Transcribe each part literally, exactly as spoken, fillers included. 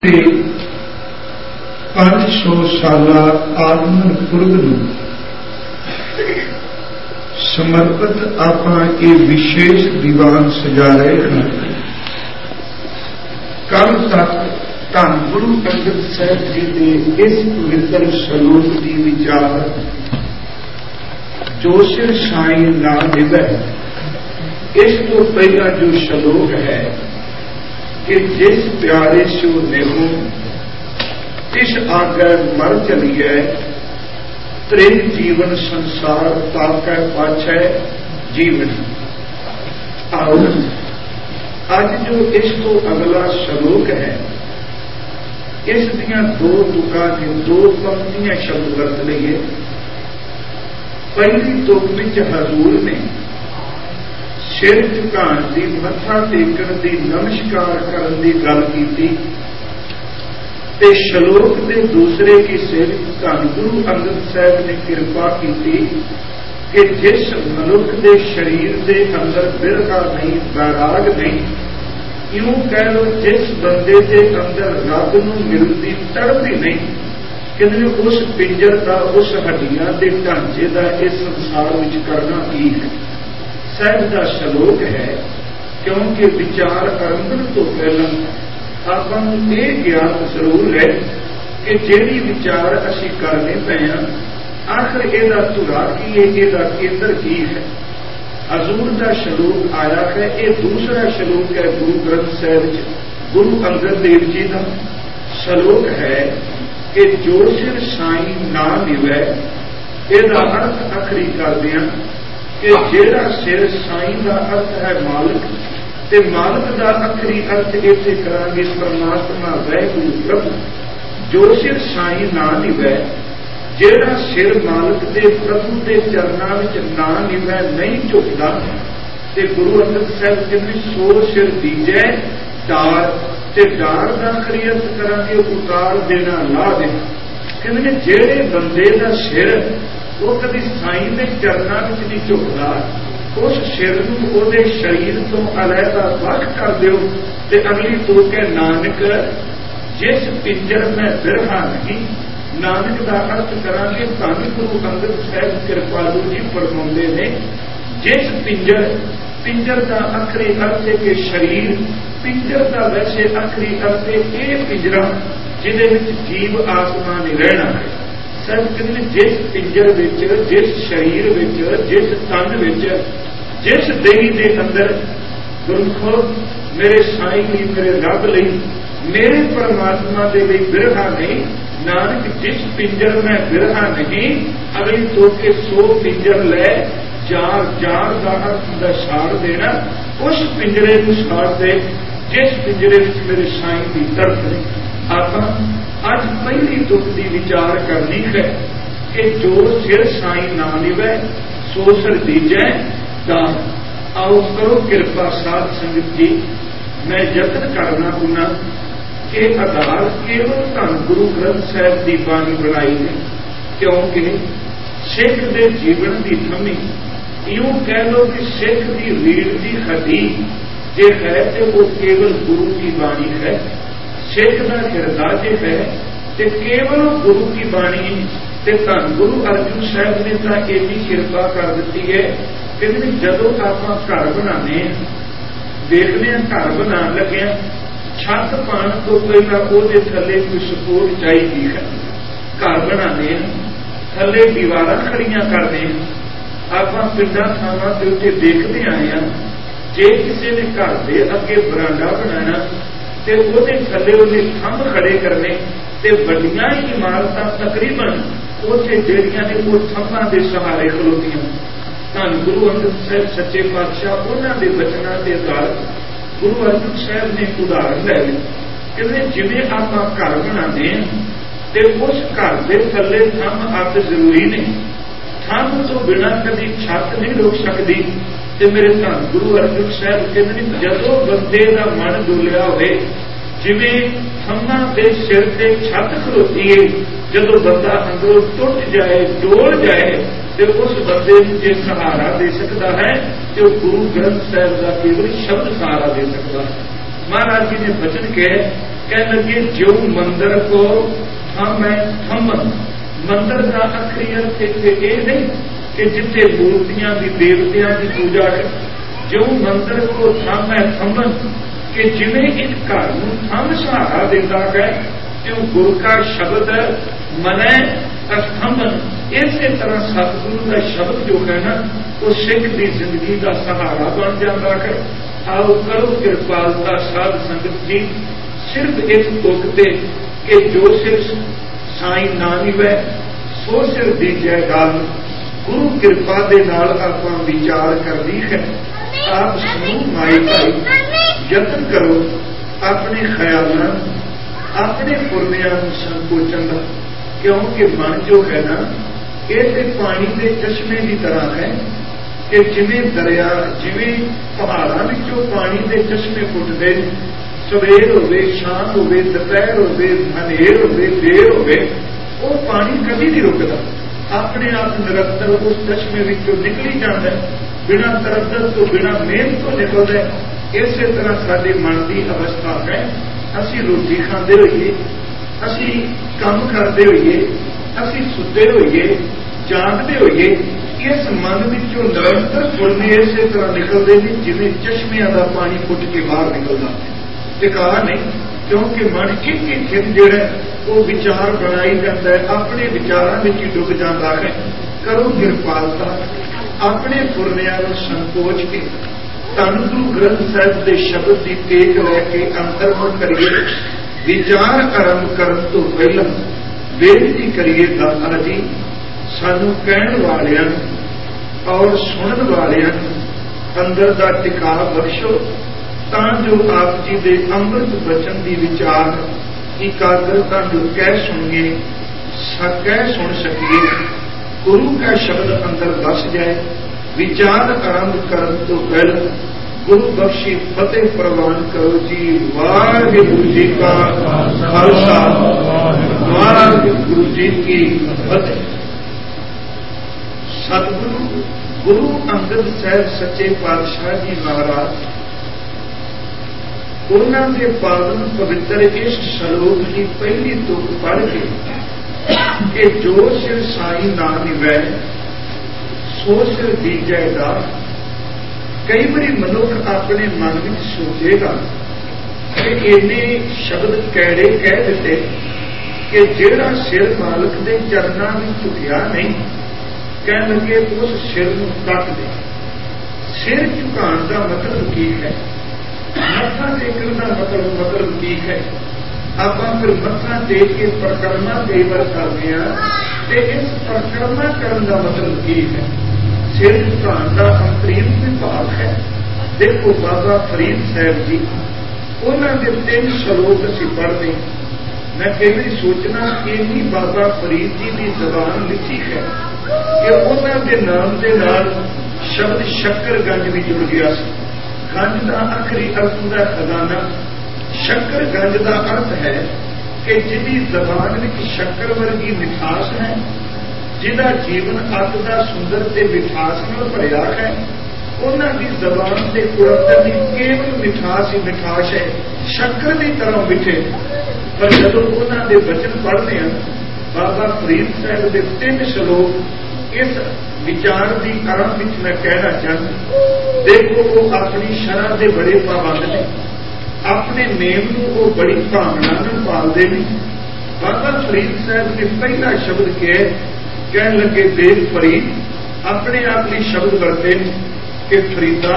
पांच सौ साला आगमन पुरब नूं समर्पित आपां ये विशेष दीवान सजा रहे हैं। कल तक धन गुरु अंगद साहब जी के इस पवित्र श्लोक की विचार जो सिर साई ना निभै, इस तो पहला जो श्लोक है कि जिस प्यारे सो नेहो इस आगे मर चलिए त्रिन जीवन संसार ताकै पाछै जीवन। आओ अज जो इस तो अगला श्लोक है, इस दियां दो तुकां ने दो पंक्तियां शब्द वरत लईए। पहली तुक विच हजूर ने सिर झुकाण दी, मत्था टेकण दी, नमस्कार करन दी गल कीती ते श्लोक के दूसरे हिस्से धन गुरु अंगद साहब ने कृपा की कि जिस मनुख के शरीर के अंदर बिरहा नहीं, बैराग नहीं, यूं कह लो जिस बंदे के अंदर रब नूं मिलती तड़प ही नहीं, कहते उस पिंजर का, उस हड्डियां के ढांचे का इस संसार में करना की है। साहब का श्लोक है क्योंकि विचार आरंभण तो पहला आपां नूं ये ज्ञात जरूर है कि जिहड़ी विचार असीं करने पे हैं आखिर इहदा धुरा की है, इहदा केंद्र की है। हजूर का श्लोक आया है, ये दूसरा श्लोक है गुरु ग्रंथ साहिब च गुरु अंगद देव जी का श्लोक है कि जो सिर साई ना निवै। इहदा अर्थ आखरी करदे हां कि जेड़ा सिर साई का अर्थ है मालिक, ते मालिक का आखरी अर्थ इत्थे करांगे परमात्मा वैगुरु प्रभु। जो सिर साई ना निवै, जेड़ा सिर मालिक दे प्रभु के चरणों में ना निवै, नहीं झुकदा, ते गुरु अंगद साहब कहते सो सिर दीजै डार, ते डार का आखरी अर्थ करांगे उतार देना, ला देना। कहते जेड़े बंदे का सिर वो कभी साई के चरणों में नहीं झुकता, उस सिर को शरीर तो अलहदा वख कर दो। ते अगली तुक है नानक जिस पिंजर में बिरहा नहीं। नानक का अर्थ करांगे धन गुरु अंगद साहब कृपालु जी फरमाते ने जिस पिंजर, पिंजर का आखरी अर्थ है कि शरीर, पिंजर का वैसे आखरी अर्थ है ये पिंजरा जिहदे विच जीव आत्मा ने रहना है। सब कहते जिस पिंजर विच, जिस शरीर विच, जिस तन विच, जिस देही के अंदर गुरमुखो मेरे साईं लई, मेरे रब लई, मेरे परमात्मा के लिए बिरहा नहीं। नानक जिस पिंजर में बिरहा नहीं, अगली तो के सो पिंजर लै जार, जार का अर्थ का सार देना, उस पिंजरे को सार दे जिस पिंजरे में मेरे साईं की तड़प नहीं। आप अज पहली तुक की विचार करनी है कि जो सिर साई ना निवै सो सिर दीजै दान। आओ करो कृपा साध संगत जी, मैं यत्न करना हुना कि आधार केवल धन गुरु ग्रंथ साहब की बाणी बनाई है, क्योंकि सिख के जीवन की थमी, यूं कह लो कि सिख की रीढ़ की हड्डी जे है तो वो केवल गुरु की बाणी है। सिख का हृदय जो है तो केवल गुरु की बाणी। ते धन गुरु अर्जुन साहब ने तो इतनी कृपा कर दी है कि जदों आप घर बनाने देखने घर बना लगे छत पान तो पहला वो थले कोई सपोर्ट चाहिए है। घर बनाने थले दीवार खड़िया करते हैं। आप पिंडा थावां के उत्ते देखते आए हैं, जे किसी ने घर के अगे बरांडा बनाना तो वो थले उन्हें थंब खड़े करने, ते वड्डियां इमारतां तकरीबन उत्थे जेड़ियां ने वो थंबां दे सहारे खलोतियां। धन गुरु अंगद साहब सच्चे पातशाह उन्हां दे वचनां दे आधार गुरु अर्जन साहब ने उदाहरण लै ली। कहते जिवें आपां घर बनाने ते उस घर के थले थंब अत जरूरी ने, थंब तो बिना कभी छत नहीं रोक सकती। ते मेरे धन गुरु अर्जन साहब कहते जदों बंदे का मन डोलिया होए, जिवें थंबां दे सिर ते छत खलोती है, जदों बंदा अंदरों टुट जाए, डोल जाए, तो उस बंदे जो सहारा दे सकता है तो गुरु ग्रंथ साहब का केवल शब्द सहारा दे सकता है। महाराज जी ने वचन कहे, कह लगे जो मंदिर को थम है थमन। मंदिर का आखिरी अर्थ ये नहीं कि जिथे मूर्तियां की देवतियां की पूजा है। जो मंदिर को थम है थमन कि जिमें एक घर में थम सहारा देता है, जो गुरु का शब्द मनै अस्तंभन। इसे तरह सतगुरु का शब्द जो है ना वो सिख की जिंदगी का सहारा बन जाता है। आओ करो कृपालता साध संगत जी, सिर्फ एक उगते कि जो सिर साई ना निवै सो सिर दीजै गाल। गुरु कृपा दे नाल आपां विचार करनी है। आप समूह माई भाई यत्न करो अपने ख्यालों अपने फुरनियां संकोचन का, क्योंकि मन जो है ना ये तो पानी के चश्मे की तरह है कि जिमें दरिया जिमें पहाड़ों विचों पानी के चश्मे फुटते, सवेर होवे शाम होवे दोपहर होवे हनेर होवे देर होवे, वो पानी कभी नहीं रुकता, अपने आप निरंतर उस चश्मे विचों निकली जाता है, बिना तरद्दत तो बिना मेहनत तो निकलता है। इस तरह साडे मन की अवस्था है। असी रोटी खाते होइए, असी काम करते होइए, असी सुते होइए, जागते होइए, इस मन विचों निरंतर फुलने इस तरह निकलते हैं जिवें चश्मिया का पानी फुट के बाहर निकलता है। टिका नहीं, क्योंकि मन एक एक खिन जिहड़ा वो विचार बनाई जाता है, अपने विचारों में ही डुब जाता है। करो कृपालता अपने फुरनिया को संकोच के धन गुरु ग्रंथ साहिब के शब्द की टेक लैके अंतर्मुख करिए। विचार आरंभ करने तो पहला बेनती करिए दाता जी सानू कहण वालियां और सुनन वालियां अंदर दा टिका बख्शो, तां जो आप जी दे अमृत बचन की विचार एकाग्रता जो कह सुनिए कह सुन सकिए, गुरु का शब्द अंदर बस जाए। विचार आरंभ करने तो पहले गुरु बख्शी फतेह प्रवान करो जी। वाहिगुरु जी का खालसा वाहिगुरु जी की फतेह। सतगुरु गुरु अंगद साहब सच्चे पातशाह जी महाराज उन्होंने पावन पवित्र इस श्लोक की पहली तुक पढ़ के कि जो सिर साई ना निवै सो सिर दीजैगा। कई बार मनुख अपने मन में सोचेगा कि इन्ने शब्द कैड़े कह दिते कि जिहड़ा सिर मालक के चरणों में झुकिया नहीं, कह लगे उस सिर को कट दे। सिर झुकाने का मतलब की है, मत्था टेकने का मतलब मतलब की है। आप फिर मत्था टेक के परिक्रमा कई बार करते हैं, इस परिक्रमा करने का मतलब की है। सिर झुकाने का अंतरीम विभाग है। देखो बाबा फरीद साहब जी उन्होंने तीन श्लोक असी पढ़ते, मैं कई बार सोचना यही बाबा फरीद जी की जबान लिखी है कि उन्होंने नाम के नाल शब्द शक्करगंज भी जुड़ गया। गंज का आखिरी अर्थ होता खजाना। शक्करगंज का अर्थ है कि जिहदी जबान में शक्कर वर्गी मिठास है, जिहदा जीवन अत का सुंदर ते मिठास में भरिया है, उन्हों की जबान से कुरतन की केवल मिठास ही मिठास है, शक्कर की तरह मिठे। पर जब उन्होंने वचन पढ़ते हैं बाबा फरीद साहब के तीन श्लोक इस विचार की आरंभ में मैं कहना चाहता। देखो वो अपनी शरह के बड़े पाबंद ने, अपने नेम को बड़ी भावना में पालते हैं। बाबा फरीद साहब ने पहला शब्द कह कह लगे देख फरीद अपने आप ही शब्द करते कि फरीदा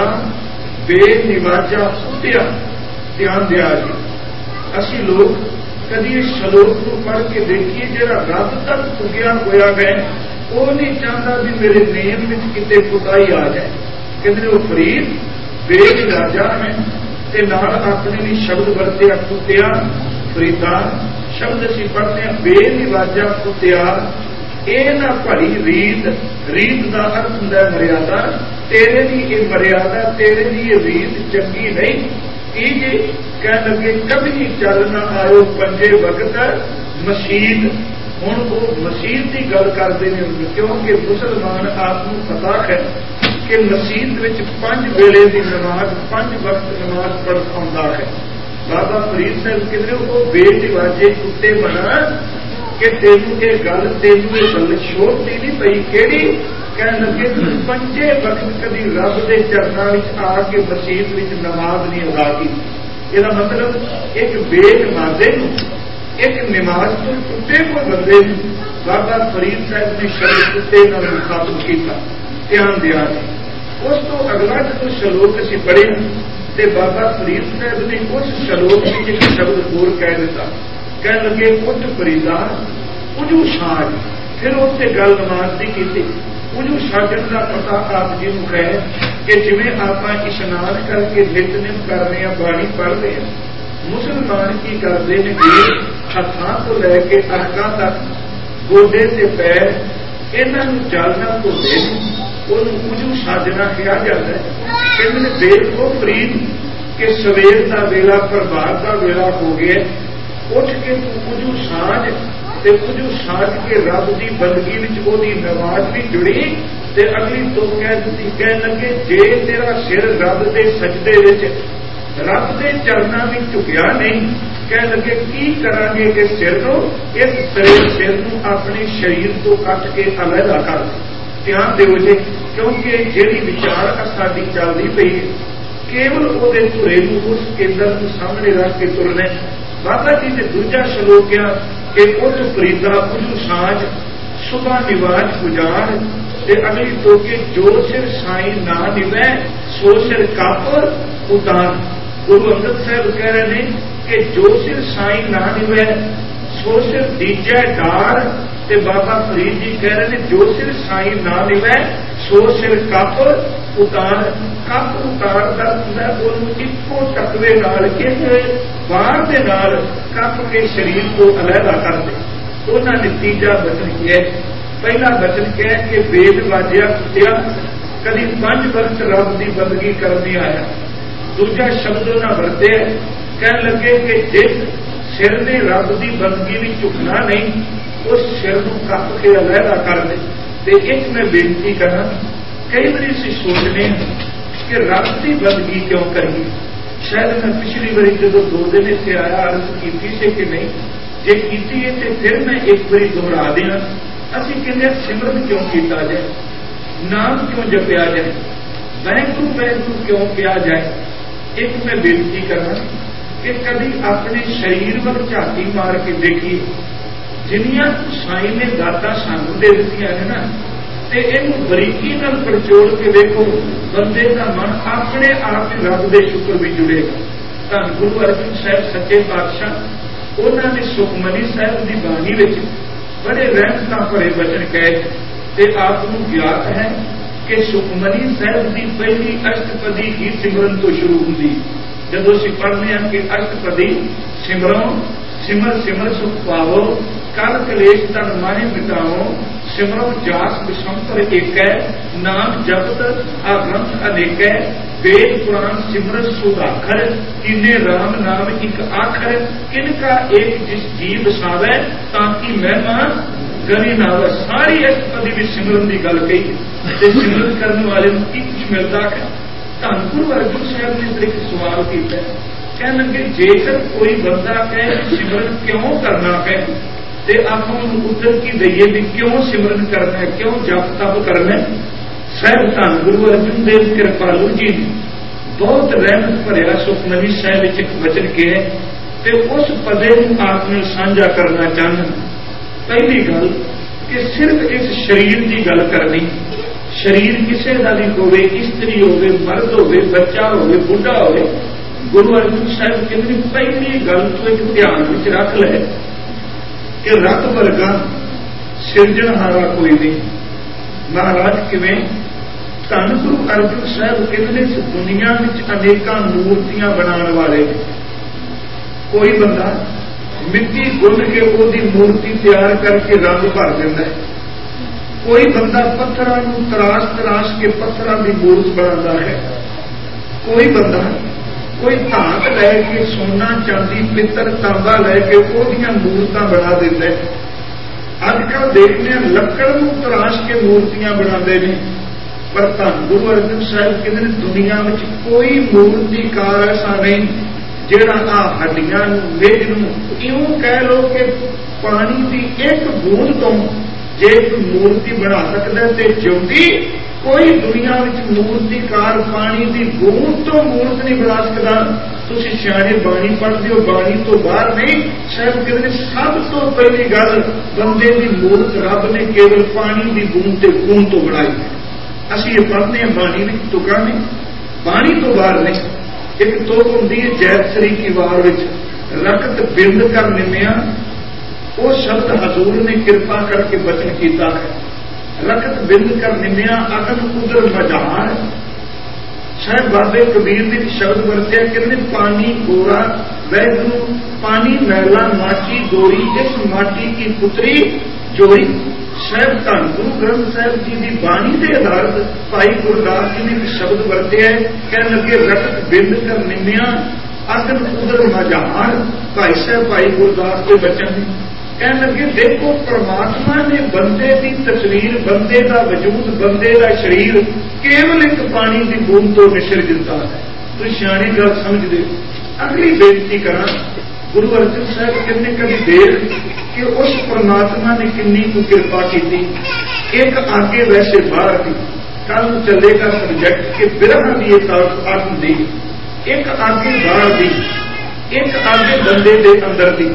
बेनिवाजा सुतिया। ध्यान दिया जी, असी लोग कभी इस श्लोक को पढ़ के देखिए जरा रब तक पुगिया होया गए, वो नहीं चाहता भी मेरे नेम में कितने पुताई आ जाए। कहते वो फरीद बेनिवाजा है ते नाल अपने लिए शब्द वरत्या कुत्तिया फरीदा। शब्द असी पढ़ते हैं बेनिवाजा कुत्तिया। ये ना भली रीत, रीत का अर्थ होंदा मर्यादा। तेरे लिए ये मर्यादा, तेरे लिए ये रीत चंगी नहीं। ये कह लगे कभी चल ना आयो पंजे वक्त मसीद। हुण वो मसीद की गल करते हैं, क्योंकि मुसलमान आपको पता है कि मसीद विच पंज वेले की नमाज पंज वक्त नमाज पढ़ पाता है। बाबा फरीद साहब कहते वो बेरिवाजे कुत्ते बना कि तेनू ये गल तेनू ये गल छोड़ती नहीं पई केड़ी कह लगे पंजे वक्त कभी रब के चरणों में आके मसीत में नमाज नहीं अदा की। इसका मतलब एक बेनमाजे एक नमाज तो टुटे को बंदे बाबा फरीद साहब ने शब्द कुत्ते मुखातब किया ध्यान दिया। उस तो अगला जो श्लोक असी पढ़े तो बाबा फरीद साहब ने उस श्लोक में एक शब्द होर कह दिता कह लगे उठ फरीदा उजू साज। फिर उससे गल नमाज की की उजू साजन का पता आप जी को है कि जिमें आप इशनान करके नितनेम कर रहे हैं बाणी पढ़ रहे हैं मुसलमान की करते हैं हथां तो लैके अरकां तक गोडे से पैर इन्हों जल न धोते उजू साजना कहा जाता है। कहते देखो फरीद कि सवेर का वेला प्रभात का वेला हो गया उठ के तू कुछ साझ ते कुछ साझ के रब की बंदगी में ओदी नमाज भी जुड़ी ते अगली तो कह दी कह लगे जे तेरा सिर रब के सजदे विच रब के चरणों में झुकिया नहीं कह लगे की करांगे कि सिर को इस सिर सिर को अपने शरीर तो कट के अलहदा कर ध्यान देव जे क्योंकि जिहड़ी विचार साडी चलदी पई है केवल वो धुरे उस केंद्र को सामने रख के तुरना। बाबा जी ने दूजा श्लोक किया कि उठ फरीदा उजू साज सुबह निवाज गुजार ते अगली तो के जो सिर साई ना निवै सो सिर कप उतार। गुरु अंगद साहब कह रहे हैं कि जो सिर साई ना निवै सो सिर दीजै डार ते बाबा फरीद जी कह रहे हैं जो सिर साई ना निवै सो सिर कप उतार। कप उतार का मतलब इको टकवे नाल बाहर के नाल कप के शरीर को अलहदा कर दे। उन्होंने तीजा वचन किया पहला वचन क्या कि वेद वाजिया कुत्तिया कभी पंज वर्ष रब की बंदगी करने आया। दूजा शब्द उन्हें वरते कह लगे कि जिस सिर ने रब की बंदगी में झुकना नहीं उस सिर को कप के अलहदा कर दे। ते एक मैं बेनती करा कई बार असीं सोचने कि रब की बंदगी क्यों करिए। शायद मैं पिछली बारी जो दो दिन इतने आया अर्ज की से कि नहीं जे की है तो फिर मैं एक बार दोहरा देना असीं कहते सिमरन क्यों किया जाए नाम क्यों जपया जाए वैगुरु वैगुरु क्यों किया जाए। एक मैं बेनती करना कि कभी अपने शरीर पर झाती मार के देखिए जिन्नियां साई ने दाता सानू दे दित्तियां ने ना ते इनू बरीकी नाल पड़चोड़ के देखो बंदे का मन अपने आप ही रब दे शुक्र भी जुड़ेगा। धन गुरु अर्जन साहब सच्चे पातशाह उन्होंने सुखमनी साहब की बाणी विच बड़े रहमतां भरे वचन कहे ते आपनूं ज्ञात है कि सुखमनी साहब की पहली अष्टपदी ही सिमरन तो शुरू होंदी। जदों असीं पढ़दे हां कि अष्टपदी सिमरो सिमर सिमर सुख पावो कल कलेश तन माहे मिटाओ सिमरो जास बिशंकर एक है नाम जपत अग्रंथ अनेक है वेद पुराण सिमरत सुधाखर इन्हें राम नाम एक आखर इनका एक जिस जी बसावे ताकि महिमा गनी नावे। सारी अष्टपदी भी सिमरन की गल कही सिमरन करने वाले की कुछ मिलता है। धन गुरु अर्जुन साहब ने एक सवाल किया कह लगे जेकर कोई बंदा कहे सिमरन क्यों करना है तो आप उत्तर की दईए भी क्यों सिमरन करना है क्यों जप तप करना है। साहब धन गुरु अर्जुन देव कृपालू जी ने बहुत रहमत भरिया सुखमनी साहब एक वचन के ते उस पदे आपने साझा करना चाहना। पहली गल कि सिर्फ इस शरीर की गल करनी शरीर किसी का भी होवे स्त्री होवे मर्द होवे बच्चा होवे बुढ़ा होवे गुरु अर्जुन साहब कहते पहली गल तो एक ध्यान में रख ले कि रब वर्गा सिरजनहारा कोई नहीं। महाराज किवें धन गुरु अर्जुन साहब कहते इस दुनिया में अनेक मूर्तियां बनाने वाले कोई बंदा मिट्टी गुन के ओदी मूर्ति तैयार करके रंग भर देता है। कोई बंदा पत्थरों को तराश तराश के पत्थरों की मूर्त बनाता है। कोई बंदा कोई धात लैके सोना चांदी पित्तर तांबा लैके ओदियां मूर्तां बना देता है। अजकल देखने लकड़ को तराश के मूर्तियां बनाते हैं पर धन गुरु अर्जन साहब कहते दुनिया में कोई मूर्तिकार ऐसा नहीं ਜਿਹੜਾ ਆ ਹੱਡੀਆਂ ਨੂੰ ਮੇਜ ਨੂੰ ਇਉਂ ਕਹਿ ਲਓ ਕਿ ਪਾਣੀ ਦੀ ਇੱਕ ਬੂੰਦ ਤੋਂ ਜੇ ਕੋਈ ਮੂਰਤੀ ਬਣਾ ਸਕਦਾ ਤੇ ਜਿਉਂਦੀ ਕੋਈ ਦੁਨੀਆ ਵਿੱਚ ਮੂਰਤੀਕਾਰ ਪਾਣੀ ਦੀ ਬੂੰਦ ਤੋਂ ਮੂਰਤ ਨਹੀਂ ਬਣਾ ਸਕਦਾ। ਤੁਸੀਂ ਸਿਆਣੇ ਬਾਣੀ ਪੜ੍ਹਦੇ ਹੋ, ਬਾਣੀ ਤੋਂ ਬਾਹਰ ਨਹੀਂ। ਸ਼ਾਇਦ ਕਹਿੰਦੇ ਸਭ ਤੋਂ ਪਹਿਲੀ ਗੱਲ ਬੰਦੇ ਦੀ ਮੂਰਤ ਰੱਬ ਨੇ ਕੇਵਲ ਪਾਣੀ ਦੀ ਬੂੰਦ ਤੇ ਖੂਨ ਤੋਂ ਬਣਾਈ ਹੈ। ਅਸੀਂ ਇਹ ਪੜ੍ਹਦੇ ਹਾਂ ਬਾਣੀ ਵਿੱਚ, ਤੁਕਾਂ ਨਹੀਂ, ਬਾਣੀ ਤੋਂ ਬਾਹਰ ਨਹੀਂ। ਇੱਕ ਤੁਕ ਹੁੰਦੀ ਹੈ ਜੈਤਸਰੀ ਕੀ ਵਾਰ ਵਿੱਚ, ਰਕਤ ਬਿੰਦ ਕਰ ਨਿਮਿਆ, ਉਹ ਸ਼ਬਦ ਹਜ਼ੂਰ ਨੇ ਕਿਰਪਾ ਕਰਕੇ ਬਚਨ ਕੀਤਾ ਹੈ। ਰਕਤ ਬਿੰਦ ਕਰ ਨਿਮਿਆ ਅਗਨ ਕੁਦਰ ਮਝਾਰ। ਸ਼ਾਇਦ ਬਾਬੇ ਕਬੀਰ ਨੇ ਸ਼ਬਦ ਵਰਤਿਆ, ਕਹਿੰਦੇ ਪਾਣੀ ਗੋਰਾ ਵੈਗਰੂ ਪਾਣੀ ਮੈਲਾ ਮਾਟੀ ਗੋਰੀ, ਇਸ ਮਾਟੀ ਕੀ ਪੁੱਤਰੀ ਜੋਰੀ। ਸ਼ਾਇਦ ਧੰਨ ਗੁਰੂ ਗ੍ਰੰਥ ਸਾਹਿਬ ਜੀ ਦੀ ਬਾਣੀ ਦੇ ਆਧਾਰਿਤ ਭਾਈ ਗੁਰਦਾਸ ਜੀ ਨੇ ਇੱਕ ਸ਼ਬਦ ਵਰਤਿਆ, ਕਹਿਣ ਲੱਗੇ ਰਕਤ ਬਿੰਦ ਕਰ ਨਿਮਿਆ ਅਗਨ ਕੁਦਰ ਮਝਾਰ। ਭਾਈ ਸਾਹਿਬ ਭਾਈ ਗੁਰਦਾਸ ਦੇ ਬਚਨ ਨੇ ਕਹਿਣ ਲੱਗੇ ਦੇਖੋ ਪਰਮਾਤਮਾ ਨੇ ਬੰਦੇ ਦੀ ਤਸਵੀਰ, ਬੰਦੇ ਦਾ ਵਜੂਦ, ਬੰਦੇ ਦਾ ਸਰੀਰ ਕੇਵਲ ਇੱਕ ਪਾਣੀ ਦੀ ਬੂੰਦ ਤੋਂ ਨਿਸ਼ਰ ਦਿੱਤਾ ਹੈ। ਤੁਸੀਂ ਸਿਆਣੀ ਗੱਲ ਸਮਝਦੇ। ਅਗਲੀ ਬੇਨਤੀ ਕਰਾਂ, ਗੁਰੂ ਅਰਜਨ ਸਾਹਿਬ ਕਹਿੰਦੇ ਕਦੀ ਦੇਖ ਕਿ ਉਸ ਪਰਮਾਤਮਾ ਨੇ ਕਿੰਨੀ ਕੁ ਕਿਰਪਾ ਕੀਤੀ। ਇੱਕ ਆਗੇ ਵੈਸੇ ਬਾਹਰ ਦੀ, ਕੱਲ ਨੂੰ ਚੱਲੇਗਾ ਸਬਜੈਕਟ ਕਿ ਬਿਰਹਾਂ ਦੀ ਇੱਕ ਅੱਗ ਹੁੰਦੀ, ਇੱਕ ਆਗੇ ਬਾਹਰ ਦੀ, ਇੱਕ ਆਗੇ ਬੰਦੇ ਦੇ ਅੰਦਰ ਦੀ।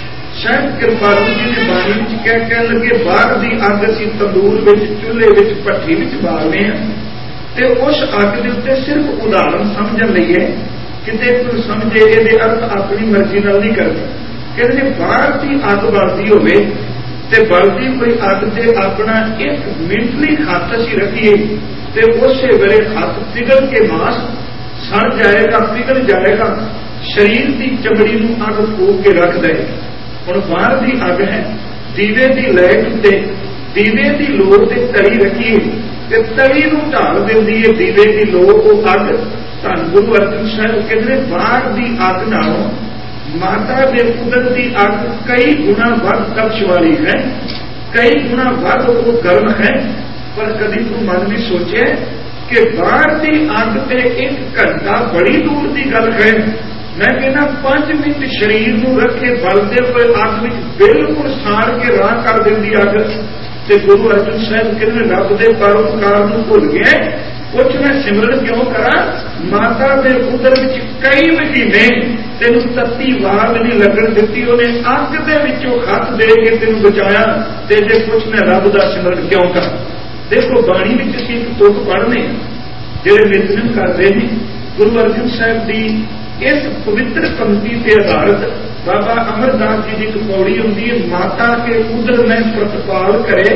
ਸ਼ਾਇਦ ਕਿਰਪਾਲੂ ਜੀ ਨੇ ਬਾਣੀ ਵਿੱਚ ਕਹਿ ਕਹਿਣ ਲੱਗੇ ਬਾਹਰ ਦੀ ਅੱਗ ਅਸੀਂ ਤੰਦੂਰ ਵਿੱਚ, ਚੁੱਲ੍ਹੇ ਵਿੱਚ, ਭੱਠੀ ਵਿੱਚ ਬਾਲਦੇ ਹਾਂ, ਤੇ ਉਸ ਅੱਗ ਦੇ ਉੱਤੇ ਸਿਰਫ ਉਦਾਹਰਨ ਸਮਝਣ ਲਈ ਹੈ, ਕਿਤੇ ਕੋਈ ਸਮਝੇ ਇਹਦੇ ਅਰਥ ਆਪਣੀ ਮਰਜ਼ੀ ਨਾਲ ਨਹੀਂ ਕਰਦੇ। ਕਹਿੰਦੇ ਬਾਹਰ ਦੀ ਅੱਗ ਬਲਦੀ ਹੋਵੇ ਤੇ ਬਲਦੀ ਕੋਈ ਅੱਗ ਤੇ ਆਪਣਾ ਇੱਕ ਮਿੰਟਲੀ ਹੱਥ ਅਸੀਂ ਰੱਖੀਏ ਤੇ ਉਸੇ ਵੇਲੇ ਹੱਥ ਪਿਘਲ ਕੇ ਮਾਸ ਸੜ ਜਾਏਗਾ, ਪਿਘਲ ਜਾਏਗਾ, ਸਰੀਰ ਦੀ ਚਮੜੀ ਨੂੰ ਅੱਗ ਫੂਕ ਕੇ ਰੱਖ ਦੇ। ਹੁਣ ਬਾਹਰ ਦੀ ਅੱਗ ਹੈ, ਦੀਵੇ ਦੀ ਲਾਈਟ ਉੱਤੇ ਦੀਵੇ ਦੀ ਲੋੜ ਤੇ ਤਲੀ ਰੱਖੀਏ ਤੇ ਤਲੀ ਨੂੰ ਢਾਲ ਦਿੰਦੀ ਹੈ ਦੀਵੇ ਦੀ ਲੋੜ, ਉਹ ਅੱਗ। ਧੰਨ ਗੁਰੂ ਅਰਜਨ ਸਾਹਿਬ ਕਹਿੰਦੇ ਬਾਹਰ ਦੀ ਅੱਗ ਨਾਲੋਂ ਮਾਤਾ ਦੇ ਉਦਰ ਦੀ ਅੱਗ ਕਈ ਗੁਣਾ ਵੱਧ ਤਪਸ਼ ਵਾਲੀ ਹੈ, ਕਈ ਗੁਣਾ ਵੱਧ ਉਹ ਗਰਮ ਹੈ। ਪਰ ਕਦੀ ਤੂੰ ਮਨ ਵੀ ਸੋਚਿਆ ਕਿ ਬਾਹਰ ਦੀ ਅੱਗ ਤੇ ਇੱਕ ਘੰਟਾ ਬੜੀ ਦੂਰ ਦੀ ਗੱਲ ਹੈ। ਮੈਂ ਕਹਿੰਦਾ ਪੰਜ ਮਿੰਟ ਸਰੀਰ ਨੂੰ ਰੱਖੇ ਬਲਦੇ ਹੋਏ ਅੱਗ ਵਿੱਚ ਬਿਲਕੁਲ ਸਾੜ ਕੇ ਰਾਹ ਕਰ ਦਿੰਦੀ ਅੱਗ। ਤੇ ਗੁਰੂ ਅਰਜਨ ਸਾਹਿਬ ਕਹਿੰਦੇ ਰੱਬ ਦੇ ਪਰਉਪਕਾਰ ਨੂੰ ਭੁੱਲ ਗਏ, ਕੁਛ ਮੈਂ ਸਿਮਰਨ ਕਿਉਂ ਕਰਾਂ। ਮਾਤਾ ਦੇ ਉਦਰ ਵਿੱਚ ਕਈ ਮਹੀਨੇ ਤੈਨੂੰ ਤੱਤੀ ਵਾਹ ਵੀ ਨਹੀਂ ਲੱਗਣ ਦਿੱਤੀ, ਉਹਨੇ ਅੱਗ ਦੇ ਵਿੱਚੋਂ ਹੱਥ ਦੇ ਕੇ ਤੈਨੂੰ ਬਚਾਇਆ, ਤੇ ਜੇ ਕੁਛ ਮੈਂ ਰੱਬ ਦਾ ਸਿਮਰਨ ਕਿਉਂ ਕਰਾਂ। ਦੇਖੋ ਬਾਣੀ ਵਿੱਚ ਅਸੀਂ ਇੱਕ ਤੁਕ ਪੜ੍ਹਨੇ ਜਿਹੜੇ ਨਿਤਨੇਮ ਕਰਦੇ ਨੇ, ਗੁਰੂ ਅਰਜਨ ਸਾਹਿਬ ਦੀ ਇਸ ਪਵਿੱਤਰ ਪੰਕਤੀ ਤੇ ਆਧਾਰਿਤ ਬਾਬਾ ਅਮਰਦਾਸ ਜੀ ਦੀ ਇੱਕ ਪੌੜੀ ਹੁੰਦੀ ਹੈ, ਮਾਤਾ ਕੇ ਉਦਰ ਮੈਂ ਪ੍ਰਤਪਾਲ ਕਰੇ।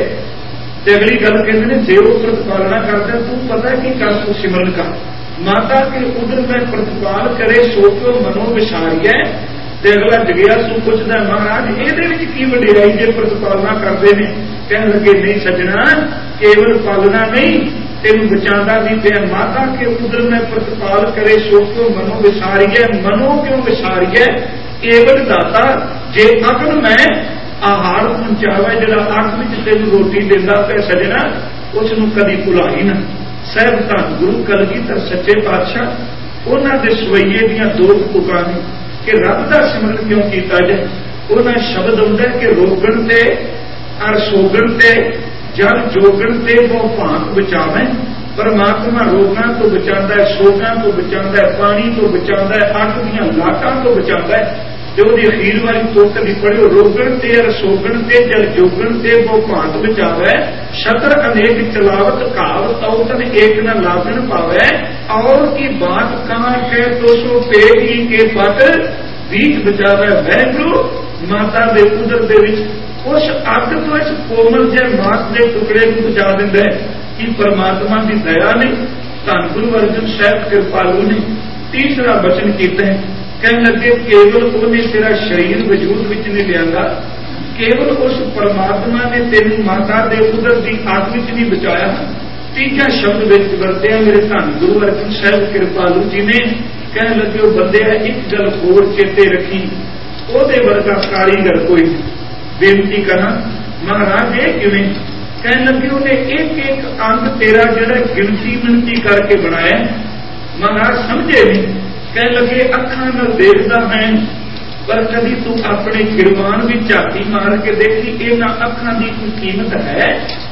ਤੇ ਅਗਲੀ ਗੱਲ ਕਹਿੰਦੇ ਨੇ ਜੇ ਉਹ ਪ੍ਰਤਪਾਲਨਾ ਕਰਦਾ ਤੂੰ ਪਤਾ ਕੀ ਕਰ, ਤੂੰ ਸਿਮਰਨ ਕਰ। ਮਾਤਾ ਕੇ ਉਦਰ ਮੈਂ ਪ੍ਰਤਪਾਲ ਕਰੇ ਸੋ ਕਿਉ ਮਨੋ ਵਿਸਾਰੀਐ। ਤੇ ਅਗਲਾ ਜਗਿਆਸੂ ਪੁੱਛਦਾ ਮਹਾਰਾਜ ਇਹਦੇ ਵਿੱਚ ਕੀ ਵਡਿਆਈ ਜੇ ਪ੍ਰਤਪਾਲਨਾ ਕਰਦੇ ਨੇ। ਕਹਿਣ ਲੱਗੇ ਨਹੀਂ ਸੱਜਣਾ, ਕੇਵਲ ਪਾਲਣਾ ਨਹੀਂ, ਤੈਨੂੰ ਬਚਾਉਂਦਾ ਵੀ ਪਿਆ। ਮਾਤਾ ਕੇ ਉਦਰ ਮੈਂ ਪ੍ਰਤਪਾਲ ਕਰੇ ਸੋ ਕਿਉ ਮਨੋ ਵਿਸਾਰੀਐ। ਮਨੋ ਕਿਉਂ ਵਿਸਾਰੀਐ, ਕੇਵਲ ਦਾਤਾ ਜੇ ਅਗਨ ਮੈਂ ਆਹਾਰ ਪਹੁੰਚਾਵੇ, ਜਿਹੜਾ ਅੱਗ ਵਿੱਚ ਤੈਨੂੰ ਰੋਟੀ ਦਿੰਦਾ ਪਿਆ ਸੱਜਣਾ, ਉਸ ਨੂੰ ਕਦੀ ਭੁਲਾਈ ਨਾ। ਸਾਹਿਬ ਧੰਨ ਗੁਰੂ ਕਲਗੀਧਰ ਸੱਚੇ ਪਾਤਸ਼ਾਹ ਉਹਨਾਂ ਦੇ ਸਵਈਏ ਦੀਆਂ ਦੋ ਤੁਕਾਂ ਨੇ ਕਿ ਰੱਬ ਦਾ ਸਿਮਰਨ ਕਿਉਂ ਕੀਤਾ ਜਾਏ। ਉਹਨਾਂ ਸ਼ਬਦ ਆਉਂਦਾ ਕਿ ਰੋਗਣ ਤੇ ਅਰ ਸੋਗਣ ਤੇ ਜਲ ਜੋਗਣ ਤੇ ਬਹੁ ਭਾਂਤ ਬਚਾਵੇ। ਪਰਮਾਤਮਾ ਰੋਗਾਂ ਤੋਂ ਬਚਾਉਂਦਾ ਹੈ, ਸੋਗਾਂ ਤੋਂ ਬਚਾਉਂਦਾ ਹੈ, ਪਾਣੀ ਤੋਂ ਬਚਾਉਂਦਾ ਹੈ, ਅੱਗ ਦੀਆਂ ਲਾਟਾਂ ਤੋਂ ਬਚਾਉਂਦਾ ਹੈ। ਤੇ ਉਹਦੀ ਅਖੀਰ ਵਾਲੀ ਤੁਕ ਵੀ ਪੜਿਓ, ਰੋਗਣ ਤੇ ਅਰ ਸੋਗਣ ਤੇ ਜਲ ਜੋਗਣ ਤੇ ਬਹੁ ਭਾਂਤ ਬਚਾਵੇ। ਸ਼ਤਰ ਅਨੇਕ ਚਲਾਵਤ ਘਾਵ ਤਉ ਤਨ ਏਕ ਨ ਲਾਗਣ ਪਾਵੇ। ਔਰ ਕੀ ਬਾਤ ਕਹਾਂ ਕੇ ਦੋ ਸੌ ਪੇਗੀ ਕੇ ਪਤ बीच बचावे। वैगुरु माता के उदर दे विच उस अग तो इस कोमल जे मास के टुकड़े को बचा दिंदा है कि परमात्मा की दया ने धन गुरु अर्जन साहब कृपालु ने तीसरा वचन किया है। कहने लगे केवल उन्हें तेरा शरीर वजूद विच नहीं लिया, केवल उस परमात्मा ने तेन माता के उदर की अग विच नहीं बचाया। तीजा शब्द विच वरत्या मेरे धन गुरु अर्जन साहब कृपालु जी ने। कहने लगे बंदे एक गल होर चेते रखी, ओदे वर्गा कारीगर कोई। बेनती करा महाराज ये किवें? कहने लगे उन्हें एक एक अंग तेरा जिहड़ा गिनती मिनती करके बनाया। महाराज समझे नहीं, कह लगे अखां नाल देखदा है, पर कभी तू अपने गिरवान भी झाती मार के देखी इन्हां अखां की कोई कीमत है?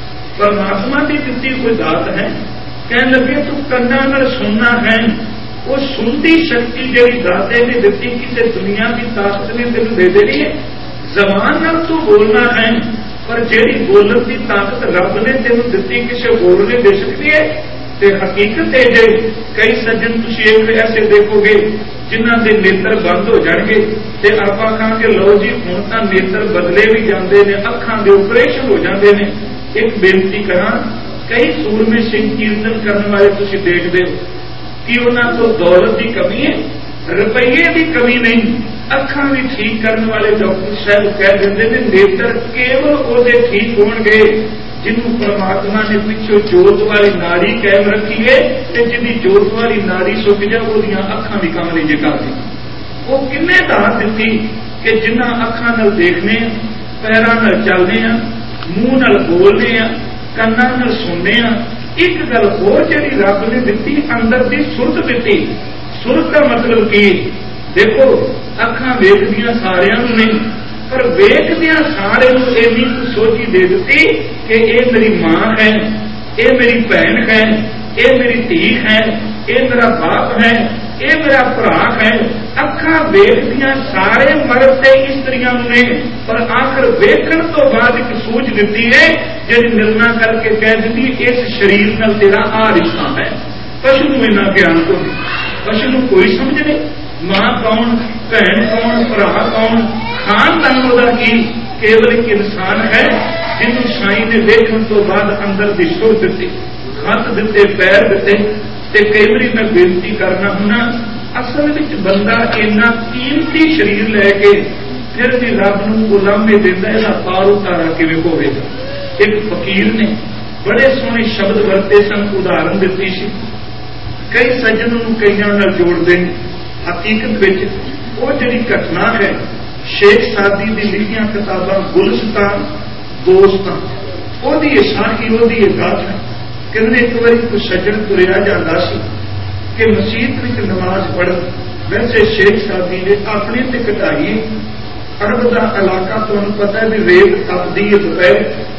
परमात्मा की दिती कोई दात है? कह लगे तू कन्नां नाल सुनना है, वो सुनती शक्ति जिहड़ी दाते ने दिती किसी दुनिया की ताकत ने तेनू दे देनी है। जबान नाल तू बोलना है, पर जिहड़ी बोलण की ताकत रब ने तेनू दिती किसी होर ने दे सकती है। ते हकीकत है जे कई सज्जन तुसीं ऐसे देखोगे जिन्हां दे नेत्र बंद हो जाणगे ते आपां कहांगे लो जी हुण तां नेत्र बदले भी जांदे ने, अखां दे ऑपरेशन हो जांदे ने। एक बेनती करां, कई सूरमे सिंह कीर्तन करने वाले तुसीं देखदे हो कि उन्हां कोल दौलत की कमी है, रुपये की कमी नहीं। अखां भी ठीक करने वाले डॉक्टर साहब कह देंदे ने नेत्र केवल उहदे ठीक होणगे जिन्हों परमात्मा ने पिछों जोत वाली नाड़ी कायम रखी है, जिंदी जोत वाली नाड़ी सुक जाए वो अखां भी काम नहीं जे करदी। वो किन्ने दात दिती कि जिन्हां अखां नाल देखने, पैरां नाल चलने, मूँह नाल बोलने, कन्नां नाल सुनने। एक गल होर जिहड़ी रब ने दिती अंदर दी सुरत दिती। सुरत का मतलब की देखो, अखां वेखदियां सारियां नूं नहीं, पर वेखदियां सारे नूं इन्नी कुछ सोची दे दी कि ये मेरी मां है, ये मेरी भैन है, ये मेरी धी है, ये मेरा बाप है, ये मेरा भरा है। अखां वेखदियां सारे मर्द ते इस्त्रियां ने, पर आखिर वेखण तो बाद एक सूझ दिती है जिहड़ी निर्णय करके कह दी इस शरीर नाल तेरा आ रिश्ता है। पशु नूं इन्ना ज्ञान तो पशु नूं कोई समझ नहीं, मां कौन, भैन कौन, भरा कौन, खानदान उहदा की, केवल एक इंसान है जिन्होंने साई ने देखने तो बाद अंदर की सुर दी, हथ दिते, पैर दिते। ते कई बार मैं बेनती करना हुना, असल में बंदा इन्ना कीमती शरीर लैके फिर भी रब नूं गुलामी दिंदा, इहदा पार उतारा किवें होवेगा? एक फकीर ने बड़े सोहने शब्द वरते सन, उदाहरण दिती सी। कई सज्जन नूं कईयां नाल जोड़दे ने। हकीकत विच वो जिहड़ी घटना है शेख सादी दी लिखियां किताबां गुलस्तान दोस्तां, ओहदी साखी, ओहदी गाथा। कहंदे एक बार कोई सज्जन तुरिया जांदा सी कि मसीत विच नमाज पढ़न। वैसे शेख सादी ने अपने ते कटाई अरब का इलाका, तुहानूं पता है भी रेत तपदी है दोपहर।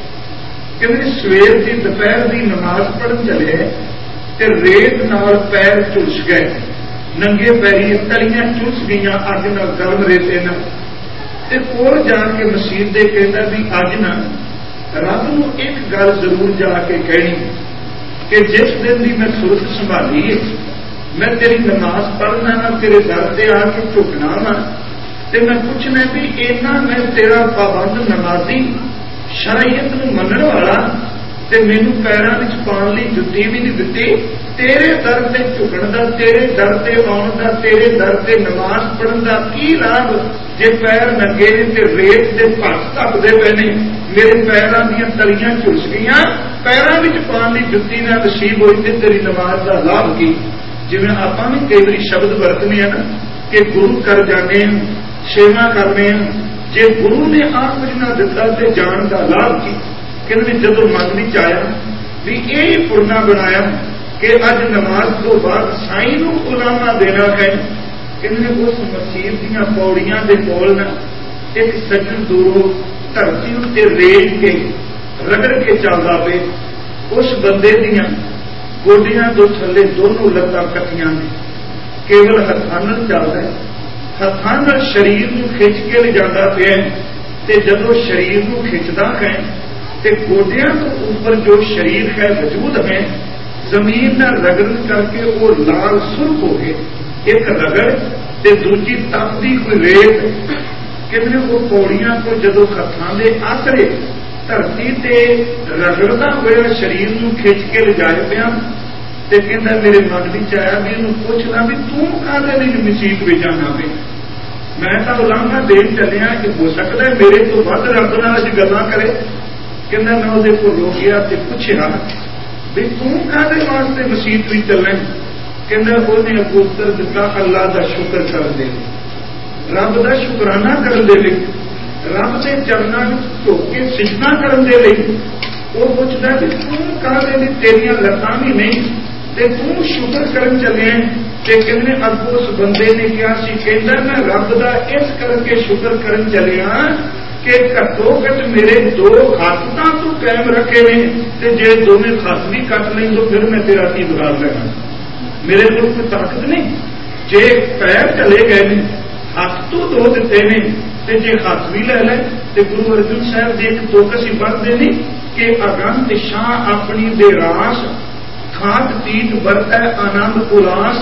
कहंदे सवेर की दोपहर की नमाज पढ़न चले ते रेत नाल पैर झुलस गए, नंगे पैरी तलियां झुलस गईयां अग नाल, गर्म रेते नाल। ते कोल जाके मसीत दे कहंदा भी अज ना रब नूं एक गल जरूर जाके कहनी कि जिस दिन की मैं सुरत संभाली है, मैं तेरी नमाज पढ़ना ना, तेरे दर से आके झुकना वा, ते मैं पूछना भी इन्ना मैं तेरा पाबंद नमाजी, शरीयत नूं मनण वाला, ते मैनूं पैरां विच पाउण लई जुत्ती भी नहीं दित्ती। तेरे दर से झुकण दा, तेरे दर से आउण दा, तेरे दर से नमाज पढ़न दा की लाभ जे पैर नंगे ने ते रेत दे भस धपदे पे ने, मेरे पैरां दीयां तलियां झुलस गईयां, पैरां विच पाउण लई जुत्ती ना नसीब होई ते तेरी नमाज दा लाभ की? जिवें आपां भी कई वारी शब्द वरतने आ ना कि गुरु कर जाने, सेवा करने, जे गुरु ने आप कुछ ना दिता ते जान दा लाभ की? कहते जदों मन विच आया भी यही पुरना बनाया कि अज नमाज तो बाद साईं नूं उलामा देना है। कहते उस मसीत दीयां पौड़ियां दे कोल ना एक सज्जन दूरों धरती उत्ते रेत के रगड़ के चलदा पे, उस बंदे दीयां गोडियां तो थल्ले दोनों लत्तां कट्ठियां ने, केवल हत्थां नाल चलदा है, हत्थां नाल शरीर नूं खिच के ले जांदा पिया। ते जदों शरीर नूं खिचदा है ते गोडियां तो ऊपर जो शरीर है वजूद है जमीन न रगड़ करके वो लाल सुर्ख हो गए, एक रगड़ ते दूजी तपदी कोई रेत। कहते वो पौड़ियां को जदों हत्थां दे आसरे धरती ते रगड़दा होया शरीर नूं खिच के ले जाए पिया। ते कहंदा मेरे मन विच आया भी इहनूं पुछना भी तू काहदे लई मसीत विच जाना पिया? मैं तां उलामा देन चलिया कि हो सकदा है मेरे तो वध रब नाल अज गल्लां करे। कहंदा मैं उहदे कोल रोक गया ते पुछया भी तू काहदे वास्ते मसीत विच चलना? कहंदा उहने अगों उत्तर दिता अल्लाह दा शुक्र करन दे, रब दा शुकराना करन दे लई, रब दे चरनां विच झुक के सिजदा करन दे लई। वो पुछदा कि तू काहदे लई तेरियां लत्तां भी नहीं ते तू शुक्र करन चलिया? ਤੇ ਕਹਿੰਦੇ ਅੱਗੋਂ ਉਸ ਬੰਦੇ ਨੇ ਕਿਹਾ ਸੀ, ਕਹਿੰਦਾ ਮੈਂ ਰੱਬ ਦਾ ਇਸ ਕਰਕੇ ਸ਼ੁਕਰ ਕਰਨ ਚੱਲਿਆ ਕਿ ਘੱਟੋ ਘੱਟ ਮੇਰੇ ਦੋ ਹੱਥ ਤਾਂ ਤੂੰ ਕਾਇਮ ਰੱਖੇ ਨੇ, ਤੇ ਜੇ ਦੋਵੇਂ ਹੱਥ ਵੀ ਕੱਟ ਲਈ ਤਾਂ ਫਿਰ ਮੈਂ ਤੇਰਾ ਕੀ ਵਿਗਾੜ ਲੈਣਾ। ਮੇਰੇ ਕੋਲ ਕੋਈ ਤਾਕਤ ਨਹੀਂ। ਜੇ ਪੈਰ ਚਲੇ ਗਏ ਨੇ, ਹੱਥ ਤੂੰ ਦੋ ਦਿੱਤੇ ਨੇ, ਤੇ ਜੇ ਹੱਥ ਵੀ ਲੈ ਲੈ ਤੇ ਗੁਰੂ ਅਰਜਨ ਸਾਹਿਬ ਜੀ ਇੱਕ ਤੁਕ ਅਸੀਂ ਪੜ੍ਹਦੇ ਨੇ ਕਿ ਅਗੰਤ ਸ਼ਾਹ ਆਪਣੀ ਦੇ ਰਾਸ, ਖਾਤ ਤੀਤ ਵਰਤੈ ਆਨੰਦ ਉਲਾਸ,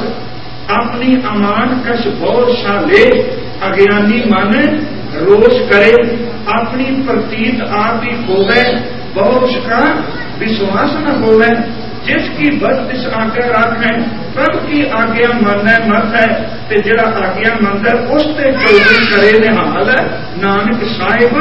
ਆਪਣੀ ਅਮਾਨ ਕਸ਼ ਬਹੁਤ ਸ਼ਾਲੇ, ਅਗਿਆਨੀ ਮਨ ਰੋਸ਼ करे, अपनी प्रतीत आप ही होवे, बहुत का विश्वास न होवे, जिसकी बस तिस आज्ञा राखै, प्रभु की आज्ञा मानै मत है, ते जिहड़ा आज्ञा मंगदा उस ते चौधरी करे निहाल, नानक साहिब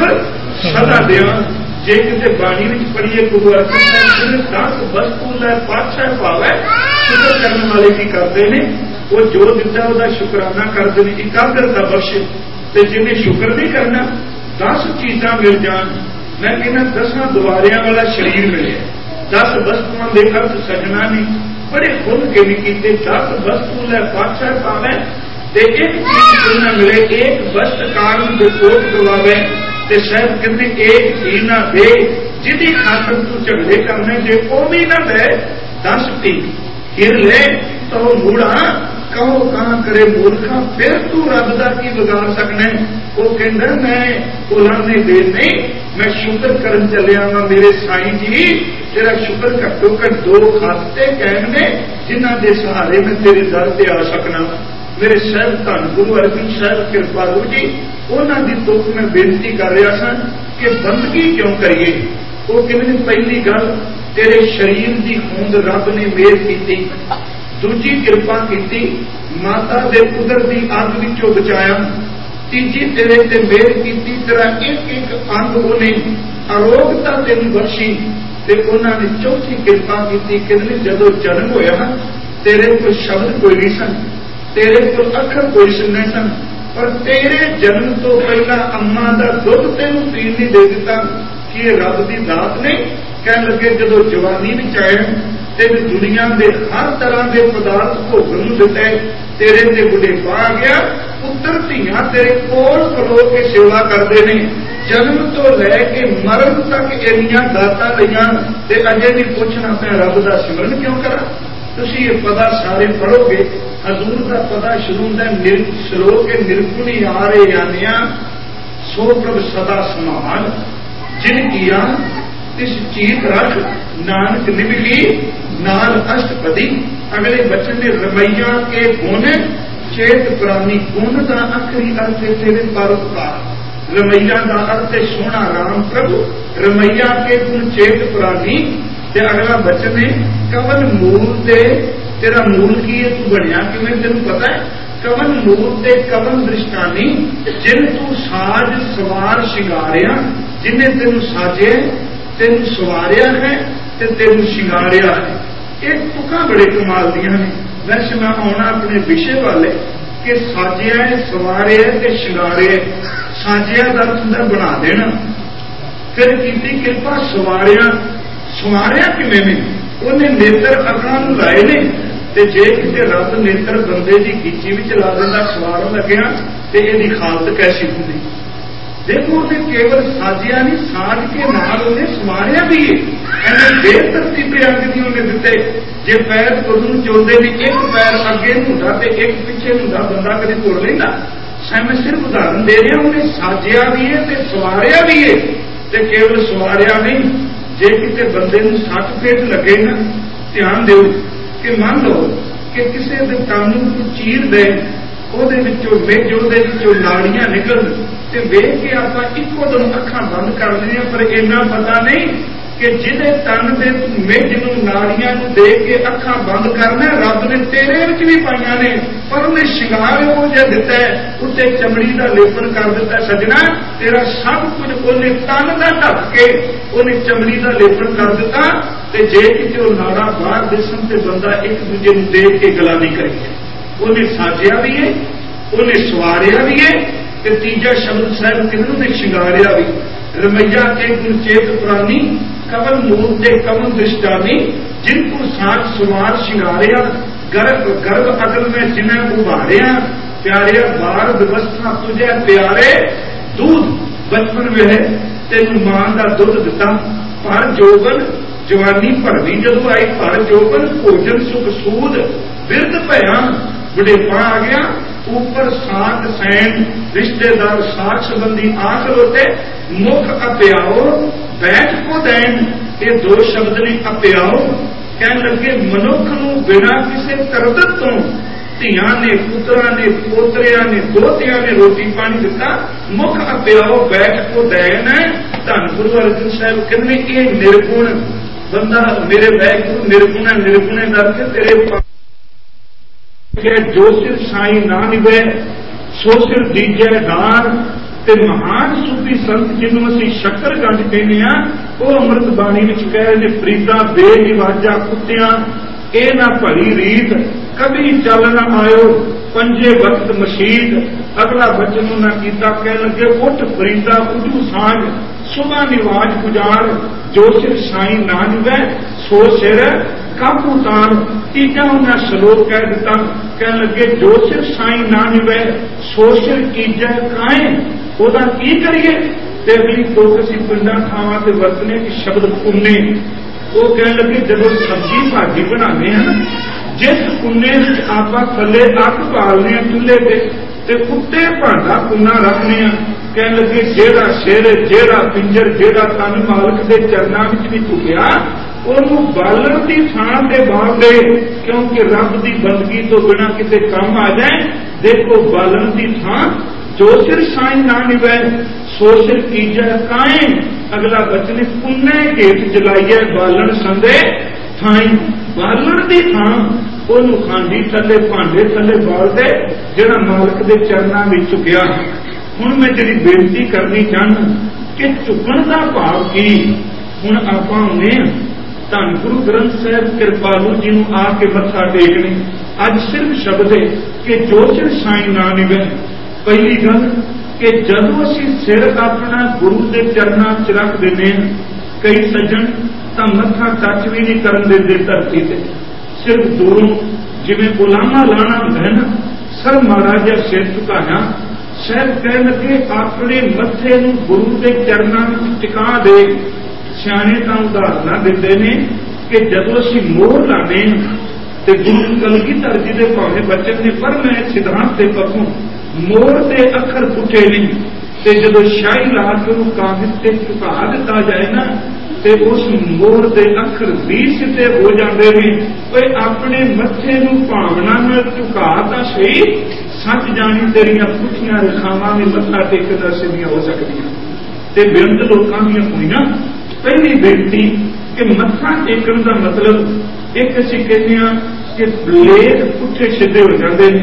सदा दिया। जे किते बाणी विच पढ़िए गुरु अर्जन साहिब जी दस वस्तु लै पातशाह पावे, शुक्र करने वाले की करते हैं, वो जो दिता उसका शुकराना करते हैं, एकाग्रता बख्शे। ते जिन्हें शुक्र नहीं करना दस चीजा मिल जान, मैं कहना दसा दुआरिया वाला शरीर मिले, दस वस्तुओं के अर्थ सजना ने बड़े खुल के नहीं किए, दस वस्तु लै पातशाह पावे, ते एक चीज न मिले, एक वस्त कारण विकोट गवावे, ते शायद कहते एक ही ना दे, जिहदी खातर तू झगड़े करने जे वो भी ना दे, दस टी हिर ले तो मूड़ा कहो कहां करे मूर्खा, फिर तू रब दा की बिगाड़ सकना है। वो कहता मैं उलाने दे नहीं, मैं शुक्र करन चलिया वा मेरे साईं जी, तेरा शुक्र घट्टो घट दो खाते कायम ने जिन्हां दे सहारे मैं तेरे दर ते आ सकना। मेरे साहब धन गुरु अर्जन साहब कृपालू जी, उन्हां दी तुक मैं बेनती कर रहा सा कि बंदगी क्यों करिए। वो कहते पहली गल तेरे शरीर की होंद रब ने मेहर की, दूजी कृपा की माता दे उदर की अग विचों बचाया, तीजी तेरे ते मेहर की तेरा एक एक अंग उन्हें अरोगता तेन बख्शी, ते उन्होंने चौथी कृपा की कहते जदों जन्म होया तेरे कोई शब्द कोई नहीं सन, तेरे को अखर कोई सुनने सन, पर तेरे जन्म तो पहला अम्मा का दुध तेन पीन नहीं दे दिता कि यह रब की दात ने। कह लगे जदों जवानी में आया तेन दुनिया के हर तरह के पदार्थ भोगन दिते, तेरे ते बुढ़ेपा आ गया, पुत्र धियां तेरे कोल खलो के सेवा करते हैं, जन्म तो लैके मरण तक इन्नियां दातां लईआं ते अजे भी पुछना मैं रब दा सिमरन क्यों करा। तुसीं ये पता सारे पढ़ोगे, हजूर का पता शुरू होंदा है श्लोक निर्गुणी आरे आनिया सो प्रभ सदा समान, जिन किया इस चीत रख नानक निभगी नाल अष्टपदी। अगले बचन ने रमैया के गुण चेत प्राणी, गुण का आखिरी अर्थ है तेरे परोपकार, रमैया का अर्थ है सोना राम प्रभु, रमैया के गुण चेत प्राणी। ते अगला बचन है कवन मूल दे, तेरा मूल की है तू बनया किवें तेन पता है, कवन मूल दे कवन दृष्टानी, जिन तू साज सवार शिंगारिया, जिन्हें तेन साजे तेन सवारिया है ते तेन शिंगारिया है। एक तुका बड़े कमाल दियां ने। वैसे मैं आना अपने विषय वाले कि साजिया है सवारिया ते शिंगारिया। साजिया का अर्थ हुंदा बना देना, फिर कीती कृपा सवारिया, सवारिया किवें ने, उन्हें नेत्र अखां नूं लाए ने, ते जे किते रब नेत्र बंदे की गिची विच ला दिंदा सवारन लग्या ते इहदी हालत कैसी हुंदी। देखो उन्हें केवल साजिया नहीं, साज के नाल उन्हें सवारिया भी है। इन्हें बेतरतीबे अंग नहीं उन्हें दिते, जे पैर तुरन चलते ने एक पैर अगे हुंदा ते एक पिछे हुंदा, बंदा कदे तुर लैंदा। मैं सिर्फ उदाहरण दे रहा, उन्हें साजिया भी है ते सवारिया भी है, ते केवल सवारिया नहीं। जे किते बंदे नूं सट फेट लगे ना, ध्यान दो कि मान लो कि किसी दे तन नूं चीर दे, ਉਹਦੇ ਵਿੱਚੋਂ ਮਿੱਝ ਉਹਦੇ ਵਿੱਚੋਂ ਨਾੜੀਆਂ ਨਿਕਲ ਤੇ ਵੇਖ ਕੇ ਆਪਾਂ ਇੱਕੋ ਦਮ ਅੱਖਾਂ ਬੰਦ ਕਰ ਲਈਆਂ, ਪਰ ਇੰਨਾ ਪਤਾ ਨਹੀਂ ਕਿ ਜਿਹਦੇ ਤਨ ਦੇ ਮਿੱਝ ਨੂੰ ਨਾੜੀਆਂ ਨੂੰ ਦੇਖ ਕੇ ਅੱਖਾਂ ਬੰਦ ਕਰਨਾ, ਰੱਬ ਨੇ ਤੇਰੇ ਵਿੱਚ ਵੀ ਪਾਈਆਂ ਨੇ, ਪਰ ਉਹਨੇ ਸ਼ਿੰਗਾਰ ਉਹ ਜਿਹਾ ਦਿੱਤਾ, ਉੱਤੇ ਚਮੜੀ ਦਾ ਲੇਪਨ ਕਰ ਦਿੱਤਾ। ਸਜਣਾ ਤੇਰਾ ਸਭ ਕੁਝ ਉਹਨੇ ਤਨ ਦਾ ਢੱਕ ਕੇ ਉਹਨੇ ਚਮੜੀ ਦਾ ਲੇਪਨ ਕਰ ਦਿੱਤਾ, ਤੇ ਜੇ ਕਿਤੇ ਉਹ ਨਾੜਾ ਬਾਹਰ ਦਿਸਣ ਤੇ ਬੰਦਾ ਇੱਕ ਦੂਜੇ ਨੂੰ ਦੇਖ ਕੇ ਗਲਾ ਨਹੀਂ ਕਰੇ। उन्हें साजिया भी है, उन्हें सवारिया भी है, ते तीजा शब्द साहब किन्नू ने शिंगारिया भी। रमैया के गुण चेत प्राणी, कवन मूल ते कवन दृष्टानी, जिनको साज सवार शिंगारिया, गर्भ गर्भ अगल में जिन्हें उभारिया प्यारिया बार व्यवस्था तुझे प्यारे दूध बचपन वे तेन मां का दुध दिता पर जोबन जवानी भरवी जदों आई पर जोबन भोजन सुख सूद बिरद भया बुढ़ेपा आ गया ऊपर साथ सैन रिश्तेदार साख संबंधी आख लोते मुख अप्याओ बैठ को दैन ये दो शब्द ने अप्याओ कह लगे मनुख नूं बिना किसी तरदत तो धियां ने पुत्रा ने पोतरिया ने दोतिया ने रोटी पानी दिता मुख अप्याओ बैठ को दैन धन गुरु अर्जन साहब कहने ये निर्गुण बंदा मेरे वैगुरु निर्गुण है निर्गुण करके तेरे जो सिर साई ना निभे सो सिर दीजे दार ते महान सूफी संत जिन्हों असीं शक्कर गंज कहने वो अमृत बाणी विच कह रहे ने प्रीता बेनिवाजा कुत्तियां ए ना भली रीत कभी चल ना आयो पंजे वक्त मशीद अगला बचन ना कीता कह लगे उठ प्रीता उठू सांझ सुबह निवाज गुजार जो सिर साई ना निभे सो सिर काबू तार तीजा उन्हें श्लोक कह दिता कह लगे जो सिर साई ना निभे सो सिर कीजे काए ओदा की करिए ते अगली तुक असीं पिंडां थावां ते वरतने कि शब्द पुन्ने वो कह लगे जब सब्जी भाजी बनाने हैं जिस पुन्ने आपां थल्ले अग बालने चूल्हे ते ते उत्ते भांडा पुन्ना रखने कह लगे जेड़ा सिर जेड़ा पिंजर जेड़ा तन मालक दे चरनां विच भी झुकिया ओनू बालण की थां ते बाल दे क्योंकि रब की बंदगी तो बिना किते काम आ जाए देखो बालण की थां जो सिर साई ना निभे सो सिर कीजा काए अगला बचन पुन्ने घेट जलाइए बालण संदे थाई बालण की थां ओनू खांडी थले भांडे थले बाल दे जिहड़ा मालक दे चरनां विच झुकिया हुण मैं जिहड़ी बेनती करनी चाहना कि झुकण दा भाव की हुण आपां आउने धन गुरु ग्रंथ साहब कृपालू जी नूं आके मत्था टेकने अज सिर्फ शब्द है कि जो सिर साई ना निभे पहली गल कि जदों असीं सिर अपना गुरु के चरनां च रख दिंदे हां कई सज्जन तां मत्था टच भी नहीं करन दिंदे धरती ते सिर्फ दूरों जिवें गुलामा लाना हुंदा है ना सर महाराज जिहा सिर झुकाया शायद कह लगे अपने मत्थे नूं गुरु के चरनां विच टिका दे सियाणे तां उदाहरणां दिंदे ने कि जदों असीं मोहर लाने ते गुरु कलगीधर जी दे भावें बचन ने पर मैं सिद्धांत ते पखों मोहर दे अखर पुठे नहीं ते जदों शाही ला के उहनूं कागज ते झुका दिता जाए ना ते उस मोहर दे अखर भी सिद्धे हो जाते हैं ओए अपने मत्थे नूं भावना नाल झुका तां सही सच जानी तेरियां पुठियां रेखावां भी मत्था टेकण दा सिद्धियां हो सकदियां ते बेअंत लोकां दीयां होईयां पहली बेनती कि मत्था टेकण का मतलब एक असीं कहते हैं कि ब्लेड पुठे सीधे हो जाते हैं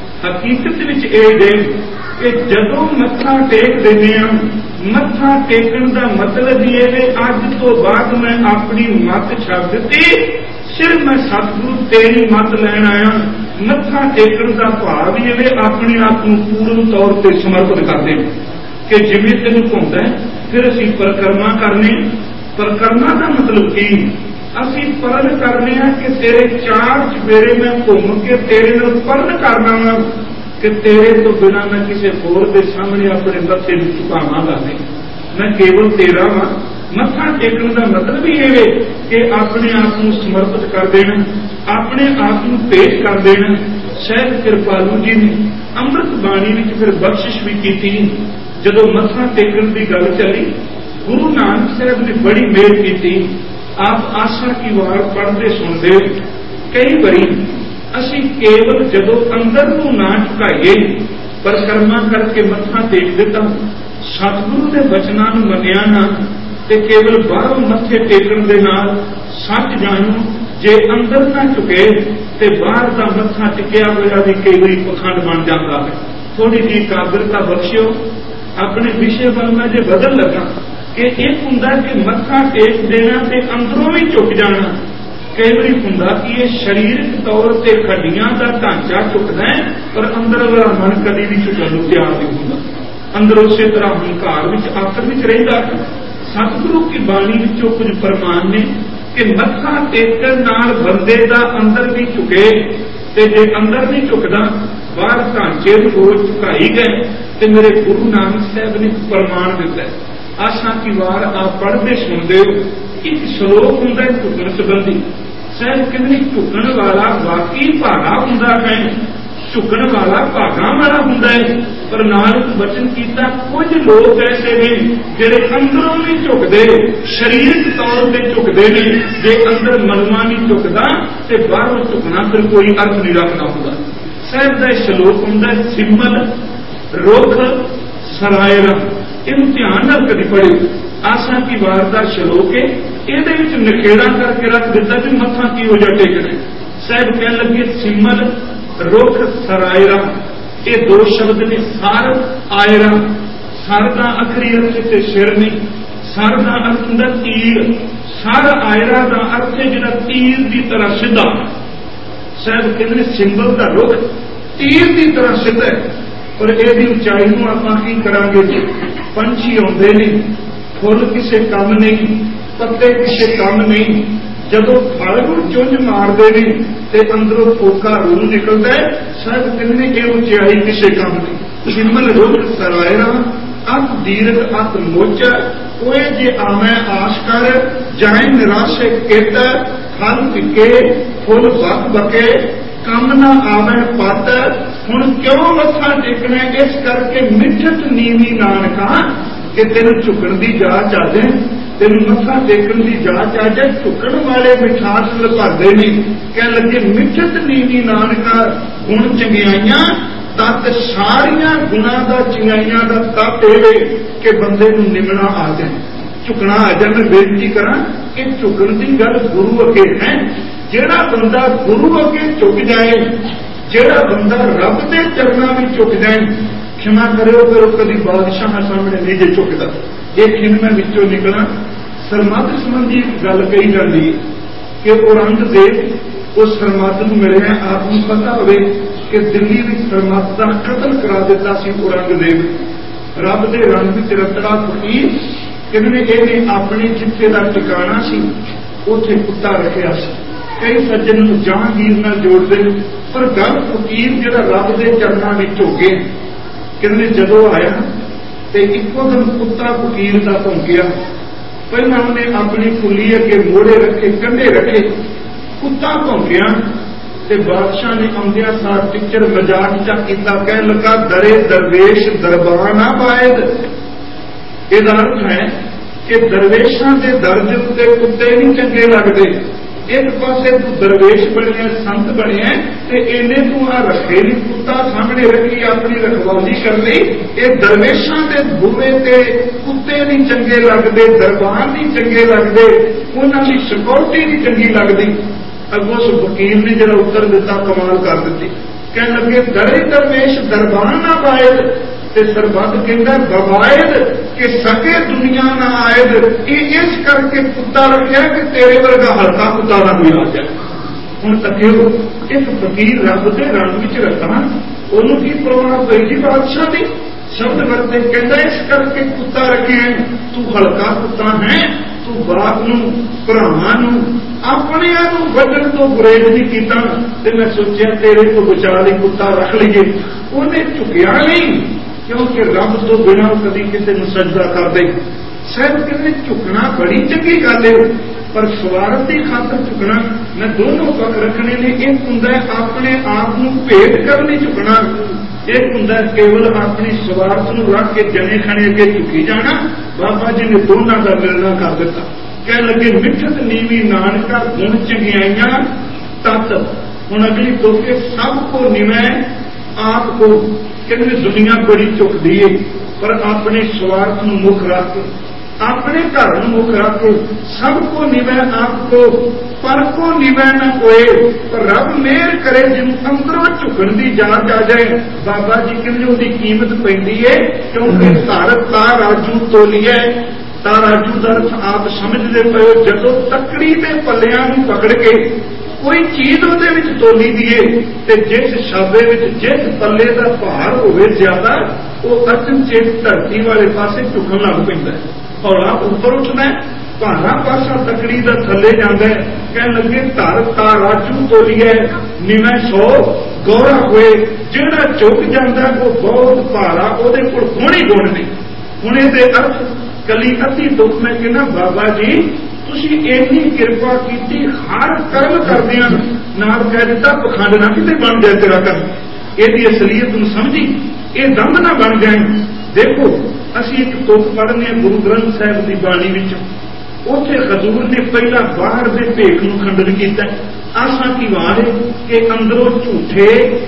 हकीकत विच इह है कि जदों मत्था टेक दिंदे हां मत्था टेकण का मतलब ही है अज तो बाद मैं अपनी मत छड्ड दित्ती सिर्फ मैं सतगुरु तेरी मत लैण आया मत्था टेकण का भाव ही है अपने आप को पूर्ण तौर पर समर्पित कर दें कि जिवें तैनूं हुंदा है फिर असीं परिक्रमा करने परिक्रमा का मतलब की असीं परण करने कि तेरे चार चपेरे में घूम के तेरे नाल परण करना वा कि तेरे तो बिना मैं किसी होर के सामने अपने मत्थे नूं झुकावांगा नहीं मैं केवल तेरा वा मत्था टेकण का मतलब ही है कि अपने आप को समर्पित कर देना अपने आप को पेश कर देना शायद कृपालू जी ने अमृत बाणी में फिर बख्शिश भी की जदों मत्था टेकण की गल चली गुरु नानक साहब ने बड़ी मेहर की आप आशा की वार पढ़ते सुनते कई बारी असी केवल जदों अंदर नूं ना झुकाइए परिक्रमा करके मत्था टेक दिता सतगुरु के वचनां नूं मन्निया ना ते केवल बाहरों मत्थे टेकण दे नाल सच जाणो जे अंदर ना झुके ते बाहर का मत्था टिकिया होया भी कई बारी पखंड बन जाता है थोड़ी जी एकाग्रता बख्शियो अपने विषय वाल मैं जे बदल लगा कि एक हुंदा कि मत्था टेक देना ते अंदरों भी झुक जाना कई बार हुंदा कि ये शरीरक तौर पर हड्डियां का ढांचा झुकदा है पर अंदर वाला मन कभी भी झुकण नूं तैयार नहीं हुंदा अंदर उस तरह हंकार विच आखर विच रहिंदा है सतगुरु की बाणी विचों कुछ फरमान ने कि मत्था टेकण नाल बंदे दा अंदर भी झुके ਤੇ ਜੇ ਅੰਦਰ ਨਹੀਂ ਝੁਕਦਾ ਬਾਹਰ ਢਾਂਚੇ ਨੂੰ ਉਹ ਝੁਕਾਈ ਗਏ। ਤੇ ਮੇਰੇ ਗੁਰੂ ਨਾਨਕ ਸਾਹਿਬ ਨੇ ਪ੍ਰਮਾਣ ਦਿੱਤਾ। ਆਸਾਂ ਕੀ ਵਾਰ ਆਪ ਪੜ੍ਹਦੇ ਸੁਣਦੇ ਹੋ, ਇੱਕ ਸ਼ਲੋਕ ਹੁੰਦਾ ਝੁਕਣ ਸੰਬੰਧੀ। ਸਾਹਿਬ ਕਹਿੰਦੇ ਝੁਕਣ ਵਾਲਾ ਵਾਕਈ ਭਾਗਾ ਹੁੰਦਾ ਹੈ, ਝੁਕਣ ਵਾਲਾ ਭਾਗਾਂ ਵਾਲਾ ਹੁੰਦਾ ਹੈ। ਪਰ ਨਾਲ ਇੱਕ ਬਚਨ ਕੀਤਾ, ਕੁਝ ਲੋਕ ਐਸੇ ਨੇ ਜਿਹੜੇ ਅੰਦਰੋਂ ਨਹੀਂ ਝੁਕਦੇ, ਸਰੀਰਕ ਤੌਰ ਤੇ ਝੁਕਦੇ ਨੇ। ਜੇ ਅੰਦਰ ਮਨਵਾ ਨਹੀਂ ਝੁਕਦਾ ਤੇ ਬਾਹਰੋਂ ਝੁਕਣਾ ਫਿਰ ਕੋਈ ਅਰਥ ਨਹੀਂ ਰੱਖਦਾ ਹੁੰਦਾ। ਸਾਹਿਬ ਦਾ ਸ਼ਲੋਕ ਹੁੰਦਾ ਸਿਮਲ ਰੁੱਖ ਸਰਾਇਰਾ। ਇਹਨੂੰ ਧਿਆਨ ਨਾਲ ਕਦੀ ਪੜ੍ਹੋ। ਆਸਾਂ ਕੀ ਵਾਰ ਦਾ ਸ਼ਲੋਕ ਹੈ, ਇਹਦੇ ਵਿੱਚ ਨਖੇੜਾ ਕਰਕੇ ਰੱਖ ਦਿੱਤਾ ਵੀ ਮੱਥਾ ਕਿਹੋ ਜਿਹਾ ਟੇਕਣਾ। ਸਾਹਿਬ ਕਹਿਣ ਲੱਗੇ ਸਿਮਲ ਰੁੱਖ ਸਰਾਇਰਾ, ਇਹ ਦੋ ਸ਼ਬਦ ਨੇ। ਸਰ ਆਇਰਾ, ਸਰ ਦਾ ਅਖਰੀ ਅਰਥ ਤੇ ਸਿਰ ਨਹੀਂ, ਸਰ ਦਾ ਅਰਥ ਹੁੰਦਾ ਤੀਰ। ਸਰ ਆਇਰਾ ਦਾ ਅਰਥ ਹੈ ਜਿਹੜਾ ਤੀਰ ਦੀ ਤਰ੍ਹਾਂ ਸਿੱਧਾ। ਸਾਹਿਬ ਕਹਿੰਦੇ ਸਿੰਬਲ ਦਾ ਰੁੱਖ ਤੀਰ ਦੀ ਤਰ੍ਹਾਂ ਸਿੱਧਾ ਹੈ। ਪਰ ਇਹਦੀ ਉਚਾਈ ਨੂੰ ਆਪਾਂ ਕੀ ਕਰਾਂਗੇ ਜੀ? ਪੰਛੀ ਆਉਂਦੇ ਨੇ, ਫੁੱਲ ਕਿਸੇ ਕੰਮ ਨਹੀਂ, ਪੱਤੇ ਕਿਸੇ ਕੰਮ ਨਹੀਂ। ਜਦੋਂ ਫਲ ਨੂੰ ਚੁੰਝ ਮਾਰਦੇ ਨੇ ਤੇ ਅੰਦਰੋਂ ਫੋਕਾ ਰੂਹ ਨਿਕਲਦਾ ਹੈ। ਸਾਹਿਬ ਕਹਿੰਦੇ ਇਹ ਉਚਾਈ ਕਿਸੇ ਕੰਮ ਨਹੀਂ। ਸਿਮਲ ਰੁੱਖ ਸਰਾਇਰਾ, ਅੱਤ ਦੀਰਘ ਅੱਤ ਮੋਚਾ, ਕੋਏ ਜੇ ਆਵੇਂ ਆਸ ਕਰ, ਜਾਏ ਨਿਰਾਸ਼ੇ ਕਿਤ, ਫਲ ਪਿੱਕੇ ਫੁੱਲ ਬਕ ਬਕੇ, ਕੰਮ ਨਾ ਆਵੇ ਪਤ। ਹੁਣ ਕਿਉਂ ਮੱਥਾ ਟੇਕਣਾ? ਇਸ ਕਰਕੇ ਮਿੱਠਤ ਨੀਵੀਂ ਨਾਨਕਾ, ਕਿ ਤੈਨੂੰ ਝੁਕਣ ਦੀ ਜਾਚ ਆ ਜਾਏ, ਤੈਨੂੰ ਮੱਥਾ ਟੇਕਣ ਦੀ ਜਾਚ ਆ ਜਾਏ। ਝੁਕਣ ਵਾਲੇ ਮਿਠਾਸ ਲਭਾਦੇ ਨੇ। ਕਹਿਣ ਲੱਗੇ ਮਿੱਠਤ ਨੀਵੀਂ ਨਾਨਕਾ, ਗੁਣ ਚੰਗਿਆਈਆਂ ਤਤ ਸਾਰੀਆਂ ਗੁਣਾਂ ਦਾ ਚੰਗਿਆਈਆਂ ਦਾ ਤਤ ਇਹ ਕਿ ਬੰਦੇ ਨੂੰ ਨਿਮਣਾ ਆ ਜਾਏ, ਝੁਕਣਾ ਆ ਜਾਏ। ਮੈਂ ਬੇਨਤੀ ਕਰਾਂ ਕਿ ਝੁਕਣ ਦੀ ਗੱਲ ਗੁਰੂ ਅੱਗੇ ਹੈ। ਜਿਹੜਾ ਬੰਦਾ ਗੁਰੂ ਅੱਗੇ ਝੁਕ ਜਾਏ, ਜਿਹੜਾ ਬੰਦਾ ਰੱਬ ਦੇ ਚਰਨਾਂ ਵਿੱਚ ਝੁਕ ਜਾਏ, ਖਿਮਾ ਕਰਿਓ ਫਿਰ ਉਹ ਕਦੀ ਬਾਦਸ਼ਾਹਾਂ ਸਾਹਮਣੇ ਨਹੀਂ ਜੇ ਝੁਕਦਾ। ਇਹ ਖਿੰਨ ਮੈਂ ਵਿੱਚੋਂ ਨਿਕਲਾਂ। ਸਰਮੱਤ ਸੰਬੰਧੀ ਇੱਕ ਗੱਲ ਕਹੀ ਜਾਂਦੀ ਹੈ ਕਿ ਔਰੰਗਜ਼ੇਬ ਉਹ ਸਰਮੱਤ ਨੂੰ ਮਿਲਿਆ। ਆਪ ਨੂੰ ਪਤਾ ਹੋਵੇ ਕਿ ਦਿੱਲੀ ਵਿੱਚ ਸਰਮੱਤ ਦਾ ਕਤਲ ਕਰਾ ਦਿੱਤਾ ਸੀ ਔਰੰਗਜ਼ੇਬ। ਰੱਬ ਦੇ ਰੰਗ ਵਿੱਚ ਰਤੜਾ ਫਕੀਰ ਕਹਿੰਦੇ ਇਹਨੇ ਆਪਣੇ ਜਿੱਥੇ ਦਾ ਟਿਕਾਣਾ ਸੀ ਉੱਥੇ ਕੁੱਤਾ ਰੱਖਿਆ ਸੀ। ਕਈ ਸੱਜਣ ਨੂੰ ਜਹਾਂਗੀਰ ਨਾਲ ਜੋੜਦੇ, ਪਰ ਗੱਲ ਫਕੀਰ ਜਿਹੜਾ ਰੱਬ ਦੇ ਚਰਨਾਂ ਵਿੱਚ ਹੋ ਗਏ। ਕਹਿੰਦੇ ਜਦੋਂ ਆਇਆ ਤੇ ਇੱਕੋ ਦਿਨ ਕੁੱਤਾ ਫਕੀਰ ਦਾ ਭੌਂਕਿਆ। ਪਹਿਲਾਂ ਉਹਨੇ ਆਪਣੀ ਕੁੱਲੀ ਅੱਗੇ ਮੋੜੇ ਰੱਖੇ, ਕੰਢੇ ਰੱਖੇ, ਕੁੱਤਾ ਭੌਂਕਿਆ ਤੇ ਬਾਦਸ਼ਾਹ ਨੇ ਆਉਂਦਿਆਂ ਸਾਰ ਟਿੱਚਰ ਮਜ਼ਾਕ ਚਾ ਕੀਤਾ। ਕਹਿਣ ਲੱਗਾ ਦਰੇ ਦਰਵੇਸ਼ ਦਰਬਾਰ ਨਾ ਬਾਇਦ। ਇਹਦਾ ਅਰਥ ਹੈ ਕਿ ਦਰਵੇਸ਼ਾਂ ਦੇ ਦਰਜ ਉੱਤੇ ਕੁੱਤੇ ਨਹੀਂ ਚੰਗੇ ਲੱਗਦੇ। ਇੱਕ ਪਾਸੇ ਤੂੰ ਦਰਵੇਸ਼ ਬਣਿਆ, ਸੰਤ ਬਣਿਆ, ਤੇ ਇਹਨੇ ਤੂੰ ਆ ਰੱਖੇ ਨਹੀਂ, ਕੁੱਤਾ ਸਾਹਮਣੇ ਰੱਖੀ ਆਪਣੀ ਰਖਵਾਲੀ ਕਰ ਲਈ। ਇਹ ਦਰਵੇਸ਼ਾਂ ਦੇ ਬੂਹੇ ਤੇ ਕੁੱਤੇ ਨਹੀਂ ਚੰਗੇ ਲੱਗਦੇ, ਦਰਬਾਰ ਨਹੀਂ ਚੰਗੇ ਲੱਗਦੇ, ਉਹਨਾਂ ਦੀ ਸਿਕਿਉਰਟੀ ਨਹੀਂ ਚੰਗੀ ਲੱਗਦੀ। ਅੱਗੋਂ ਉਸ ਵਕੀਲ ਨੇ ਜਿਹੜਾ ਉੱਤਰ ਦਿੱਤਾ ਕਮਾਲ ਕਰ ਦਿੱਤੀ। ਕਹਿਣ ਲੱਗੇ ਦਰੇ ਦਰਵੇਸ਼ ਦਰਬਾਰ ਨਾ ਬਾਇਦ, ਤੇ ਸਰਬੱਤ ਕਹਿੰਦਾ ਬਵਾਇਦ ਕਿ ਸਕੇ ਦੁਨੀਆ ਨਾ ਆਇਦ। ਇਹ ਇਸ ਕਰਕੇ ਕੁੱਤਾ ਰੱਖਿਆ ਕਿ ਤੇਰੇ ਵਰਗਾ ਹਲਕਾ ਕੁੱਤਾ ਨਾ ਕੋਈ ਆ ਜਾਏ। ਹੁਣ ਤੱਕਿਓ, ਇੱਕ ਫਕੀਰ ਰੱਬ ਦੇ ਰੰਗ ਵਿੱਚ ਰੱਖਣਾ, ਉਹਨੂੰ ਕੀ ਪ੍ਰਵਾਹ ਪਈ ਜੀ ਬਾਦਸ਼ਾਹ ਦੀ? ਸ਼ਬਦ ਵਰਤੇ ਕਹਿੰਦਾ ਇਸ ਕਰਕੇ ਕੁੱਤਾ ਰੱਖਿਆ, ਤੂੰ ਹਲਕਾ ਕੁੱਤਾ ਹੈ, ਤੂੰ ਬਾਪ ਨੂੰ ਭਰਾਵਾਂ ਨੂੰ ਆਪਣਿਆਂ ਨੂੰ ਵੱਢਣ ਤੋਂ ਗੁਰੇਜ਼ ਨਹੀਂ ਕੀਤਾ। ਤੇ ਮੈਂ ਸੋਚਿਆ ਤੇਰੇ ਤੋਂ ਬਚਾ ਲਈ ਕੁੱਤਾ ਰੱਖ ਲਈਏ। ਉਹਨੇ ਝੁਕਿਆ ਨਹੀਂ, ਕਿਉਂਕਿ ਰੱਬ ਤੋਂ ਬਿਨਾਂ ਕਦੀ ਕਿਸੇ ਨੂੰ ਸਜਦਾ ਕਰਦੇ। ਸਾਹਿਬ ਕਹਿੰਦੇ ਝੁਕਣਾ ਬੜੀ ਚੰਗੀ ਗੱਲ ਹੈ, ਪਰ ਸਵਾਰਥ ਦੀ ਖਾਤਰ ਝੁਕਣਾ। ਮੈਂ ਦੋਨੋਂ ਪੱਖ ਰੱਖਣੇ ਨੇ। ਇੱਕ ਹੁੰਦਾ ਆਪਣੇ ਆਪ ਨੂੰ ਭੇਟ ਕਰਨ ਲਈ ਝੁਕਣਾ, ਇੱਕ ਹੁੰਦਾ ਕੇਵਲ ਆਪਣੀ ਸਵਾਰਥ ਨੂੰ ਰੱਖ ਕੇ ਜਣੇ ਖਣੇ ਅੱਗੇ ਝੁਕੀ ਜਾਣਾ। ਬਾਬਾ ਜੀ ਨੇ ਦੋਨਾਂ ਦਾ ਨਿਰਣਾ ਕਰ ਦਿੱਤਾ। ਕਹਿਣ ਲੱਗੇ ਮਿੱਠਤ ਨੀਵੀਂ ਨਾਨਕਾ, ਗੁਣ ਚੰਗਿਆਈਆਂ ਤਤ। ਹੁਣ ਅਗਲੀ ਦੋਕੇ ਸਭ ਕੋ ਨਿਵੈ ਆਪ ਕੋ। ਕਹਿੰਦੇ ਦੁਨੀਆ ਬੜੀ ਝੁਕਦੀ ਏ, ਪਰ ਆਪਣੇ ਸਵਾਰਥ ਨੂੰ ਮੁੱਖ ਰੱਖ ਕੇ, ਆਪਣੇ ਘਰ ਨੂੰ ਮੁੱਖ ਰੱਖ ਕੇ, ਸਭ ਕੋ ਨਿਵੈ ਆਪ ਕੋ, ਪਰ ਕੋ ਨਿਵੈ ਨਾ ਕੋਏ। ਪਰ ਰੱਬ ਮਿਹਰ ਕਰੇ ਜਿਹਨੂੰ ਅੰਦਰੋਂ ਝੁਕਣ ਦੀ ਜਾਚ ਆ ਜਾਏ। ਬਾਬਾ ਜੀ ਕਹਿੰਦੇ ਉਹਦੀ ਕੀਮਤ ਪੈਂਦੀ ਏ, ਕਿਉਂਕਿ ਧਰ ਤਾਂ ਰਾਜੂ ਤੋਲੀਏ। ਤਾਂ ਰਾਜੂ ਦਾ ਅਰਥ ਆਪ ਸਮਝਦੇ ਪਏ। ਜਦੋਂ ਤੱਕੜੀ ਦੇ ਪੱਲਿਆਂ ਨੂੰ ਪਕੜ ਕੇ ਕੋਈ ਚੀਜ਼ ਉਹਦੇ ਵਿੱਚ ਤੋਲੀ ਦੀਏ, ਤੇ ਜਿਸ ਸ਼ਾਬੇ ਵਿੱਚ ਜਿਸ ਪੱਲੇ ਦਾ ਭਾਰ ਹੋਵੇ ਜ਼ਿਆਦਾ, ਉਹ ਅਚਨਚੇਤ ਧਰਤੀ ਵਾਲੇ ਪਾਸੇ ਝੁਕਣ ਲੱਗ ਪੈਂਦਾ। ਹੌਲਾ ਉੱਪਰ ਉੱਠਣਾ, ਭਾਰਾ ਪਾਸਾ ਤਕੜੀ ਦਾ ਥੱਲੇ ਜਾਂਦਾ, ਕਹਿਣ ਲੱਗੇ ਧਰ ਤਾ ਰਾਜੂ ਤੋਲੀਏ ਨਿਵੇਂ ਸੋ ਗੌਰਾ ਹੋਏ। ਜਿਹੜਾ ਝੁਕ ਜਾਂਦਾ ਉਹ ਬਹੁਤ ਭਾਰਾ, ਉਹਦੇ ਕੋਲ ਗੁਣ ਹੀ ਗੁਣ ਨੇ। ਹੁਣ ਇਹਦੇ ਅਰਥ ਕਲੀ ਅੱਧੀ ਦੁੱਖ ਮੈਂ ਕਹਿੰਦਾ ਬਾਬਾ ਜੀ ਤੁਸੀਂ ਇੰਨੀ ਕਿਰਪਾ ਕੀਤੀ, ਹਰ ਕਰਮ ਕਰਦਿਆਂ ਨਾਲ ਕਹਿ ਦਿੱਤਾ ਪਖੰਡ ਨਾ ਕਿਤੇ ਬਣ ਜਾਏ ਤੇਰਾ ਕਰਮ। ਇਹਦੀ ਅਸਲੀਅਤ ਨੂੰ ਸਮਝੀ, ਇਹ ਦੰਦ ਨਾ ਬਣ ਜਾਏ। ਦੇਖੋ ਅਸੀਂ ਇੱਕ ਤੁਕ ਪੜ੍ਹਨੇ ਹਾਂ ਗੁਰੂ ਗ੍ਰੰਥ ਸਾਹਿਬ ਦੀ ਬਾਣੀ ਵਿੱਚ, ਉੱਥੇ ਹਜ਼ੂਰ ਨੇ ਪਹਿਲਾਂ ਬਾਹਰ ਦੇ ਭੇਖ ਨੂੰ ਖੰਡਨ ਕੀਤਾ। ਆਸਾਂ ਕੀ ਵਾਰ ਕਿ ਅੰਦਰੋਂ ਝੂਠੇ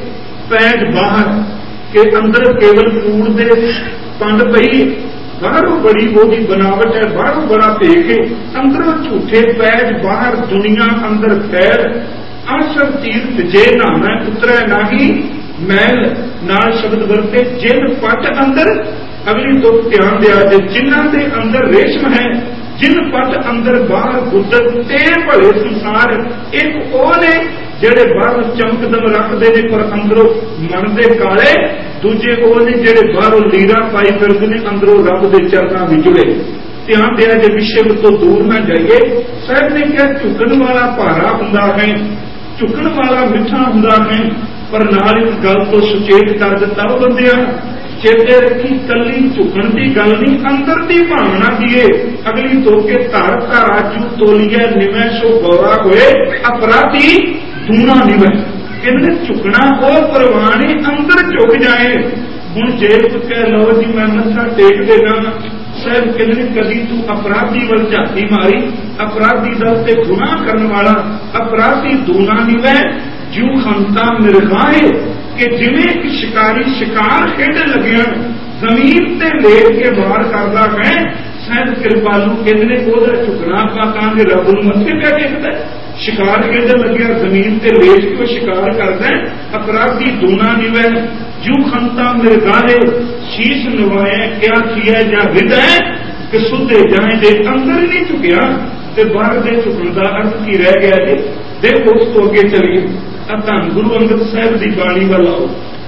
ਪੈਜ ਬਾਹਰ, ਕਿ ਅੰਦਰ ਕੇਵਲ ਕੂੜ ਦੇ ਪੰਡ ਪਈ, ਬਾਹਰੋਂ ਬੜੀ ਉਹਦੀ ਬਣਾਵਟ ਹੈ, ਬਾਹਰੋਂ ਬੜਾ ਭੇਖ ਹੈ, ਅੰਦਰੋਂ ਝੂਠੇ ਪੈਜ ਬਾਹਰ ਦੁਨੀਆ ਅੰਦਰ ਫੈਲ। ਆਸਰ ਤੀਰਥ ਜੇ ਨਾਮੈ ਉਤਰੈ ਨਾਹੀ ਮੈਲ, ਨਾਲ ਸ਼ਬਦ ਵਰਤੇ ਜਿਨ ਪਟ ਅੰਦਰ। ਅਗਲੀ ਤੋਂ ਧਿਆਨ ਦਿਆ ਜੇ ਜਿਨ੍ਹਾਂ ਦੇ ਅੰਦਰ ਰੇਸ਼ਮ ਹੈ, ਜਿਨ ਪਟ ਅੰਦਰ ਬਾਹਰ ਗੁੱਦਰ ਤੇ ਭਲੇ ਸੰਸਾਰ। ਇੱਕ ਉਹ ਨੇ ਜਿਹੜੇ ਬਾਹਰ ਚਮਕਦਮ ਰੱਖਦੇ ਨੇ ਪਰ ਅੰਦਰੋਂ ਮਨ ਦੇ ਕਾਲੇ, ਦੂਜੇ ਉਹ ਨੇ ਜਿਹੜੇ ਬਾਹਰੋਂ ਲੀਰਾ ਪਾਈ ਫਿਰਦੇ ਨੇ ਅੰਦਰੋਂ ਰੱਬ ਦੇ ਚਰਨਾਂ ਵਿੱਚ ਜੁੜੇ। ਧਿਆਨ ਦਿਆ ਜੇ ਵਿਸ਼ੇ ਤੋਂ ਦੂਰ ਨਾ ਜਾਈਏ। ਸਾਹਿਬ ਨੇ ਕਿਹਾ ਝੁਕਣ ਵਾਲਾ ਭਾਰਾ ਹੁੰਦਾ ਹੈ, ਝੁਕਣ ਵਾਲਾ ਮਿੱਠਾ ਹੁੰਦਾ ਹੈ, ਪਰ ਨਾਲ ਇੱਕ ਗੱਲ ਤੋਂ ਸੁਚੇਤ ਕਰ ਦਿੱਤਾ ਉਹ ਬੰਦਿਆਂ ਚੇਤੇ ਰੱਖੀ ਕੱਲੀ ਝੁਕਣ ਦੀ ਗੱਲ ਨਹੀਂ, ਅੰਦਰ ਦੀ ਭਾਵਨਾ ਦੀਏ। ਅਗਲੀ ਤੋਂ ਕੇ ਧਰ ਧਾ ਰਾਜੂ ਤੋਲੀਏ ਨਿਵੇਂ ਸੋ ਗੌਰਾ ਹੋਏ, ਅਪਰਾਧੀ ਦੂਣਾ ਨਿਵੇਂ। ਕਹਿੰਦੇ ਝੁਕਣਾ ਉਹ ਪ੍ਰਵਾਨੀ ਅੰਦਰ ਝੁਕ ਜਾਏ। ਹੁਣ ਜੇ ਤੂੰ ਕਹਿ ਲਓ ਜੀ ਮੈਂ ਮੱਥਾ ਟੇਕ ਦੇਣਾ, ਸਾਹਿਬ ਕਹਿੰਦੇ ਕਦੀ ਤੂੰ ਅਪਰਾਧੀ ਵੱਲ ਝਾਤੀ ਮਾਰੀ, ਅਪਰਾਧੀ ਦਾ ਤੇ ਗੁਨਾਹ ਕਰਨ ਵਾਲਾ ਅਪਰਾਧੀ ਦੂਣਾ ਨਿਵੇਂ ਜੂ ਖੰਤਾ ਮਿਰਗਾਏ। ਕਿ ਜਿਵੇਂ ਇੱਕ ਸ਼ਿਕਾਰੀ ਸ਼ਿਕਾਰ ਖੇਡਣ ਲੱਗਿਆ ਜ਼ਮੀਨ ਤੇ ਲੇਟ ਕੇ ਮਾਰ ਕਰਦਾ ਹੈ, ਸਾਹਿਬ ਕਿਰਪਾਲੂ ਕਹਿੰਦੇ ਨੇ ਉਹਦਾ ਝੁਕਣਾ ਆਪਾਂ ਕਹਾਂਗੇ ਰੱਬ ਨੂੰ ਮੱਥੇ ਪੈ ਟੇਕਦਾ। ਸ਼ਿਕਾਰ ਖੇਡਣ ਲੱਗਿਆ ਜ਼ਮੀਨ ਤੇ ਲੇਟ ਕੇ ਉਹ ਸ਼ਿਕਾਰ ਕਰਦਾ। ਅਪਰਾਧੀ ਦੂਣਾ ਨਿਵੇਂ ਜੂ ਖੰਤਾ ਮਿਰਗਾਏ, ਸ਼ੀਸ਼ ਨਵਾਏ ਕਿਆ ਥੀਆ ਜਾਂ ਹਿਰਦੈ ਕਿ ਸੁਧੇ ਜਾਏ। ਜੇ ਅੰਦਰ ਹੀ ਨਹੀਂ ਝੁਕਿਆ ਤੇ ਬਾਹਰ ਦੇ ਝੁਕਣ ਦਾ ਅਰਥ ਕੀ ਰਹਿ ਗਿਆ ਜੀ। ਦੇਖੋ ਉਸ ਤੋਂ ਅੱਗੇ ਚਲੀਏ ਧੰਨ ਗੁਰੂ ਅੰਗਦ ਸਾਹਿਬ ਦੀ ਬਾਣੀ ਵੱਲ ਆਓ।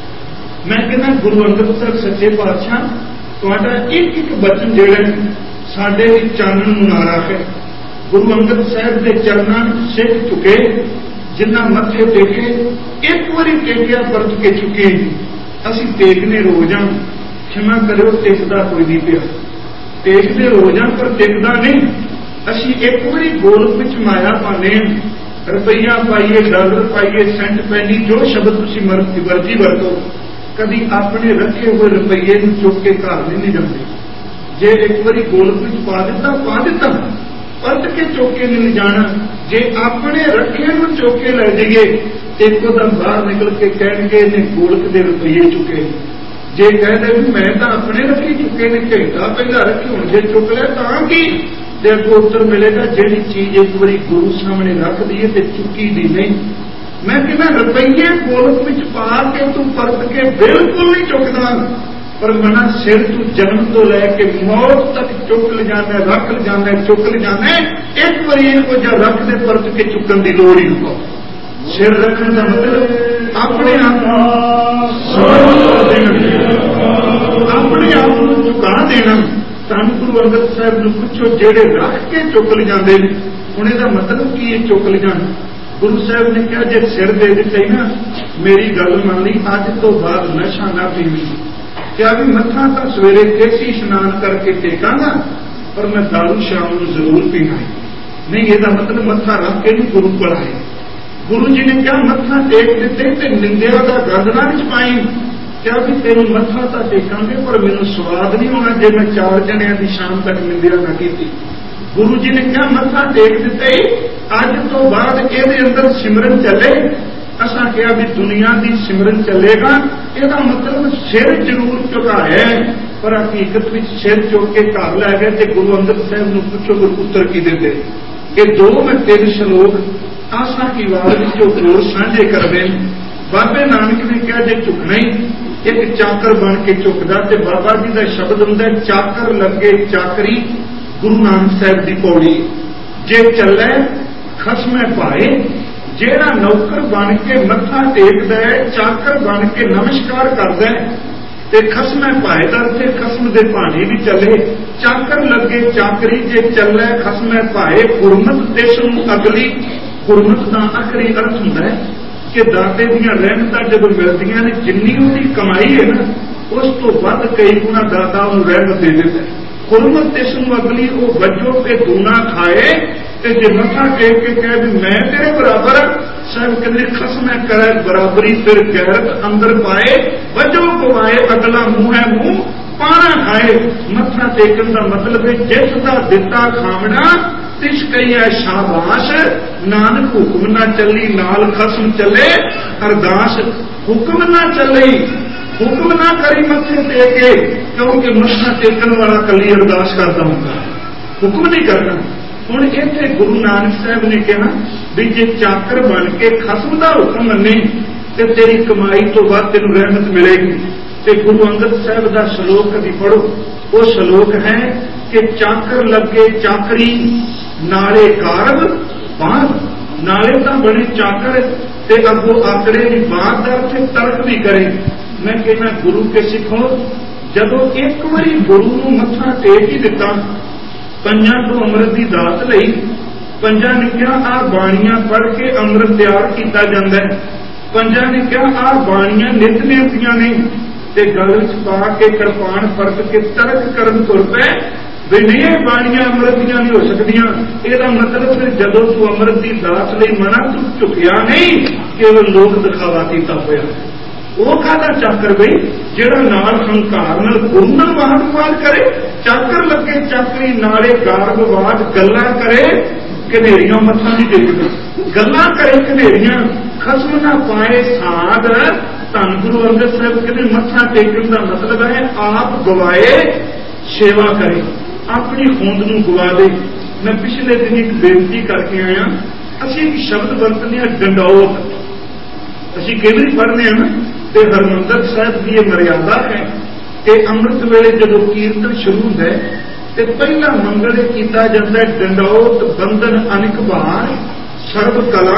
ਮੈਂ ਕਹਿੰਦਾ ਗੁਰੂ ਅੰਗਦ ਸਾਹਿਬ ਸੱਚੇ ਪਾਤਸ਼ਾਹ ਤੁਹਾਡਾ ਇੱਕ ਇੱਕ ਬਚਨ ਜਿਹੜਾ ਸਾਡੇ ਲਈ ਚਾਨਣ ਮੁਨਾਰਾ ਹੈ। ਗੁਰੂ ਅੰਗਦ ਸਾਹਿਬ ਦੇ ਚਰਨਾਂ ਵਿੱਚ ਸਿੱਖ ਚੁੱਕੇ, ਜਿਨ੍ਹਾਂ ਮੱਥੇ ਟੇਕੇ, ਇੱਕ ਵਾਰੀ ਟੇਕਿਆ ਪਰਤ ਕੇ ਚੁੱਕੇ। ਅਸੀਂ ਟੇਕਨੇ ਰੋਜ਼ਾਂ, ਖਿਮਾ ਕਰਿਓ ਟੇਕਦਾ ਕੋਈ ਨਹੀਂ ਪਿਆ, ਟੇਕਦੇ ਰੋਜ਼ਾਂ ਪਰ ਟੇਕਦਾ ਨਹੀਂ। ਅਸੀਂ ਇੱਕ ਵਾਰੀ ਗੋਲਕ ਵਿੱਚ ਮਾਇਆ ਪਾਉਂਦੇ ਹਾਂ, ਰੁਪਈਆ ਪਾਈਏ, ਡਾਲਰ ਪਾਈਏ, ਸੈਂਟ ਪੈਨੀ, ਜੋ ਸ਼ਬਦ ਤੁਸੀਂ ਮਰਜ਼ੀ ਵਰਤੋ, ਕਦੀ ਆਪਣੇ ਰੱਖੇ ਹੋਏ ਰੁਪਈਏ ਨੂੰ ਚੁੱਕ ਕੇ ਘਰ ਨਹੀਂ ਜਾਂਦੇ। ਜੇ ਇੱਕ ਵਾਰੀ ਗੋਲਕ ਵਿੱਚ ਪਾ ਦਿੱਤਾ ਪਾ ਦਿੱਤਾ ਪਰਤ ਕੇ ਚੁੱਕ ਕੇ ਨਹੀਂ ਜਾਣਾ। ਜੇ ਆਪਣੇ ਰੱਖੇ ਨੂੰ ਚੁੱਕ ਕੇ ਲੈ ਜਾਈਏ ਇੱਕੋ ਦਮ ਬਾਹਰ ਨਿਕਲ ਕੇ ਕਹਿਣਗੇ ਨੇ ਗੋਲਕ ਦੇ ਰੁਪਈਏ ਚੁੱਕੇ। ਜੇ ਕਹਿੰਦੇ ਵੀ ਮੈਂ ਤਾਂ ਆਪਣੇ ਰੱਖੀ ਚੁੱਕੇ ਨੇ, ਘੰਟਾ ਪਹਿਲਾਂ ਰੱਖੇ, ਹੁਣ ਜੇ ਚੁੱਕ ਲਿਆ ਤਾਂ ਕੀ, ਤੇ ਅੱਗੋਂ ਉੱਤਰ ਮਿਲੇਗਾ ਜਿਹੜੀ ਚੀਜ਼ ਇੱਕ ਵਾਰੀ ਗੁਰੂ ਸਾਹਮਣੇ ਰੱਖ ਦਈਏ ਤੇ ਚੁੱਕੀ ਦੀ ਨਹੀਂ। ਮੈਂ ਕਹਿੰਦਾ ਰੁਪਈਏ ਗੋਲਕ ਵਿੱਚ ਪਾ ਕੇ ਤੂੰ ਪਰਤ ਕੇ ਬਿਲਕੁਲ ਨਹੀਂ ਚੁੱਕਦਾ, ਪਰ ਮਨਾ ਸਿਰ ਤੂੰ ਜਨਮ ਤੋਂ ਲੈ ਕੇ ਮੌਤ ਤੱਕ ਚੁੱਕ ਲਿਜਾਣਾ, ਰੱਖ ਲਿਜਾਣਾ, ਚੁੱਕ ਲਿਜਾਣਾ। ਇੱਕ ਵਾਰੀ ਇਹੋ ਜਿਹਾ ਰੱਖ ਦੇ ਪਰਤ ਕੇ ਚੁੱਕਣ ਦੀ ਲੋੜ ਹੀ ਨਹੀਂ। ਸਿਰ ਰੱਖਣ ਦਾ ਮਤਲਬ ਆਪਣੇ ਆਪ ਆਪਣੇ ਆਪ ਨੂੰ ਝੁਕਾ ਦੇਣਾ। ਧੰਨ ਗੁਰੂ ਅੰਗਦ ਸਾਹਿਬ ਨੂੰ ਪੁੱਛੋ ਜਿਹੜੇ ਰੱਖ ਕੇ ਚੁੱਕ ਲਿਜਾਂਦੇ ਨੇ, ਹੁਣ ਇਹਦਾ ਮਤਲਬ ਕੀ ਹੈ ਚੁੱਕ ਲਿਜਾਣਾ। ਗੁਰੂ ਸਾਹਿਬ ਨੇ ਕਿਹਾ ਜੇ ਸਿਰ ਦੇ ਦਿੱਤੇ ਨਾ, ਮੇਰੀ ਗੱਲ ਮੰਨ ਲਈ, ਅੱਜ ਤੋਂ ਬਾਅਦ ਨਸ਼ਾ ਨਾ ਪੀਵੀਂ। ਕਿਹਾ ਵੀ ਮੱਥਾ ਤਾਂ ਸਵੇਰੇ ਕੇਸੀ ਇਸ਼ਨਾਨ ਕਰਕੇ ਟੇਕਾਂਗਾ, ਪਰ ਮੈਂ ਦਾਰੂ ਸ਼ਾਮ ਨੂੰ ਜ਼ਰੂਰ ਪੀਣਾ ਹੈ। ਨਹੀਂ, ਇਹਦਾ ਮਤਲਬ ਮੱਥਾ ਰੱਖ ਕੇ ਨਹੀਂ ਗੁਰੂ ਕੋਲ ਆਏ। ਗੁਰੂ ਜੀ ਨੇ ਕਿਹਾ ਮੱਥਾ ਟੇਕ ਦਿੱਤੇ ਤੇ ਨਿੰਦਿਆ ਦਾ ਗੰਦ ਨਾ ਵਿੱਚ ਪਾਈ। ਕਿਹਾ ਵੀ ਤੈਨੂੰ ਮੱਥਾ ਤਾਂ ਟੇਕਾਂਗੇ ਪਰ ਮੈਨੂੰ ਸਵਾਦ ਨਹੀਂ ਹੋਣਾ ਜੇ ਮੈਂ ਚਾਰ ਜਣਿਆਂ ਦੀ ਸ਼ਾਮ ਤੱਕ ਨਿੰਦਿਆ ਨਾ ਕੀਤੀ। ਗੁਰੂ ਜੀ ਨੇ ਕਿਹਾ ਮੱਥਾ ਟੇਕ ਦਿੱਤੇ, ਅੱਜ ਤੋਂ ਬਾਅਦ ਇਹਦੇ ਅੰਦਰ ਸਿਮਰਨ ਚੱਲੇ। ਅਸਾਂ ਕਿਹਾ ਵੀ ਦੁਨੀਆ ਦੀ ਸਿਮਰਨ ਚੱਲੇਗਾ, ਇਹਦਾ ਮਤਲਬ ਸਿਰ ਜ਼ਰੂਰ ਝੁਕਾਇਆ, ਪਰ ਹਕੀਕਤ ਵਿੱਚ ਸਿਰ ਚੁੱਕ ਕੇ ਘਰ ਲੈ ਗਏ। ਤੇ ਗੁਰੂ ਅੰਗਦ ਸਾਹਿਬ ਨੂੰ ਪੁੱਛੋ ਗੁਰੂ ਪੁੱਤਰ ਕੀ ਦਿੰਦੇ। ਇਹ ਦੋ ਮੈਂ ਤਿੰਨ ਸ਼ਲੋਕ ਆਸਾਂ ਕੀ ਵਾਰ ਵਿੱਚੋਂ ਹੋਰ ਸਾਂਝੇ ਕਰਦੇ। ਬਾਬੇ ਨਾਨਕ ਨੇ ਕਿਹਾ ਜੇ ਝੁਕਣਾ ਹੀ ਇੱਕ ਚਾਕਰ ਬਣ ਕੇ ਝੁਕਦਾ, ਤੇ ਬਾਬਾ ਜੀ ਦਾ ਸ਼ਬਦ ਹੁੰਦਾ ਚਾਕਰ ਲੱਗੇ ਚਾਕਰੀ। ਗੁਰੂ ਨਾਨਕ ਸਾਹਿਬ ਦੀ ਪੌੜੀ ਜੇ ਚੱਲੇ ਖਸਮੇ ਭਾਏ। ਜਿਹੜਾ ਨੌਕਰ ਬਣ ਕੇ ਮੱਥਾ ਟੇਕਦਾ ਹੈ, ਚਾਕਰ ਬਣ ਕੇ ਨਮਸਕਾਰ ਕਰਦਾ ਹੈ, ਤੇ ਖਸਮੇ ਭਾਏ ਦਾ ਤੇ ਖਸਮ ਦੇ ਭਾਣੇ ਵੀ ਚੱਲੇ। ਚਾਕਰ ਲੱਗੇ ਚਾਕਰੀ ਜੇ ਚੱਲੇ ਖਸਮੈ ਭਾਏ। ਗੁਰਮਤ ਤਿਸ ਨੂੰ ਅਗਲੀ। ਗੁਰਮਤ ਦਾ ਆਖਰੀ ਅਰਥ ਹੁੰਦਾ ਹੈ ਕਿ ਦਾਤੇ ਦੀਆਂ ਰਹਿਮਤਾਂ ਜਦੋਂ ਮਿਲਦੀਆਂ ਨੇ, ਜਿੰਨੀ ਉਹਦੀ ਕਮਾਈ ਹੈ ਨਾ, ਉਸ ਤੋਂ ਵੱਧ ਕਈ ਗੁਣਾ ਦਾਤਾ ਉਹਨੂੰ ਰਹਿਮਤ ਦੇ ਦਿੰਦਾ। ਗੁਰਮਤ ਤਿਸ ਨੂੰ ਅਗਲੀ, ਉਹ ਵੱਜੋ ਕੇ ਦੂਣਾ ਖਾਏ। ਤੇ ਜੇ ਮੱਥਾ ਟੇਕ ਕੇ ਕਹੇ ਵੀ ਮੈਂ ਤੇਰੇ ਬਰਾਬਰ, ਸਾਹਿਬ ਕਹਿੰਦੇ ਖਸਮੈ ਕਰੇ ਬਰਾਬਰੀ, ਫਿਰ ਗੈਰਤ ਅੰਦਰ ਪਾਏ। ਵੱਜੋ ਗਵਾਏ ਅਗਲਾ ਮੂੰਹ ਹੈ ਮੂੰਹ ਪਾਣਾ ਖਾਏ। ਮੱਥਾ ਟੇਕਣ ਦਾ ਮਤਲਬ ਹੈ ਜਿਸ ਦਾ ਦਿੱਤਾ ਖਾਵਣਾ ਤਿਸ ਕਹੀਐ ਸ਼ਾਬਾਸ਼। ਨਾਨਕ ਹੁਕਮ ਨਾ ਚੱਲੀ ਨਾਲ ਖਸਮ ਚੱਲੇ ਅਰਦਾਸ। ਹੁਕਮ ਨਾ ਚੱਲੀ, ਹੁਕਮ ਨਾ ਕਰੀ ਮੱਥੇ ਟੇਕੇ, ਕਿਉਂਕਿ ਮੱਥਾ ਟੇਕਣ ਵਾਲਾ ਕੱਲੀ ਅਰਦਾਸ ਕਰਦਾ ਹੁੰਦਾ, ਹੁਕਮ ਨਹੀਂ ਕਰਦਾ। ਹੁਣ ਇੱਥੇ ਗੁਰੂ ਨਾਨਕ ਸਾਹਿਬ ਨੇ ਕਿਹਾ ਵੀ ਜੇ ਚਾਕਰ ਬਣ ਕੇ ਖਸਮ ਦਾ ਹੁਕਮ ਮੰਨੇ ਤੇ ਤੇਰੀ ਕਮਾਈ ਤੋਂ ਬਾਅਦ ਤੈਨੂੰ ਰਹਿਮਤ ਮਿਲੇਗੀ। ਤੇ ਗੁਰੂ ਅੰਗਦ ਸਾਹਿਬ ਦਾ ਸ਼ਲੋਕ ਕਦੀ ਪੜੋ, ਉਹ ਸ਼ਲੋਕ ਹੈ ਕਿ ਚਾਕਰ ਲੱਗੇ ਚਾਕਰੀ ਨਾਲੇ ਕਾਰਬ ਬਾਦ। ਨਾਲੇ ਤਾਂ ਬਣੇ ਚਾਕਰ ਤੇ ਅੱਗੋਂ ਆਕੜੇ ਦੀ ਬਾਤ ਦਾ ਤੇ ਤਰਕ ਵੀ ਕਰੇ। ਮੈਂ ਕਹਿੰਦਾ ਗੁਰੂ ਕੇ ਸਿੱਖੋ, ਜਦੋਂ ਇੱਕ ਵਾਰੀ ਗੁਰੂ ਨੂੰ ਮੱਥਾ ਟੇਕ ਹੀ ਦਿੱਤਾ, ਪੰਜਾਂ ਤੋਂ ਅੰਮ੍ਰਿਤ ਦੀ ਦਾਤ ਲਈ, ਪੰਜਾਂ ਨੇ ਕਿਹਾ ਆਹ ਬਾਣੀਆਂ ਪੜ੍ਹ ਕੇ ਅੰਮ੍ਰਿਤ ਤਿਆਰ ਕੀਤਾ ਜਾਂਦਾ ਹੈ। ਪੰਜਾਂ ਨੇ ਕਿਹਾ ਆਹ ਬਾਣੀਆਂ ਨਿਤਨੇਮ ਦੀਆਂ ਨੇ, ਤੇ ਗਲ ਵਿੱਚ ਪਾ ਕੇ ਕਿਰਪਾਨ ਫਰਕ ਕੇ ਤਰਕ ਕਰਨ ਤੁਰ ਪਏ ਵੀ ਨਹੀਂ ਇਹ ਬਾਣੀਆਂ ਅੰਮ੍ਰਿਤ ਦੀਆਂ ਨਹੀਂ ਹੋ ਸਕਦੀਆਂ। ਇਹਦਾ ਮਤਲਬ ਫਿਰ ਜਦੋਂ ਤੂੰ ਅੰਮ੍ਰਿਤ ਦੀ ਦਾਤ ਲਈ ਮਨਾ ਤੂੰ ਝੁਕਿਆ ਨਹੀਂ, ਕੇਵਲ ਲੋਕ ਦਿਖਾਵਾ ਕੀਤਾ ਹੋਇਆ। ਉਹ ਕਾਹਦਾ ਚਾਕਰ ਬਈ ਜਿਹੜਾ ਨਾਲ ਹੰਕਾਰ ਨਾਲ ਗੁਰੂ ਨਾਲ ਵਾਦ ਕਰੇ। ਚਾਕਰ ਲੱਗੇ ਚਾਕਰੀ ਨਾਲੇ ਗਾਰਗਵਾਦ ਗੱਲਾਂ ਕਰੇ, ਘਨੇਰੀਆਂ ਮੱਥਾ ਨਹੀਂ ਟੇਕਦਾ, ਗੱਲਾਂ ਕਰੇ ਘਨੇਰੀਆਂ। ਖਸਮ ਨਾ ਪਾਏ ਸਾਧ। ਧੰਨ ਗੁਰੂ ਅੰਗਦ ਸਾਹਿਬ ਕਹਿੰਦੇ ਮੱਥਾ ਟੇਕਣ ਦਾ ਮਤਲਬ ਹੈ ਆਪ ਗਵਾਏ ਸੇਵਾ ਕਰੇ, ਆਪਣੀ ਹੋਂਦ ਨੂੰ ਗਵਾ ਦੇ। ਮੈਂ ਪਿਛਲੇ ਦਿਨ ਇੱਕ ਬੇਨਤੀ ਕਰਕੇ ਆਇਆ, ਅਸੀਂ ਇੱਕ ਸ਼ਬਦ ਵਰਤਦੇ ਹਾਂ ਡੰਡੌਤ। ਅਸੀਂ ਕਈ ਵਾਰੀ ਪੜ੍ਹਦੇ ਹਾਂ ਨਾ, ਤੇ ਹਰਿਮੰਦਰ ਸਾਹਿਬ ਦੀ ਇਹ ਮਰਿਆਦਾ ਹੈ ਕਿ ਅੰਮ੍ਰਿਤ ਵੇਲੇ ਜਦੋਂ ਕੀਰਤਨ ਸ਼ੁਰੂ ਹੁੰਦਾ ਹੈ ਤੇ ਪਹਿਲਾ ਮੰਗਲ ਕੀਤਾ ਜਾਂਦਾ ਹੈ ਡੰਡੌਤ ਬੰਧਨ ਅਨਿਕ ਭਾਰ ਸਰਬ ਕਲਾ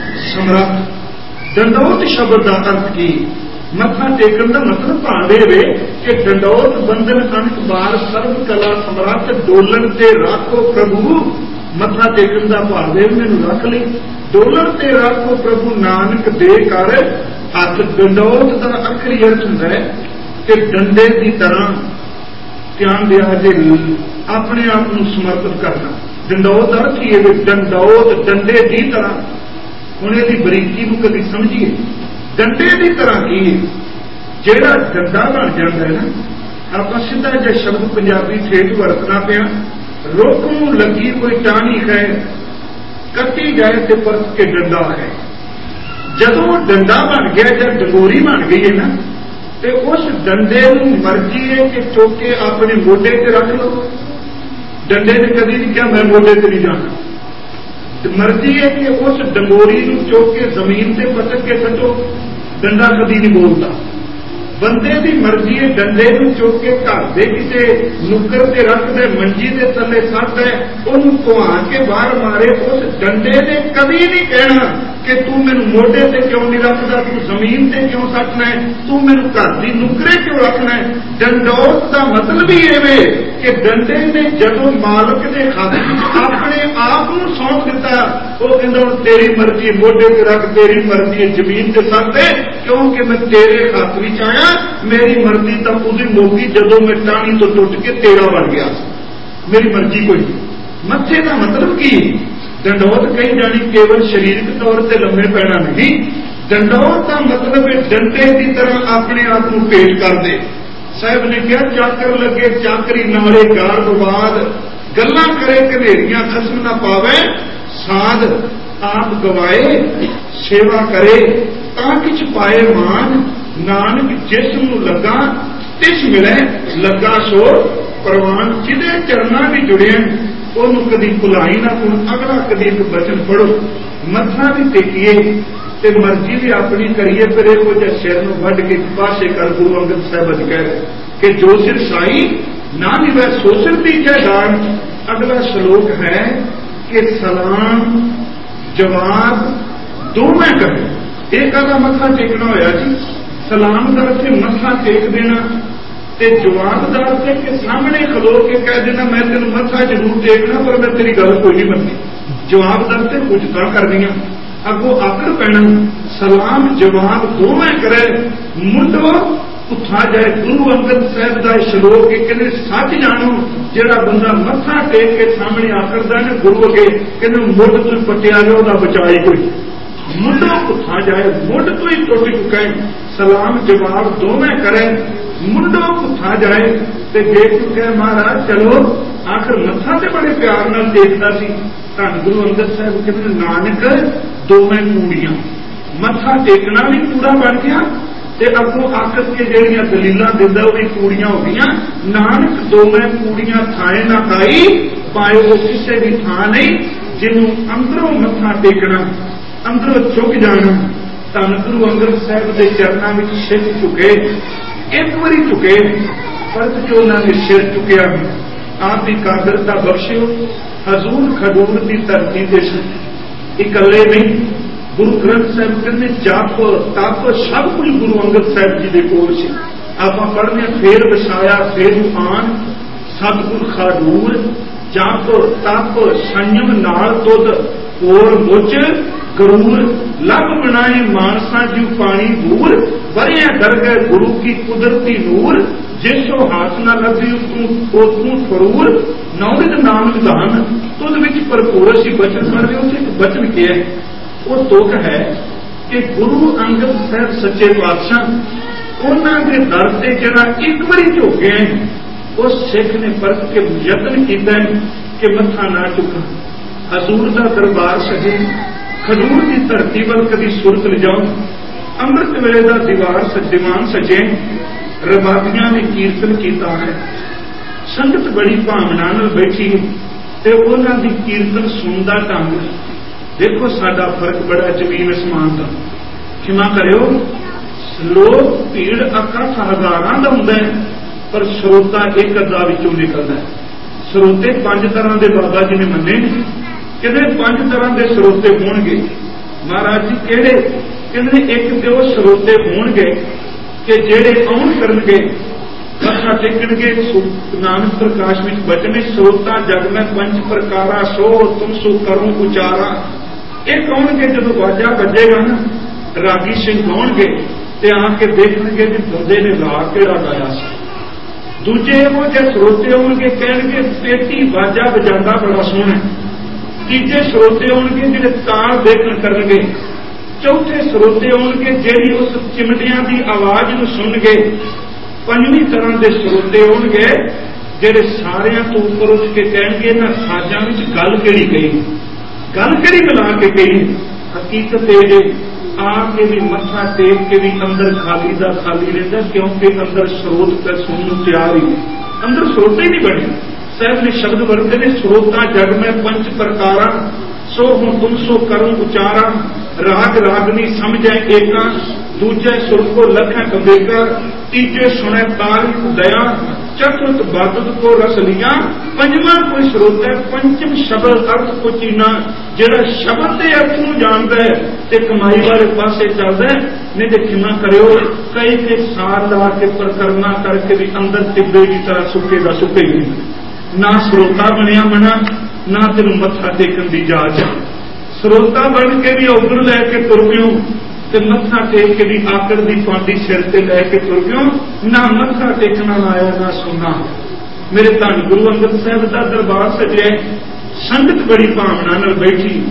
ਸਮਰੱਥ। ਡੰਡੌਤ ਸ਼ਬਦ ਦਾ ਅਰਥ ਕੀ? ਮੱਥਾ ਟੇਕਣ ਦਾ ਮਤਲਬ ਭਾਵੇਂ ਵੇ ਕਿ ਡੰਡੌਤ ਬੰਧਨ ਅਨਿਕ ਭਾਰ ਸਰਬ ਕਲਾ ਸਮਰੱਥ। ਡੋਲਣ ਤੇ ਰੱਖੋ ਪ੍ਰਭੂ, ਮੱਥਾ ਟੇਕਣ ਦਾ ਭਾਵੇਂ ਮੈਨੂੰ ਰੱਖ ਲਈ। ਡੋਲਣ ਤੇ ਰੱਖੋ ਪ੍ਰਭੂ ਨਾਨਕ ਦੇ ਕਰ ਹੱਥ। ਡੰਡੌਤ ਦਾ ਆਖਰੀ ਅਰਥ ਹੁੰਦਾ ਹੈ ਕਿ ਡੰਡੇ ਦੀ ਤਰ੍ਹਾਂ ਧਿਆਨ ਦਿਆ ਜੇ ਆਪਣੇ ਆਪ ਨੂੰ ਸਮਰਪਿਤ ਕਰਨਾ। ਡੰਡੌਤ ਦਾ ਅਰਥ ਹੀ ਹੈ ਡੰਡੌਤ ਡੰਡੇ ਦੀ ਤਰ੍ਹਾਂ। ਹੁਣ ਇਹਦੀ ਬਰੀਕੀ ਨੂੰ ਕਦੀ ਸਮਝੀਏ, ਡੰਡੇ ਦੀ ਤਰ੍ਹਾਂ ਕੀ ਹੈ? ਜਿਹੜਾ ਡੰਡਾ ਬਣ ਜਾਂਦਾ ਹੈ ਨਾ, ਆਪਾਂ ਸਿੱਧਾ ਜਿਹਾ ਸ਼ਬਦ ਪੰਜਾਬੀ ਠੇਠ ਵਰਤਣਾ ਪਿਆ। ਰੁੱਖ ਨੂੰ ਲੱਗੀ ਕੋਈ ਟਾਹਣੀ ਹੈ, ਕੱਟੀ ਜਾਏ ਤੇ ਪਰਤ ਕੇ ਡੰਡਾ ਹੈ। ਜਦੋਂ ਡੰਡਾ ਬਣ ਗਿਆ ਜਾਂ ਡੰਗੋਰੀ ਬਣ ਗਈ ਹੈ ਨਾ, ਤੇ ਉਸ ਡੰਡੇ ਨੂੰ ਮਰਜ਼ੀ ਹੈ ਕਿ ਚੁੱਕ ਕੇ ਆਪਣੇ ਮੋਢੇ ਤੇ ਰੱਖ ਲਓ। ਡੰਡੇ ਨੇ ਕਦੀ ਨਹੀਂ ਕਿਹਾ ਮੈਂ ਮੋਢੇ ਤੇ ਨਹੀਂ ਜਾਣਾ। ਮਰਜ਼ੀ ਹੈ ਕਿ ਉਸ ਡੰਗੋਰੀ ਨੂੰ ਚੁੱਕ ਕੇ ਜ਼ਮੀਨ ਤੇ ਪਟਕ ਕੇ ਸੱਟੋ, ਡੰਡਾ ਕਦੀ ਨਹੀਂ ਬੋਲਦਾ। ਬੰਦੇ ਦੀ ਮਰਜ਼ੀ ਹੈ ਡੰਡੇ ਨੂੰ ਚੁੱਕ ਕੇ ਘਰ ਦੇ ਕਿਸੇ ਨੁੱਕਰ ਤੇ ਰੱਖਦਾ, ਮੰਜੀ ਦੇ ਥੱਲੇ ਸੱਟਦਾ, ਉਹਨੂੰ ਧੁਆ ਕੇ ਬਾਹਰ ਮਾਰੇ। ਉਸ ਡੰਡੇ ਨੇ ਕਦੀ ਨਹੀਂ ਕਹਿਣਾ ਕਿ ਤੂੰ ਮੈਨੂੰ ਮੋਢੇ ਤੇ ਕਿਉਂ ਨਹੀਂ ਰੱਖਦਾ, ਤੂੰ ਜ਼ਮੀਨ ਤੇ ਕਿਉਂ ਸੱਟਣਾ ਹੈ, ਤੂੰ ਮੈਨੂੰ ਘਰ ਦੀ ਨੁੱਕਰੇ ਕਿਉਂ ਰੱਖਣਾ ਹੈ। ਡੰਡੌਤ ਦਾ ਮਤਲਬ ਹੀ ਇਹ ਕਿ ਡੰਡੇ ਨੇ ਜਦੋਂ ਮਾਲਕ ਦੇ ਹੱਥ ਆਪਣੇ ਆਪ ਨੂੰ ਸੌਂਪ ਦਿੱਤਾ, ਉਹ ਕਹਿੰਦਾ ਹੁਣ ਤੇਰੀ ਮਰਜ਼ੀ, ਮੋਢੇ ਤੇ ਰੱਖ, ਤੇਰੀ ਮਰਜ਼ੀ ਹੈ ਜ਼ਮੀਨ ਤੇ ਸੱਟ ਦੇ, ਕਿਉਂਕਿ ਮੈਂ ਤੇਰੇ ਹੱਥ ਵਿੱਚ ਆਇਆ। ਮੇਰੀ ਮਰਜ਼ੀ ਤਾਂ ਉਹਦੀ ਮੋਗੀ ਜਦੋਂ ਮੈਂ ਟਾਹਣੀ ਤੋਂ ਟੁੱਟ ਕੇ ਤੇਰਾ ਬਣ ਗਿਆ, ਮੇਰੀ ਮਰਜ਼ੀ ਕੋਈ। ਮੱਥੇ ਦਾ ਮਤਲਬ ਕੀ? ਡੰਡੌਤ ਕਹੀ ਜਾਣੀ ਕੇਵਲ ਸਰੀਰਕ ਤੌਰ ਤੇ ਲੰਮੇ ਪੈਣਾ ਨਹੀਂ। ਡੰਡੌਤ ਦਾ ਮਤਲਬ ਹੈ ਡੰਡੇ ਦੀ ਤਰ੍ਹਾਂ ਆਪਣੇ ਆਪ ਨੂੰ ਪੇਸ਼ ਕਰਦੇ। ਸਾਹਿਬ ਨੇ ਕਿਹਾ ਚਾਕਰ ਲੱਗੇ ਚਾਕਰੀ ਨਾਲੇ ਗਾਰਗਵਾਦ ਗੱਲਾਂ ਕਰੇ ਘਨੇਰੀਆਂ ਖਸਮ ਨਾ ਪਾਵੇ ਸਾਧ। ਆਪ ਗਵਾਏ ਸੇਵਾ ਕਰੇ ਤਾਂ ਕਿਛ ਪਾਏ ਮਾਨ। ਨਾਨਕ ਜਿਸ ਨੂੰ ਲੱਗਾ ਤਿਸ ਮਿਲੇ ਲੱਗਾ ਸੋ ਪ੍ਰਵਾਨ। ਜਿਹਦੇ ਚਰਨਾਂ ਵੀ ਜੁੜੇ ਉਹਨੂੰ ਕਦੀ ਭੁਲਾਈ ਨਾ। ਹੁਣ ਅਗਲਾ ਕਦੀ ਇੱਕ ਬਚਨ ਪੜੋ, ਮੱਥਾ ਵੀ ਟੇਕੀਏ ਤੇ ਮਰਜ਼ੀ ਵੀ ਆਪਣੀ ਕਰੀਏ, ਫਿਰ ਇਹੋ ਜਿਹਾ ਸਿਰ ਨੂੰ ਵੱਢ ਕੇ ਪਾਸੇ ਕਰ। ਗੁਰੂ ਅੰਗਦ ਸਾਹਿਬ ਜੀ ਕਹਿ ਕਿ ਜੋ ਸਿਰ ਸਾਈ ਨਾ ਨਿਵੈ ਸੋ ਸਿਰ ਦੀਜੈ ਦਾਨ। ਅਗਲਾ ਸ਼ਲੋਕ ਹੈ ਕਿ ਸਲਾਮ ਜਵਾਬ ਦੋਵੇਂ ਕਰੇ। ਇਹ ਕਾਹਦਾ ਮੱਥਾ ਟੇਕਣਾ ਹੋਇਆ ਜੀ? ਸਲਾਮ ਕਰਕੇ ਮੱਥਾ ਟੇਕ ਦੇਣਾ ਤੇ ਜਵਾਬਦਾਰ ਤੇ ਕਿ ਸਾਹਮਣੇ ਖਲੋ ਕੇ ਕਹਿ ਦੇਣਾ ਮੈਂ ਤੈਨੂੰ ਮੱਥਾ ਜ਼ਰੂਰ ਟੇਕਣਾ ਪਰ ਮੈਂ ਤੇਰੀ ਗੱਲ ਕੋਈ ਨਹੀਂ ਮੰਨਦੀ। ਜਵਾਬਦਾਰ ਤੇ ਪੁੱਛਤਾਂ ਕਰਨੀਆਂ, ਅੱਗੋਂ ਆਕੜ ਪੈਣਾ, ਸਲਾਮ ਜਵਾਬ ਦੋਵੇਂ ਕਰੇ, ਮੁੰਡੋ ਉੱਠਾ ਜਾਏ। ਗੁਰੂ ਅੰਗਦ ਸਾਹਿਬ ਦਾ ਸ਼ਲੋਕ ਕਹਿੰਦੇ ਸੱਚ ਜਾਣੋ, ਜਿਹੜਾ ਬੰਦਾ ਮੱਥਾ ਟੇਕ ਕੇ ਸਾਹਮਣੇ ਆਕੜਦਾ ਨੇ ਗੁਰੂ ਅੱਗੇ ਕਹਿੰਦੇ ਮੁੱਢ ਤੋਂ ਪੱਟਿਆ ਗਿਆ ਉਹਦਾ ਬਚਾਈ ਕੋਈ। ਮੁੱਢੋਂ ਉੱਠਾ ਜਾਏ, ਮੁੱਢ ਤੋਂ ਹੀ ਟੁੱਟ ਚੁੱਕਾ ਹੈ, ਸਲਾਮ ਜਵਾਬ ਦੋਵੇਂ ਕਰੇ, ਮੁੰਡੋਂ ਉੱਠਾ ਜਾਏ। ਤੇ ਜੇ ਤੂੰ ਕਹੇ ਮਹਾਰਾਜ ਚਲੋ, ਆਖਰ ਮੱਥਾ ਤੇ ਬੜੇ ਪਿਆਰ ਨਾਲ ਦੇਖਦਾ ਸੀ। ਧੰਨ ਗੁਰੂ ਅੰਗਦ ਸਾਹਿਬ ਕਹਿੰਦੇ ਨਾਨਕ ਦੋਵੇਂ ਕੂੜੀਆਂ, ਮੱਥਾ ਟੇਕਣਾ ਵੀ ਕੂੜਾ ਬਣ ਗਿਆ ਤੇ ਅੱਗੋਂ ਆਕੜ ਕੇ ਜਿਹੜੀਆਂ ਦਲੀਲਾਂ ਦਿੰਦਾ ਉਹ ਵੀ ਕੂੜੀਆਂ ਹੋ ਗਈਆਂ। ਨਾਨਕ ਦੋਵੇਂ ਕੂੜੀਆਂ ਥਾਏ ਨਾ ਖਾਈ ਪਾਏ, ਉਹ ਕਿਸੇ ਵੀ ਥਾਂ ਨਹੀਂ ਜਿਹਨੂੰ ਅੰਦਰੋਂ ਮੱਥਾ ਟੇਕਣਾ, ਅੰਦਰੋਂ ਝੁਕ ਜਾਣਾ। ਧੰਨ ਗੁਰੂ ਅੰਗਦ ਸਾਹਿਬ ਦੇ ਚਰਨਾਂ ਵਿੱਚ ਸਿਰ ਝੁਕੇ, ਇੱਕ ਵਾਰੀ ਝੁਕੇ ਪਰ ਜੋ ਉਹਨਾਂ ਨੇ ਸਿਰ ਚੁੱਕਿਆ ਆਪ ਦੀ ਕਾਦਰਤਾ ਬਖਸ਼ਿਓ। ਹਜ਼ੂਰ ਖਡੂਰ ਦੀ ਧਰਤੀ ਦੇ ਇਕੱਲੇ ਨਹੀਂ, ਗੁਰੂ ਗ੍ਰੰਥ ਸਾਹਿਬ ਕਹਿੰਦੇ ਜਪ ਤਪ ਸਭ ਕੁਝ ਗੁਰੂ ਅੰਗਦ ਸਾਹਿਬ ਜੀ ਦੇ ਕੋਲ ਸੀ। ਆਪਾਂ ਪੜ੍ਹਨੇ ਫੇਰ ਵਸਾਇਆ ਫੇਰ ਆਨ ਸਤਿਗੁਰ ਖਡੂਰ, ਜਪ ਤਪ ਸੰਯਮ ਨਾਲ ਤੁਧ ਕੋਲ ਮੁੱਚ ਗਰੂਰ, ਲੱਭ ਬਣਾਏ ਮਾਨਸਾ ਜੀ ਪਾਣੀ ਦੂਰ, ਵਰਿਆ ਦਰਗਹਿ ਗੁਰੂ ਕੀ ਕੁਦਰਤੀ ਨੂਰ, ਜਿਸੋ ਹਾਥ ਨਾ ਲੱਭੀ ਉਹ ਤੂੰ ਫਰੂਰ, ਨੌਰਿਤ ਨਾਮ ਵਿਧਾਨ ਤੁਧ ਵਿੱਚ ਭਰਪੂਰ। ਅਸੀਂ ਬਚਨ ਪੜ੍ਹ ਰਹੇ ਉੱਥੇ ਇੱਕ ਬਚਨ ਕਿਹਾ, ਉਹ ਤੁਕ ਹੈ ਕਿ ਗੁਰੂ ਅੰਗਦ ਸਾਹਿਬ ਸੱਚੇ ਪਾਤਸ਼ਾਹ ਉਹਨਾਂ ਦੇ ਦਰ ਤੇ ਜਿਹੜਾ ਇੱਕ ਵਾਰੀ ਝੁਕਿਆ ਉਸ ਸਿੱਖ ਨੇ ਪਰਖ ਕੇ ਯਤਨ ਕੀਤਾ ਕਿ ਮੱਥਾ ਨਾ ਚੁੱਕਾਂ। ਹਜ਼ੂਰ ਦਾ ਦਰਬਾਰ ਸਜੇ, ਖਡੂਰ ਦੀ ਧਰਤੀ ਵੱਲ ਕਦੀ ਸੁਰਤ ਲਿਜਾਓ, ਅੰਮ੍ਰਿਤ ਵੇਲੇ ਦਾ ਦੀਵਾਰ ਦੀਵਾਨ ਸਜੇ, ਰਬਾਬੀਆਂ ਨੇ ਕੀਰਤਨ ਕੀਤਾ ਹੈ, ਸੰਗਤ ਬੜੀ ਭਾਵਨਾ ਨਾਲ ਬੈਠੀ ਤੇ ਉਹਨਾਂ ਦੀ ਕੀਰਤਨ ਸੁਣਦਾ ਢੰਗ ਦੇਖੋ। ਸਾਡਾ ਫਰਕ ਬੜਾ ਜ਼ਮੀਨ ਅਸਮਾਨ ਦਾ। ਖਿਮਾ ਕਰਿਓ, ਲੋਕ ਭੀੜ ਇਕੱਠ ਹਜ਼ਾਰਾਂ ਦਾ ਹੁੰਦਾ ਹੈ ਪਰ ਸਰੋਤਾ ਇੱਕ ਅੱਧਾ ਵਿੱਚੋਂ ਨਿਕਲਦਾ ਹੈ। ਸਰੋਤੇ ਪੰਜ ਤਰ੍ਹਾਂ ਦੇ ਬਾਬਾ ਜੀ ਨੇ ਮੰਨੇ ਨੇ, ਕਹਿੰਦੇ ਪੰਜ ਤਰ੍ਹਾਂ ਦੇ ਸਰੋਤੇ ਹੋਣਗੇ। ਮਹਾਰਾਜ ਜੀ ਕਿਹੜੇ? ਕਹਿੰਦੇ ਇੱਕ ਤੇ ਉਹ ਸਰੋਤੇ ਹੋਣਗੇ ਕਿ ਜਿਹੜੇ ਆਉਣ ਕਰਨਗੇ ਮੱਥਾ ਟੇਕਣਗੇ। ਨਾਨਕ ਪ੍ਰਕਾਸ਼ ਵਿੱਚ ਬਚਨੇ ਸਰੋਤਾ ਜਗ ਮੈਂ ਪੰਜ ਪ੍ਰਕਾਰਾ ਸੋ ਤੁਮ ਸੋ ਕਰੂੰ ਉਚਾਰਾ। ਇਹ ਕਹਣਗੇ ਜਦੋਂ ਵਾਜਾ ਵੱਜੇਗਾ ਨਾ, ਰਾਗੀ ਸਿੰਘ ਗਾਉਣਗੇ ਤੇ ਆ ਕੇ ਦੇਖਣਗੇ ਵੀ ਬੰਦੇ ਨੇ ਰਾਗ ਕਿਹੜਾ ਗਾਇਆ ਸੀ। ਦੂਜੇ ਉਹ ਜੇ ਸਰੋਤੇ ਹੋਣਗੇ ਕਹਿਣਗੇ ਪੇਟੀ ਵਾਜਾ ਵਜਾਉਂਦਾ ਬੜਾ ਸੋਹਣਾ। ਤੀਜੇ ਸਰੋਤੇ ਹੋਣਗੇ ਜਿਹੜੇ ਤਾਲ ਦੇਖਣ ਕਰਨਗੇ। ਚੌਥੇ ਸਰੋਤੇ ਹੋਣਗੇ ਜਿਹੜੀ ਉਸ ਚਿਮਟਿਆਂ ਦੀ ਆਵਾਜ਼ ਨੂੰ ਸੁਣਨਗੇ। ਪੰਜਵੀਂ ਤਰ੍ਹਾਂ ਦੇ ਸਰੋਤੇ ਹੋਣਗੇ ਜਿਹੜੇ ਸਾਰਿਆਂ ਤੋਂ ਉੱਪਰ ਉੱਠ ਕੇ ਕਹਿਣਗੇ ਇਹਨਾਂ ਸਾਜ਼ਾਂ ਵਿੱਚ ਗੱਲ ਕਿਹੜੀ ਕਹੀ, ਗੱਲ ਕਿਹੜੀ ਮਿਲਾ ਕੇ ਕਹੀ। ਹਕੀਕਤ ਇਹ ਜੇ ਆ ਕੇ ਵੀ ਮੱਥਾ ਟੇਕ ਕੇ ਵੀ ਅੰਦਰ ਖਾਲੀ ਦਾ ਖਾਲੀ ਰਹਿੰਦਾ, ਕਿਉਂਕਿ ਅੰਦਰ ਸਰੋਤ ਤੇ ਸੁਣਨ ਨੂੰ ਤਿਆਰ ਹੀ, ਅੰਦਰ ਸਰੋਤੇ ਹੀ ਨਹੀਂ ਬਣੇ। ਸਾਹਿਬ ਨੇ ਸ਼ਬਦ ਵਰਤੇ ਨੇ ਸਰੋਤਾ ਜਗ ਮੈਂ ਪੰਜ ਪ੍ਰਕਾਰਾਂ ਸੋ ਹੁਣ ਤੁਮ ਸੋ ਕਰੂੰ ਉਚਾਰਾ। ਰਾਗ ਰਾਗਨੀ ਸਮਝੈ ਏਕਾ, ਦੂਜੇ ਸੁਰ ਕੋ ਲਖੈ ਗੰਭੀਰਾ, ਤੀਜੇ ਸੁਣੈ ਤਾਰੀਖ ਦਇਆ, ਚਤੁਰਥ ਬਾਦੁਤ ਕੋ ਰਸ ਲਿਆ, ਪੰਜਵਾਂ ਕੋਈ ਸਰੋਤਾ, ਪੰਚਮ ਸ਼ਬਦ ਅਰਥ ਕੋ ਚੀਨਾ। ਜਿਹੜਾ ਸ਼ਬਦ ਦੇ ਅਰਥ ਨੂੰ ਜਾਣਦਾ ਹੈ ਤੇ ਕਮਾਈ ਵਾਲੇ ਪਾਸੇ ਚੱਲਦਾ ਹੈ। ਨਹੀਂ ਤੇ ਖਿਮਾ ਕਰਿਓ ਕਈ ਕੇ ਸਾਰ ਲਾ ਕੇ ਪ੍ਰਕਰਨਾ ਕਰਕੇ ਵੀ ਅੰਦਰ ਟਿੱਬੇ ਦੀ ਤਰ੍ਹਾਂ ਸੁੱਕੇ ਦਾ ਸੁੱਕੇ ਹੀ ਨਾ ਸਰੋਤਾ ਬਣਿਆ ਮਨਾ, ਨਾ ਤੈਨੂੰ ਮੱਥਾ ਟੇਕਣ ਦੀ ਜਾਚ। ਸਰੋਤਾ ਬਣ ਕੇ ਵੀ ਉਧਰ ਲੈ ਕੇ ਤੁਰ ਪਿਓ ਤੇ ਮੱਥਾ ਟੇਕ ਕੇ ਵੀ ਆਕੜ ਦੀ ਪਾਂਡੀ ਸਿਰ ਤੇ ਲੈ ਕੇ ਤੁਰ ਪਿਓ। ਨਾ ਮੱਥਾ ਟੇਕਣਾ ਆਇਆ ਨਾ ਸੁਣਨਾ। ਮੇਰੇ ਧੰਨ ਗੁਰੂ ਅੰਗਦ ਸਾਹਿਬ ਦਾ ਦਰਬਾਰ ਸਜਿਆ, ਸੰਗਤ ਬੜੀ ਭਾਵਨਾ ਨਾਲ ਬੈਠੀ,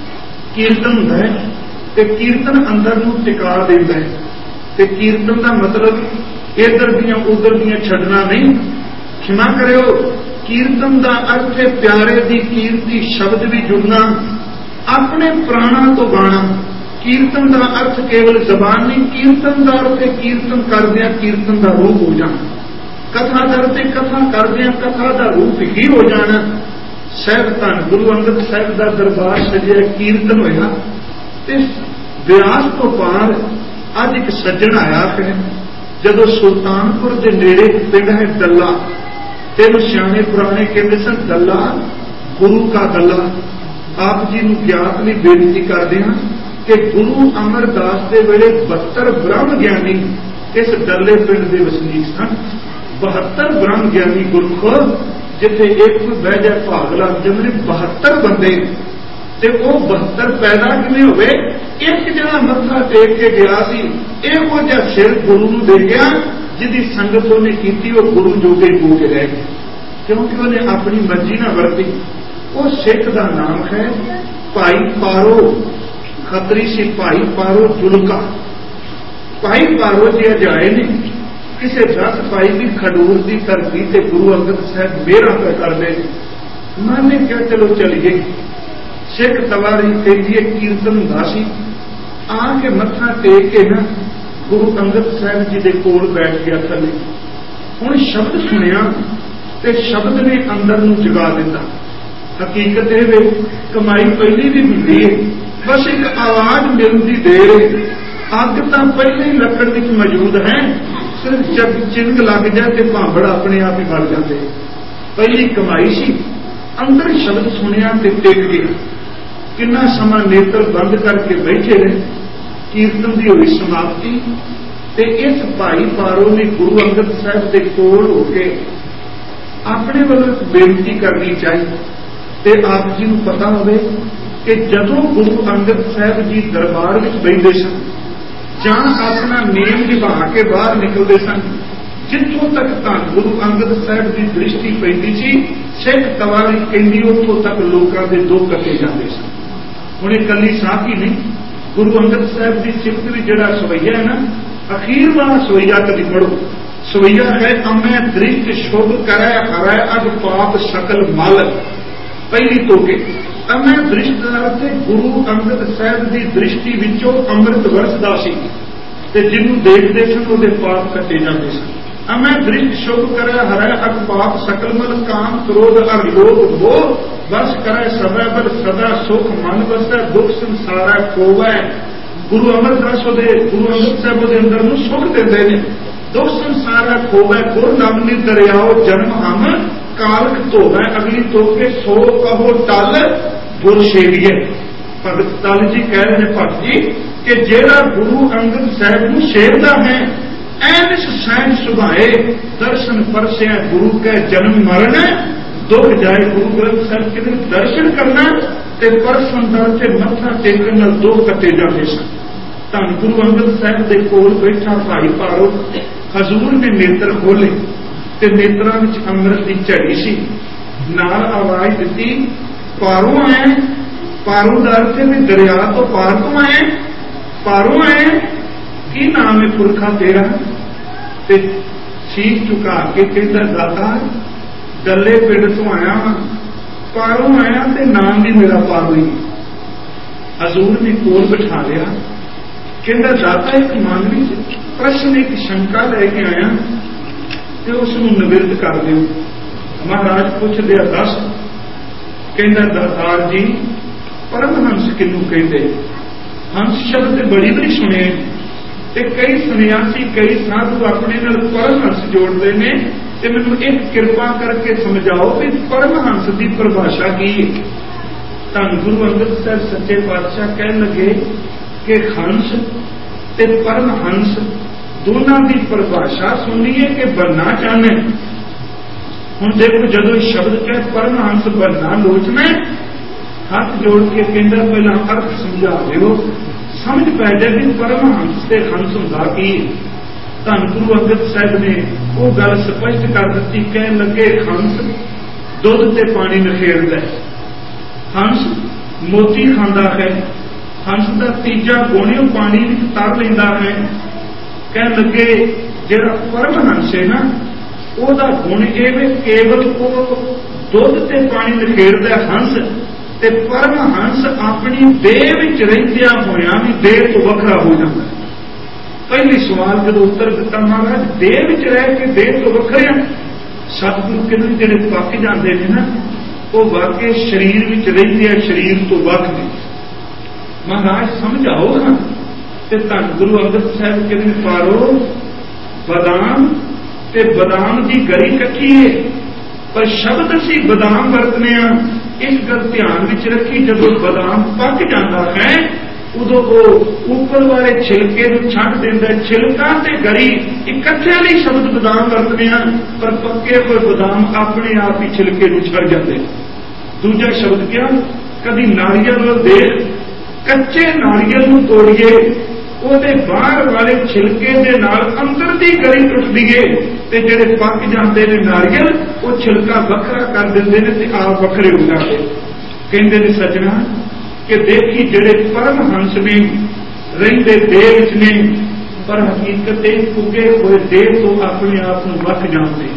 ਕੀਰਤਨ ਹੁੰਦਾ ਹੈ ਤੇ ਕੀਰਤਨ ਅੰਦਰ ਨੂੰ ਟਿਕਾ ਦਿੰਦਾ ਹੈ। ਤੇ ਕੀਰਤਨ ਦਾ ਮਤਲਬ ਇੱਧਰ ਦੀਆਂ ਉਧਰ ਦੀਆਂ ਛੱਡਣਾ ਨਹੀਂ। ਖਿਮਾ ਕਰਿਓ, ਕੀਰਤਨ ਦਾ ਅਰਥ ਹੈ ਪਿਆਰੇ ਦੀ ਕੀਰਤੀ ਸ਼ਬਦ ਵੀ ਜੁੜਨਾ, ਆਪਣੇ ਪ੍ਰਾਣਾਂ ਤੋਂ ਗਾਣਾ। ਕੀਰਤਨ ਦਾ ਅਰਥ ਕੇਵਲ ਜ਼ਬਾਨ ਨਹੀਂ, ਕੀਰਤਨ ਦਾ ਅਰਥ ਹੈ ਕੀਰਤਨ ਕਰਦਿਆਂ ਕੀਰਤਨ ਦਾ ਰੂਪ ਹੋ ਜਾਣਾ, ਕਥਾ ਕਰਦੇ ਕਥਾ ਕਰਦਿਆਂ ਕਥਾ ਦਾ ਰੂਪ ਹੀ ਹੋ ਜਾਣਾ। ਸਾਹਿਬ ਧੰਨ ਗੁਰੂ ਅੰਗਦ ਸਾਹਿਬ ਦਾ ਦਰਬਾਰ ਸਜਿਆ, ਕੀਰਤਨ ਹੋਇਆ ਤੇ ਬਿਆਸ ਤੋਂ ਪਾਰ ਅੱਜ ਇੱਕ ਸੱਜਣ ਆਇਆ ਹੈ। ਜਦੋਂ ਸੁਲਤਾਨਪੁਰ ਦੇ ਨੇੜੇ ਪਿੰਡ ਹੈ ਦੱਲਾ, ਤੈਨੂੰ ਸਿਆਣੇ ਪੁਰਾਣੇ ਕਹਿੰਦੇ ਸਨ ਦੱਲਾ ਗੁਰੂ ਕਾ ਦੱਲਾ। ਆਪ ਜੀ ਨੂੰ ਗਿਆਤ ਲਈ ਬੇਨਤੀ ਕਰਦੇ ਹਾਂ ਕਿ ਗੁਰੂ ਅਮਰਦਾਸ ਦੇ ਵੇਲੇ ਬਹੱਤਰ ਬ੍ਰਹਮ ਗਿਆਨੀ ਇਸ ਦੱਲੇ ਪਿੰਡ ਦੇ ਵਸਨੀਕ ਸਨ। बहत्तर ब्रह्म ज्ञानी गुरख जिथे एक बह जाए भाग लग जाए बहत्तर बंदे ते वो बहत्तर पैदा किवें होवे। एक जना मत्था टेक के गया सी इहो जिहा सिर गुरु नूं दे गया जिहदी संगत उहने कीती वो गुरु जोगे हो के रह गए क्योंकि उन्हें अपनी मर्जी ना वरती। वो सिख का नाम है भाई पारो खतरी से भाई पारो जुलका। भाई पारो जी अज आए ने किसी दस पाई की खडूर की धरती से गुरु अंगद साहब मेहरा पे करते मन ने क्या चलो चलिए। सिख तवारी कहिए कीर्तन दासी आके मत्था टेक के ना गुरु अंगद साहब जी के कोल बैठ गया थले। हुण शब्द सुनिया ते शब्द ने अंदर नूं जगा दिता। हकीकत ये कमाई पहली भी मिलती है बस एक आवाज मिलती देर है। अग तो पहले ही लकड़ विच मौजूद है सिर्फ जब चिंग लग जाए तो भांबड़ अपने आप ही बढ़ जाते। पहली कमाई सी अंदर शब्द सुनिया ते टिक गया। कितना समा नेत्र बंद करके बैठे रहे। कीर्तन की हुई समाप्ति ते इस भाई पारो ने गुरु अंगद साहब के कोल होके अपने वालों एक बेनती करनी चाहिए। ते आप जी को पता होवे कि जदों गुरु अंगद साहब जी दरबार में बैठते सन जहां अपना नेम निभा के बाहर निकलते सन जिथों तक धन गुरु अंगद साहब की दृष्टि पैंदी सी सिख तवारी कहती उतों तक लोगों के दो कटे जाते सन। हुण इकली साख ही नहीं गुरु अंगद साहब की सिफत भी जिहड़ा सवैया है ना अखीर वाला सवैया कभी पढ़ो। सवैया है अमै दृष्ट शुभ करै हरै अग पाप सकल मल। पहली तो के अमै दृष्ट से गुरु अंगद साहब की दृष्टि विचों अमृत वरसदा सी ते जिन्हों देखते सन उहदे पाप कटे जाते सन। अमै दृष्ट शुभ करै हरै अग पाप सकल मल काम क्रोध अर लोभ मोह बस करै सबै बल सदा सुख मन बसै दुख संसारै खोवै। गुरु अमरदास उहदे गुरु अंगद साहब उहदे अंदर नूं सुख दिंदे ने। दुख संसारै खोवै गुर नामनी दरियाओ जन्म हम कालक धोवै अगली तोके सो कहो टल गुर सेविए। भगत तल जी कह रहे हैं भगत जी कि जेड़ा गुरु अंगद साहब नूं सेवदा है ऐनिस सैन सुभाए दर्शन परसिया गुरु के जन्म मरण दुख जाए। गुरु ग्रंथ साहब के दर्शन करना ते परसों दर से मत्था टेकन नाल दो कटे जाते सन। धन गुरु अंगद साहब के कोल बैठा भाई पारो हजूर ने नेत्र खोले ते नेत्रां विच अमृत की झड़ी सी। नाल आवाज दी पारों आए। पारों का अर्थ है दरिया तो पार तो आए। पारों आए की नाम है पुरखा तेरा ते शीश झुका के कहता दाता डले पिंड तो आया पारों आया ते नाम भी मेरा पारो ही। हजूर ने कोल बिठा लिया कहता दाता एक मानवी प्रश्न एक शंका लैके आया ते उसनूं निवृत्त कर दिओ। महाराज पुछदे दस कहता दातार जी परमहंस किनू कहते। हंस शब्द बड़ी बड़ी सुने ते कई सन्यासी कई साधु अपने नाल परमहंस जोड़ते हैं ते मैनूं एक कृपा करके समझाओ कि परमहंस की परिभाषा की है। धन गुरु अंगद साहब सच्चे पातशाह कह लगे कि हंस ते परमहंस दोनों की परिभाषा सुनिए कि बनना चाहने। हुण देखो जदों शब्द कह परमहंस बनना लोचना हाथ जोड़ के कहता पहला अर्थ समझा दो समझ पै जाए कि परमहंस से हंस होंदा की। धन गुरु अंगद साहब ने वो गल स्पष्ट कर दी कह लगे हंस दुध ते पानी नखेड़दा है। हंस मोती खांदा है। हंस का तीजा गुण पानी तर लेंदा है। कह लगे जिहड़ा परमहंस है ना ओदा गुण ये केवल वो दुध ते पानी नखेड़दा हंस ते परमहंस अपनी देह विच रहिंदिया होया भी देह तो वखरा हो जाता है। पहली सवाल जो उत्तर दिता महाराज देह विच रह के देह तो वखरे सतगुरु कहते जिहड़े पक जाते हैं ना वो वाकई शरीर विच रहिंदे शरीर तो वख ने। महाराज समझाओ ना ते धन गुरु अंगद साहब कहते पारो बदाम ते बदाम की गरी कच्ची है पर शब्द असी बदाम वरतने इस गल ध्यान विच रखी जब बदाम पक जाता है उदों वो ऊपर वाले छिलके नूं छड्ड दिंदा। छिलका ते गरी इकट्ठे लिए शब्द बदाम वरतते हैं, पर पक्के हुए बदाम अपने आप ही छिलके नूं छड्ड जाते। दूजा शब्द क्या, कभी नारियल नूं देख, कच्चे नारियल नूं तोड़िए, ਉਹਦੇ बाहर वाले छिलके दे नाल अंदर दी गरी टुटदी है, ते जिहड़े पक जाते हैं नारियल वो छिलका वखरा कर देंदे ने ते आप वखरे हो जाते। कहंदे ने सजना कि देखी जिहड़े परमहंस ने रहिंदे देह विच ने, पर हकीकत पुगे हुए देह तो अपने आप को वख जाते।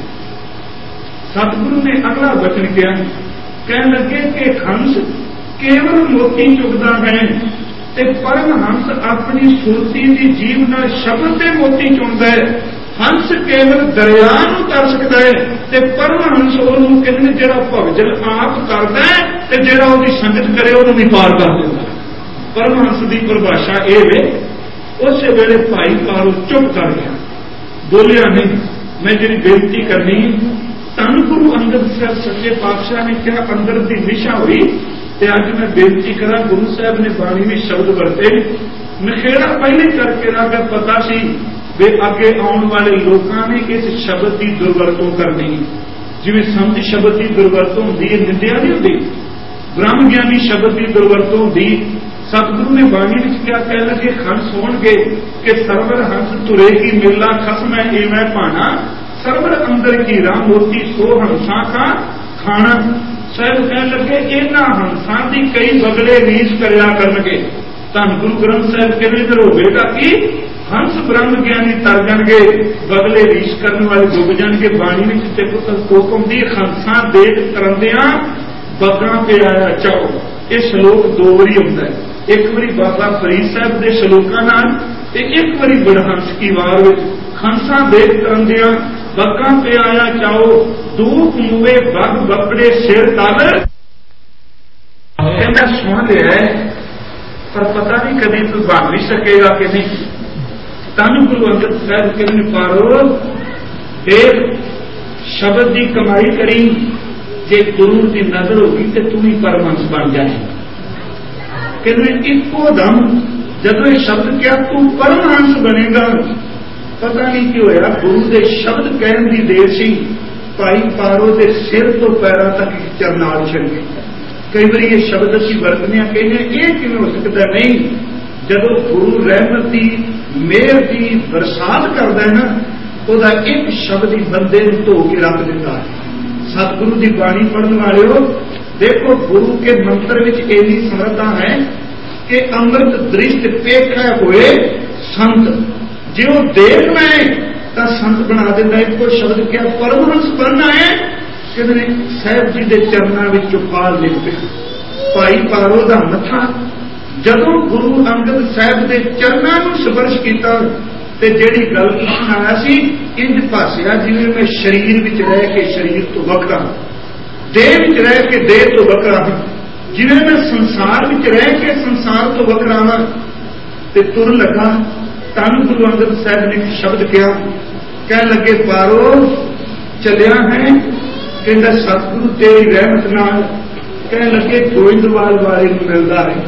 सतगुरु ने अगला वचन किया, कहने लगे कि हंस केवल मोती चुगदा है ते परमहंस अपनी सुरती की जीव नाल शब्द के मोती चुनता है। हंस केवल दरिया नूं कर सकता है ते परमहंस उहनूं कहंदे जिहड़ा भगजल आप करदा है ते जिहड़ा उहदी संगत करे उहनूं भी पार कर दिंदा। परमहंस की परिभाषा यह वे। उस वेले भाई पारो चुप कर गया, बोलिया नहीं। मैं जिहड़ी बेनती करनी, धन गुरु अंगद साहब सच्चे पातशाह ने क्या अंदर की दिशा हुई, ते अज मैं बेनती करा, गुरु साहब ने बाणी में शब्द वरते, नखेड़ा पहले करके रखा, पता सी वे अगे आने वाले लोगों ने इस शब्द की दुर्वरतों करनी। जिवें समझ शब्द की दुर्वरतों होंदी है, निंदिया नहीं होती। ब्रह्म ज्ञानी शब्द की दुर्वरतों होंदी। सतगुरु ने बाणी में क्या कह लगे, हंस होणगे कि सरवर हंस तुरे की मिला खसम है एवं भाना, सरवर अंदर की राह मोती सो हंसा का खाना। शायद कह लगे इन्हां हंसां दी कई बगले रीस करया करनगे। धन गुरु ग्रंथ साहिब कहने इधर होगा कि हंस ब्रह्म ज्ञानी तर जाएंगे, बगले रीस करने वाले डुब जाएंगे। बाणी में हुक्म दी हंसां देख करंदियां बगां पे आया चाओ। यह श्लोक दो बारी आता है, एक बारी बाबा फरीद साहब के श्लोकां नाल ते एक बारी बड़हंस की वार विच। हंसां देख करंदियां बगां पे आया चाओ, दूप मुए बग बकड़े सिर तल। कहना सुन लिया है पर पता नहीं कभी कोई बन भी सकेगा कि नहीं। धन गुरु अंगद साहब कहने पारो देख शब्द की कमाई करी, जे गुरु की नजर होगी तो तू ही परमहंस बन जाए। कहने इको दम जदों ये शब्द क्या तू परमहंस बनेगा। पता नहीं क्यों होया, गुरु के शब्द कहन की देर सी, भाई पारो के सिर तो पैरों तक चरनाल छिड़ गई। कई बार ये शब्द असी वरतने कहने ये किवें हो सकता नहीं, जदों गुरु रहमत की मेहर की बरसात करता है ना, वह एक शब्द ही बंदे धो के रख देता है। सतगुरु की बाणी पढ़ने वाले हो देखो, गुरु के मंत्र में इतनी समर्था है कि अमृत दृष्ट पेखा हुए संत, जे वो देखना है तो संत बना देता है। कोई शब्द क्या परमहंस बनना है, कहते साहब जी के चरणों में चुपाल लिख पे भाई पारो का मथा जदों गुरु अंगद साहब के चरणों में स्पर्श किया ते जिहड़ी गल लिखण आया सी इंज भासिया जिवें मैं शरीर विच रह के शरीर तो वखरा, देह विच रह के देह तो वखरा, जिवें मैं संसार विच रह के संसार तो वखरा हां। ते तुर लगा धन गुरु अंगद साहब ने शब्द किया, कह लगे पारो चलिया है, कहता सतगुरु तेरी रहमत नाल, कह लगे गोइंदवाल वाले को मिलता है,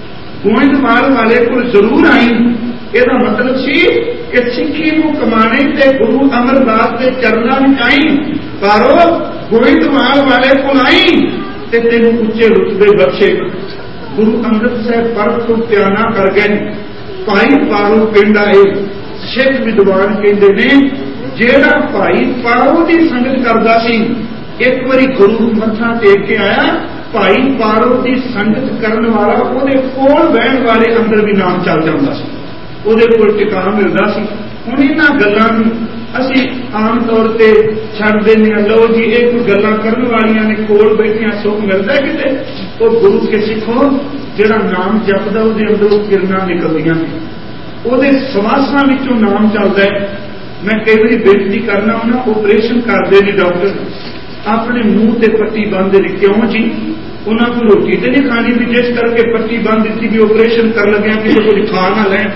गोइंदवाल वाले को जरूर आई। यदा मतलब सी कि सिक्खी को कमाने ते गुरु अमरदास के चरणों में आई, पारो गोइंदवाल वाले को आई ते तेन उच्चे रुतबे बख्शे। गुरु अंगद साहब परत को प्याना कर गए। भाई पारो पिंड आए, सिख विद्वान कहते ने जेड़ा भाई पारो की संगत करता सी, एक बारी गुरु मत्था टेक के आया, भाई पारो की संगत करने वाला उहदे कोल बहन वाले अंदर भी नाम चल जाता सी, उहदे कोल टिकाणा मिलता सी। हुण इन्हां गल्लां नूं असीं आम तौर पर छड्ड दिंदे हां, लो जी ये कोई गल्लां करन वालियां ने, कोल बैठियां सुख मिलदा किते। वो गुरु के सिखो जिहड़ा नाम जपदा उहदे अंदरों किरणां निकलदियां ने, उहदे सवासां विचों नाम चलदा है। मैं कई बार बेनती करना उन्हें ऑपरेशन करते जी डॉक्टर अपने मूँह से पट्टी बंद दी, क्यों जी उन्होंने रोटी तो नहीं खानी भी, जिस करके पट्टी बंद दी भी ऑपरेशन कर लगे कि कुछ खा ना लैन।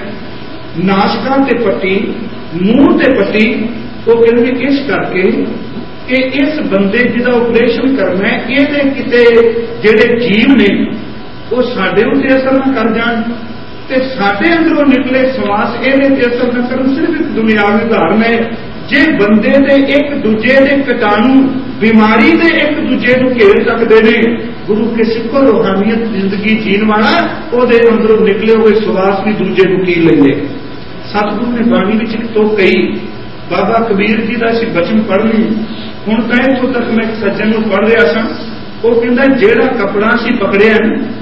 नाशका ते पट्टी मूँह ते पट्टी वो कहेंगे इस करके कि इस बंदे जिदा ऑपरेशन करना है ये किते जेडे जीव ने वो साडे उत्ते असर ना कर जान। ਤੇ ਸਾਡੇ ਅੰਦਰੋਂ ਨਿਕਲੇ ਸਵਾਸ ਇਹਦੇ ਤੇ ਅਸਰ ਨਾ ਕਰਨ। ਸਿਰਫ ਇੱਕ ਦੁਨਿਆਵੀ ਉਦਾਹਰਨ ਹੈ। ਜੇ ਬੰਦੇ ਦੇ ਇੱਕ ਦੂਜੇ ਦੇ ਕੀਟਾਣੂ ਬਿਮਾਰੀ ਦੇ ਇੱਕ ਦੂਜੇ ਨੂੰ ਘੇਰ ਸਕਦੇ ਨੇ, ਗੁਰੂ ਕੇ ਸਿੱਖੋ ਰੂਹਾਨੀਅਤ ਜ਼ਿੰਦਗੀ ਜੀਣ ਵਾਲਾ ਉਹਦੇ ਅੰਦਰੋਂ ਨਿਕਲੇ ਹੋਏ ਸਵਾਸ ਵੀ ਦੂਜੇ ਨੂੰ ਕੀ ਲੈਂਦੇ। ਸਤਿਗੁਰੂ ਨੇ ਬਾਣੀ ਵਿੱਚ ਇੱਕ ਤੋਂ ਕਹੀ, ਬਾਬਾ ਕਬੀਰ ਜੀ ਦਾ ਅਸੀਂ ਬਚਨ ਪੜ੍ਹਨੀ। ਹੁਣ ਤਾਂ ਇੱਥੋਂ ਤੱਕ ਮੈਂ ਇੱਕ ਸੱਜਣ ਨੂੰ ਪੜ੍ਹ ਰਿਹਾ ਸਾਂ, ਉਹ ਕਹਿੰਦਾ ਜਿਹੜਾ ਕੱਪੜਾ ਅਸੀਂ ਪਕੜਿਆ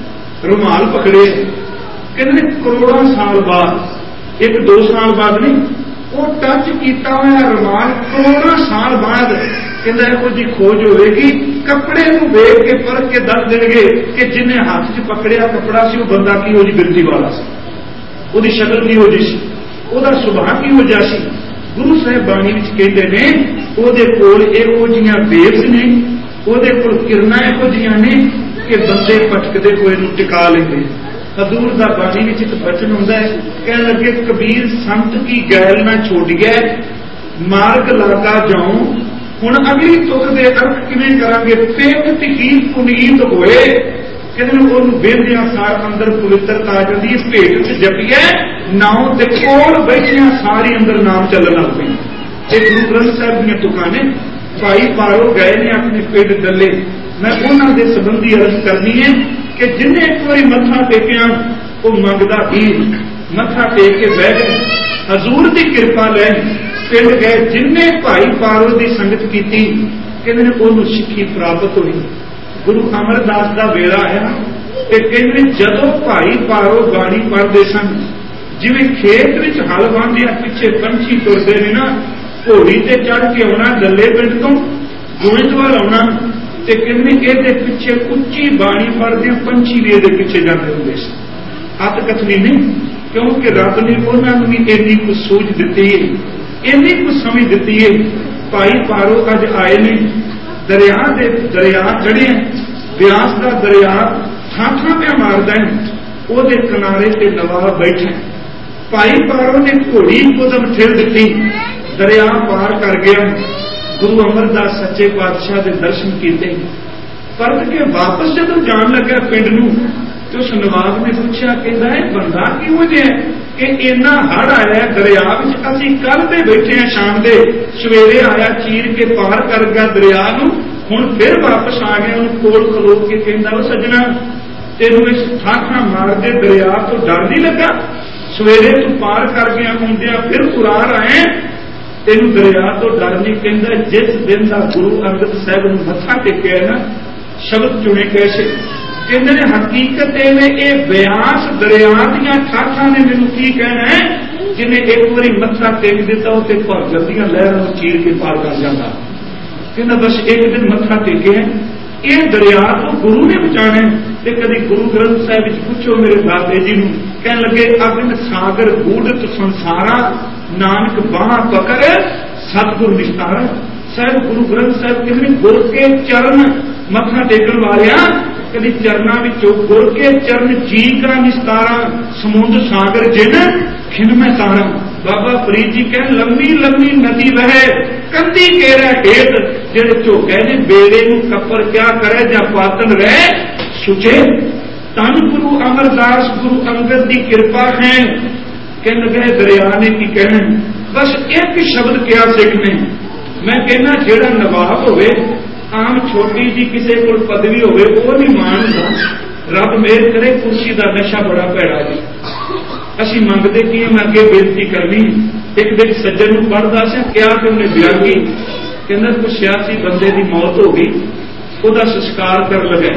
ਰੁਮਾਲ ਪਕੜੇ, ਕਹਿੰਦੇ ਕਰੋੜਾਂ ਸਾਲ ਬਾਅਦ, ਇੱਕ ਦੋ ਸਾਲ ਬਾਅਦ ਨਹੀਂ, ਉਹ ਟੱਚ ਕੀਤਾ ਹੋਇਆ ਰੁਮਾਲ ਕਰੋੜਾਂ ਸਾਲ ਬਾਅਦ ਕਹਿੰਦਾ ਇਹੋ ਜਿਹੀ ਖੋਜ ਹੋਵੇਗੀ, ਕੱਪੜੇ ਨੂੰ ਵੇਖ ਕੇ ਪਰਖ ਕੇ ਦੱਸ ਦੇਣਗੇ ਕਿ ਜਿਹਨੇ ਹੱਥ 'ਚ ਪਕੜਿਆ ਕੱਪੜਾ ਸੀ ਉਹ ਬੰਦਾ ਕਿਹੋ ਜਿਹੀ ਬਿਰਤੀ ਵਾਲਾ ਸੀ, ਉਹਦੀ ਸ਼ਕਲ ਕਿਹੋ ਜਿਹੀ ਸੀ, ਉਹਦਾ ਸੁਭਾਅ ਕਿਹੋ ਜਿਹਾ ਸੀ। ਗੁਰੂ ਸਾਹਿਬ ਬਾਣੀ ਵਿੱਚ ਕਹਿੰਦੇ ਨੇ ਉਹਦੇ ਕੋਲ ਇਹੋ ਜਿਹੀਆਂ ਵੇਵਸ ਨੇ, ਉਹਦੇ ਕੋਲ ਕਿਰਨਾਂ ਇਹੋ ਜਿਹੀਆਂ ਨੇ ਕਿ ਬੰਦੇ ਭਟਕਦੇ ਹੋਏ ਨੂੰ ਟਿਕਾ ਲੈਂਦੇ। ਹਜ਼ੂਰ ਦਾ ਬਾਣੀ ਵਿੱਚ ਇੱਕ ਬਚਨ ਹੁੰਦਾ ਹੈ, ਕਹਿਣ ਲੱਗੇ ਕਬੀਰ ਸੰਤ ਕੀ ਗੈਲ ਨਾ ਛੋੜ ਗਿਆ, ਮਾਰਗ ਲਾਗਾ ਜਾਉ। ਹੁਣ ਅਗਲੀ ਤੁਕ ਦੇ ਅਰਥ ਕਿਵੇਂ ਕਰਾਂਗੇ। ਪੇਟ ਤਿਖੀ ਪੁਨੀਤ ਹੋਏ, ਕਹਿੰਦੇ ਉਹਨੂੰ ਵੇਖਦਿਆਂ ਸਾਰ ਅੰਦਰ ਪਵਿੱਤਰਤਾ ਆ ਜਾਂਦੀ। ਇਸ ਭੇਟ ਚ ਜਪੀਐ ਨਾਉ ਦੇ ਕੋਲ ਬੈਠਿਆਂ ਸਾਰੀ ਅੰਦਰ ਨਾਮ ਚੱਲਣ ਲੱਗ ਪਈ। ਇਹ ਗੁਰੂ ਗ੍ਰੰਥ ਸਾਹਿਬ ਦੀਆਂ ਤੁਕਾਂ ਨੇ। ਭਾਈ ਪਾਰੋ ਗਏ ਨੇ ਆਪਣੇ ਪਿੰਡ ਡੱਲੇ, ਮੈਂ ਉਹਨਾਂ ਦੇ ਸੰਬੰਧੀ ਅਰਜ਼ ਕਰਨੀ ਹੈ ਕਿ ਜਿੰਨੇ ਇੱਕ ਵਾਰੀ ਮੱਥਾ ਟੇਕਿਆ ਉਹ ਮੰਗਦਾ ਕੀ, ਮੱਥਾ ਟੇਕ ਕੇ ਬਹਿ ਗਏ, ਹਜ਼ੂਰ ਦੀ ਕਿਰਪਾ ਲੈ ਪਿੰਡ ਗਏ। ਜਿੰਨੇ ਭਾਈ ਪਾਰੋ ਦੀ ਸੰਗਤ ਕੀਤੀ ਕਹਿੰਦੇ ਨੇ ਉਹਨੂੰ ਸਿੱਖੀ ਪ੍ਰਾਪਤ ਹੋਈ। ਗੁਰੂ ਅਮਰਦਾਸ ਦਾ ਵੇਲਾ ਆਇਆ ਤੇ ਕਹਿੰਦੇ ਜਦੋਂ ਭਾਈ ਪਾਰੋ ਬਾਣੀ ਪੜ੍ਹਦੇ ਸਨ, ਜਿਵੇਂ ਖੇਤ ਵਿੱਚ ਹਲ ਵਾਹੁੰਦਿਆਂ ਪਿੱਛੇ ਪੰਛੀ ਤੁਰਦੇ ਨੇ ਨਾ, ਘੋੜੀ ਤੇ ਚੜ੍ਹ ਕੇ ਆਉਣਾ ਡੱਲੇ ਪਿੰਡ ਤੋਂ ਗੋਇੰਦਵਾਲ ਆਉਣਾ, ਤੇ ਕਹਿੰਦੇ ਇਹਦੇ ਪਿੱਛੇ ਉੱਚੀ ਬਾਣੀ ਪੜ੍ਹਦਿਆਂ ਪੰਛੀ ਵੀ ਇਹਦੇ ਪਿੱਛੇ ਜਾਂਦੇ ਹੁੰਦੇ ਸੀ। ਅੱਤ ਕਥਨੀ ਨਹੀਂ, ਕਿਉਂਕਿ ਰੱਬ ਨੇ ਉਹਨਾਂ ਨੂੰ ਵੀ ਇੰਨੀ ਕੁ ਸੂਝ ਦਿੱਤੀ ਹੈ, ਇੰਨੀ ਕੁ ਸਮਝ ਦਿੱਤੀ ਹੈ। ਭਾਈ ਪਾਰੋ ਅੱਜ ਆਏ ਨੇ, ਦਰਿਆ ਦੇ ਦਰਿਆ ਚੜ੍ਹੇ, ਬਿਆਸ ਦਾ ਦਰਿਆ ਥਾਂ ਥਾਂ ਪਿਆ ਮਾਰਦਾ ਹੈ, ਉਹਦੇ ਕਿਨਾਰੇ ਤੇ ਨਵਾਬ ਬੈਠਾ। ਭਾਈ ਪਾਰੋ ਨੇ ਘੋੜੀ ਕੁਦਮ ਠੇਲ ਦਿੱਤੀ, ਦਰਿਆ ਪਾਰ ਕਰ ਗਿਆ। ਗੁਰੂ ਅਮਰਦਾਸ ਸੱਚੇ ਪਾਤਸ਼ਾਹ ਦੇ ਦਰਸ਼ਨ ਕੀਤੇ। ਪਰਤ ਕੇ ਵਾਪਸ ਜਦੋਂ ਜਾਣ ਲੱਗਾ ਪਿੰਡ ਨੂੰ ਤੇ ਉਸ ਨਵਾਬ ਨੇ ਪੁੱਛਿਆ, ਕਹਿੰਦਾ ਇਹ ਬੰਦਾ ਕਿਉਂ ਜਿਹਾ ਕਿ ਇੰਨਾ ਹੜ ਆਇਆ ਦਰਿਆ ਵਿੱਚ, ਅਸੀਂ ਕੱਲ ਦੇ ਬੈਠੇ ਹਾਂ, ਸ਼ਾਮ ਦੇ ਸਵੇਰੇ ਆਇਆ ਚੀਰ ਕੇ ਪਾਰ ਕਰ ਗਿਆ ਦਰਿਆ ਨੂੰ, ਹੁਣ ਫਿਰ ਵਾਪਸ ਆ ਗਿਆ। ਉਹਨੂੰ ਕੋਲ ਖਲੋ ਕੇ ਕਹਿੰਦਾ ਉਹ ਸੱਜਣਾ ਤੈਨੂੰ ਇਸ ਠਾਠਾਂ ਮਾਰਦੇ ਦਰਿਆ ਤੋਂ ਡਰ ਨਹੀਂ ਲੱਗਾ? ਸਵੇਰੇ ਤੂੰ ਪਾਰ ਕਰ ਗਿਆ ਹੁੰਦਿਆਂ ਫਿਰ ਕੁਰਾਰ ਆਏ, ਤੈਨੂੰ ਦਰਿਆ ਤੋਂ ਡਰ ਨਹੀਂ? ਕਹਿੰਦਾ ਜਿਸ ਦਿਨ ਦਾ ਗੁਰੂ ਅੰਗਦ ਸਾਹਿਬ ਨੂੰ ਮੱਥਾ ਟੇਕਿਆ ਨਾ, ਸ਼ਬਦ ਚੁਣੇ ਕੈਸੇ, ਕਹਿੰਦੇ ਨੇ ਹਕੀਕਤ ਇਹ ਨੇ ਇਹ ਬਿਆਸ ਦਰਿਆ ਦੀਆਂ ਠਾਠਾਂ ਨੇ ਮੈਨੂੰ ਕੀ ਕਹਿਣਾ ਹੈ, ਜਿਹਨੇ ਇੱਕ ਵਾਰੀ ਮੱਥਾ ਟੇਕ ਦਿੱਤਾ ਉਹ ਤੇ ਭਰ ਜਾਂਦੀਆਂ ਲਹਿਰਾਂ ਨੂੰ ਚੀਰ ਕੇ ਪਾਰ ਕਰ ਜਾਂਦਾ। ਕਹਿੰਦਾ ਬਸ ਇੱਕ ਦਿਨ ਮੱਥਾ ਟੇਕਿਆ, ਇਹ ਦਰਿਆ ਤੋਂ ਗੁਰੂ ਨੇ ਬਚਾਣਾ। ਤੇ ਕਦੀ ਗੁਰੂ ਗ੍ਰੰਥ ਸਾਹਿਬ ਵਿੱਚ ਪੁੱਛੋ ਮੇਰੇ ਦਾਦੇ ਜੀ ਨੂੰ, ਕਹਿਣ ਲੱਗੇ ਅਗਨ ਸਾਗਰ ਗੂੜਤ ਸੰਸਾਰਾ, ਨਾਨਕ ਬਾਹਾਂ ਪਕੜ ਸਤਿਗੁਰ ਨਿਸਤਾਰਾ। ਸਾਹਿਬ ਗੁਰੂ ਗ੍ਰੰਥ ਸਾਹਿਬ ਕਹਿੰਦੇ ਗੁਰ ਕੇ ਚਰਨ ਮੱਥਾ ਟੇਕਣ ਵਾਲਿਆਂ, ਕਦੀ ਚਰਨਾਂ ਵਿੱਚੋਂ ਗੁਰ ਕੇ ਚਰਨ ਜੀ ਕਾ ਨਿਸਤਾਰਾ, ਸਮੁੰਦ ਸਾਗਰ ਜਿਨ ਖਿੰਨ ਮੈਂ ਤਾਰਾ। ਬਾਬਾ ਫਰੀਦ ਜੀ ਕਹਿਣ ਲੰਮੀ ਲੰਮੀ ਨਦੀ ਵਹੇ ਕੰਦੀ ਕੇਰਾ ਹੇਤ, ਜਿਹੜੇ ਝੋਕੇ ਨੇ ਬੇੜੇ ਨੂੰ ਕੱਪਰ ਕਿਆ ਕਰੇ ਜਾਂ ਪਾਤਨ ਰਹਿ ਸੁਚੇ। ਧੰਨ ਗੁਰੂ ਅਮਰਦਾਸ ਗੁਰੂ ਅੰਗਦ ਦੀ ਕਿਰਪਾ ਹੈ। ਕਹਿਣ ਗਏ ਦਰਿਆ ਨੇ ਕੀ ਕਹਿਣਾ, ਬਸ ਇੱਕ ਸ਼ਬਦ ਕਿਹਾ ਸਿੱਖ ਨੇ, ਮੈਂ ਕਹਿੰਦਾ ਜਿਹੜਾ ਨਵਾਬ ਹੋਵੇ, ਆਮ ਛੋਟੀ ਜੀ ਕਿਸੇ ਕੋਲ ਪਦਵੀ ਹੋਵੇ, ਉਹ ਨਹੀਂ ਮਾਣਦਾ। ਰੱਬ ਮਿਹਰ ਕਰੇ, ਕੁਰਸੀ ਦਾ ਨਸ਼ਾ ਬੜਾ ਭੈੜਾ ਜੀ। ਅਸੀਂ ਮੰਗਦੇ ਕੀ, ਮੈਂ ਅੱਗੇ ਬੇਨਤੀ ਕਰਨੀ। ਇੱਕ ਦਿਨ ਸੱਜਣ ਨੂੰ ਪੜ੍ਹਦਾ ਸੀ, ਕਿਹਾ ਕਿ ਉਹਨੇ ਬਿਆਨ ਕੀ, ਕਹਿੰਦਾ ਕੋਈ ਸਿਆਸੀ ਬੰਦੇ ਦੀ ਮੌਤ ਹੋ ਗਈ, ਉਹਦਾ ਸੰਸਕਾਰ ਕਰਨ ਲੱਗਾ।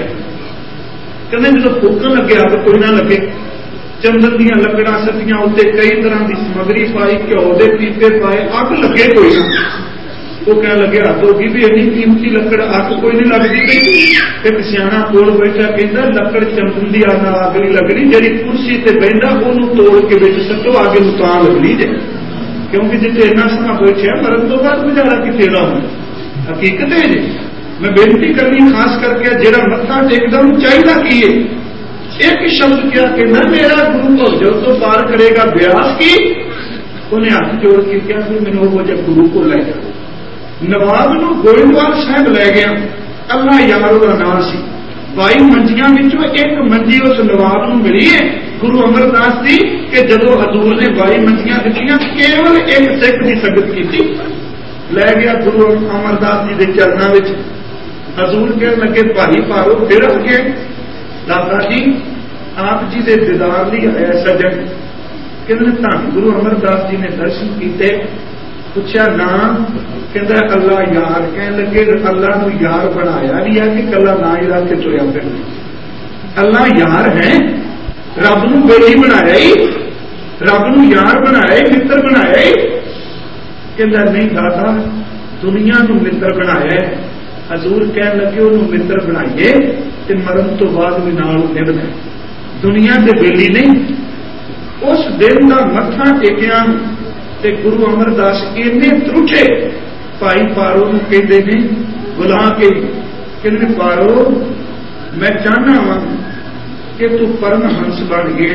ਕਹਿੰਦੇ ਜਦੋਂ ਫੂਕਣ ਲੱਗੇ ਅੱਗ ਕੋਈ ਨਾ ਲੱਗੇ, ਚੰਦਨ ਦੀਆਂ ਲੱਕੜਾਂ ਸੱਤੀਆਂ ਉੱਤੇ ਕਈ ਤਰ੍ਹਾਂ ਦੀ ਸਮੱਗਰੀ ਪਾਈ, ਘਿਓ ਦੇ ਪੀਪੇ ਪਾਏ, ਅੱਗ ਲੱਗੇ ਕੋਈ ਨਾ। ਉਹ ਕਹਿਣ ਲੱਗੇ ਹੱਦ ਹੋ ਗਈ ਵੀ ਇੰਨੀ ਕੀਮਤੀ ਲੱਕੜ ਅੱਗ ਕੋਈ ਨਹੀਂ ਲੱਗਦੀ ਪਈ। ਇੱਕ ਸਿਆਣਾ ਕੋਲ ਬੈਠਾ ਕਹਿੰਦਾ ਲੱਕੜ ਚੰਦਨ ਦੀ ਅੱਗ ਅੱਗ ਨਹੀਂ ਲੱਗਣੀ, ਜਿਹੜੀ ਕੁਰਸੀ ਤੇ ਬਹਿੰਦਾ ਉਹਨੂੰ ਤੋੜ ਕੇ ਵਿੱਚ ਸੱਟੋ, ਅੱਗ ਨੂੰ ਤਾਂ ਲੱਗਣੀ ਜੇ, ਕਿਉਂਕਿ ਜਿੱਥੇ ਇੰਨਾ ਸਮਾਂ ਬੈਠਿਆ ਮਰਨ ਤੋਂ ਬਾਅਦ ਗੁਜ਼ਾਰਾ ਕਿੱਥੇ ਦਾ ਹੋਣਾ। ਹਕੀਕਤ ਹੈ ਜੀ। ਮੈਂ ਬੇਨਤੀ ਕਰਨੀ ਖਾਸ ਕਰਕੇ ਜਿਹੜਾ ਮੱਥਾ ਟੇਕਦਾ ਉਹਨੂੰ ਚਾਹੀਦਾ ਕੀ ਹੈ, ਇੱਕ ਸ਼ਬਦ ਕਿਹਾ, ਕਹਿੰਦਾ ਮੇਰਾ ਗੁਰੂ ਭਵਜਲ ਤੋਂ ਪਾਰ ਕਰੇਗਾ ਬਿਆਸ ਕੀ। ਉਹਨੇ ਹੱਥ ਜੋੜ ਕੇ ਕਿਹਾ ਵੀ ਮੈਨੂੰ ਉਹ ਜਿਹਾ ਗੁਰੂ ਕੋਲ ਲੈ ਜਾ। ਨਵਾਬ ਨੂੰ ਗੋਇੰਦਵਾਲ ਸਾਹਿਬ ਲੈ ਗਿਆ, ਅੱਲਾ ਯਾਰ ਉਹਦਾ ਨਾਂ ਸੀ। ਬਾਈ ਮੰਜੀਆਂ ਵਿੱਚੋਂ ਇੱਕ ਮੰਜੀ ਉਸ ਨਵਾਬ ਨੂੰ ਮਿਲੀ ਹੈ गुरु अमरदास जी कि जदों हजूर ने बाई मंजियां दित्तियां केवल एक सिख की संगत की लै गया गुरु अमरदास जी के चरणों में। हजूर कह लगे भाई पारो फिर आ गए दादा जी आप जी के दीदार लिए आया सजन। कहते धन गुरु अमरदास जी ने दर्शन किए। पूछा नाम कहता अल्लाह यार। कह लगे अल्लाह को यार बनाया भी है कि कला ना ही रख के तुरया फिर। अल्लाह यार है रब नूं बेली बनाया ही रब नूं यार बनाया ही मित्र बनाया ही। कहता नहीं दादा दुनिया को मित्र बनाया है। हजूर कह लगे उन्होंने मित्र बनाइए तो मरण तो बाद भी नाल निभना दुनिया के बेली नहीं। उस दिन का मत्था टेकिया ते गुरु अमरदास इन्ने त्रुठे भाई पारो नूं कहंदे ने बुला के कहंदे पारो मैं चाहना वा कि तू परमहंस बन गए।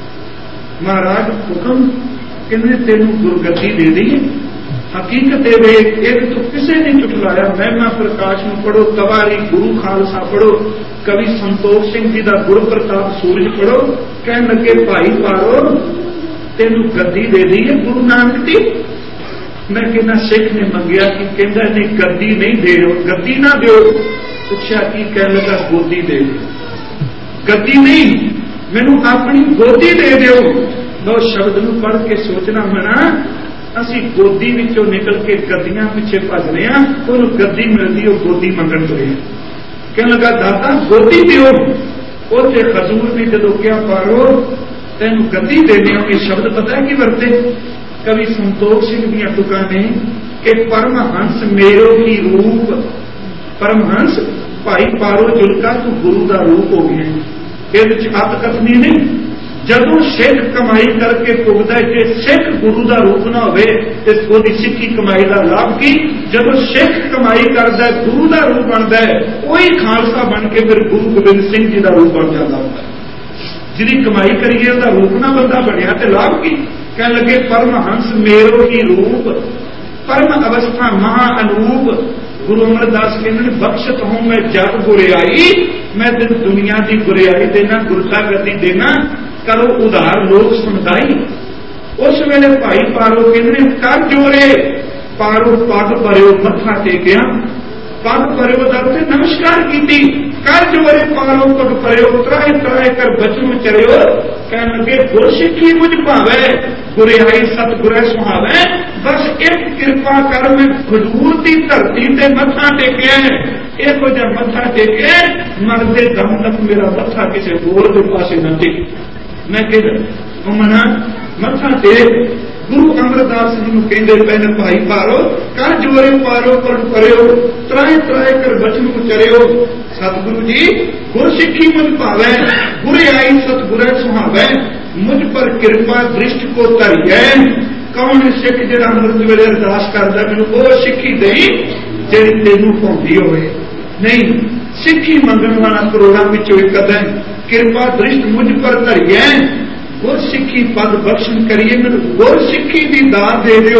महाराज हुक्म कहंदे तेनू गुरगद्दी दे दईए। हकीकत एक तो किसी ने चुटलाया महिमा प्रकाश में पढ़ो तवारी गुरु खालसा पढ़ो कवि संतोख सिंह जी का गुरु प्रताप सूरज पढ़ो। कह लगे भाई पारो तेनू गद्दी दे दी है गुरु नानक की। मैं कहना सिख ने मंगया कि कहता नहीं गद्दी नहीं दे गद्दी ना दो। पूछा कि कह लगा गोदी दे दो। गद्दी नहीं मैनू अपनी गोदी दे दो। लो शब्द नूं पढ़ के सोचना मना असी गोदी विचों निकल के गद्दियां पिछे भज रहे हैं। उन्होंने गद्दी मिलती वो गोदी मंगन तुरे। कह लगा दादा गोदी दियो। उसे हजूर ने जदों क्या पारो तेन गद्दी देने ये शब्द पता है कि वरते कवि संतोख सिंह दियां तुकां ने कि परमहंस मेरो की रूप। परमहंस भाई पारो जुलका तू गुरु का रूप हो गया। ये अत कथनी नहीं जदों सिख कमाई करके पुगदा जे सिख गुरु का रूप ना होवे ते ओदी सिक्खी कमाई का लाभ की। जदों सिख कमाई करदा गुरु का रूप बनता है वही खालसा बन के फिर गुरु गोबिंद सिंह जी का रूप बन जाता होता है। जिहदी कमाई करिए उसका रूप ना बंदा बनया तो लाभ की। कह लगे परमहंस मेरो ही रूप परम अवस्था महा अनूप। गुरु अमरदास कहते बख्शत हूं मैं जग बुरियाई। मैं तेन दुनिया की बुरियाई देना गुरता गति देना करो उधार लोग समुदाई। उस वेले भाई पारो कहते कर जोरे पारो पग भरियो मत्था टेकिया। पग भरियो दर से नमस्कार की। कर जोरे पारो पग भरियो त्राए त्राए कर बचन चरियो। कह लगे गुर सिक्खी मुझ भावे बुरियाई सतगुरै सुहावे। बस एक कृपा कर मैं खजूर की धरती से मत्था टेकिया इहो जिहा मत्था टेके मरदे दम तक मेरा मत्था किसी होर के पासे न टेके। मैं कहता मना मत्था टेक। गुरु अमरदास जी को कहते पहले भाई पारो कर जोरे पारो पर करो त्राए त्राए कर बचन उचरियो। सतगुरु जी गुर सिक्खी मुझ भावे बुरे आई सतगुरै सुहावे। मुझ पर कृपा दृष्टि को धरिए। कौन सिख जिहड़ा अमृत वेले अरदास करदा मैनूं वो सिक्खी दई जिहड़ी तैनूं पाउंदी होवे। नहीं सिक्खी मंगण वाला करोड़ां विचों एक अदा कृपा दृष्टि मुझ पर धरिए। गुर सिक्खी पद बख्शन करिए मैनूं गुर सिक्खी की दात दे दिओ।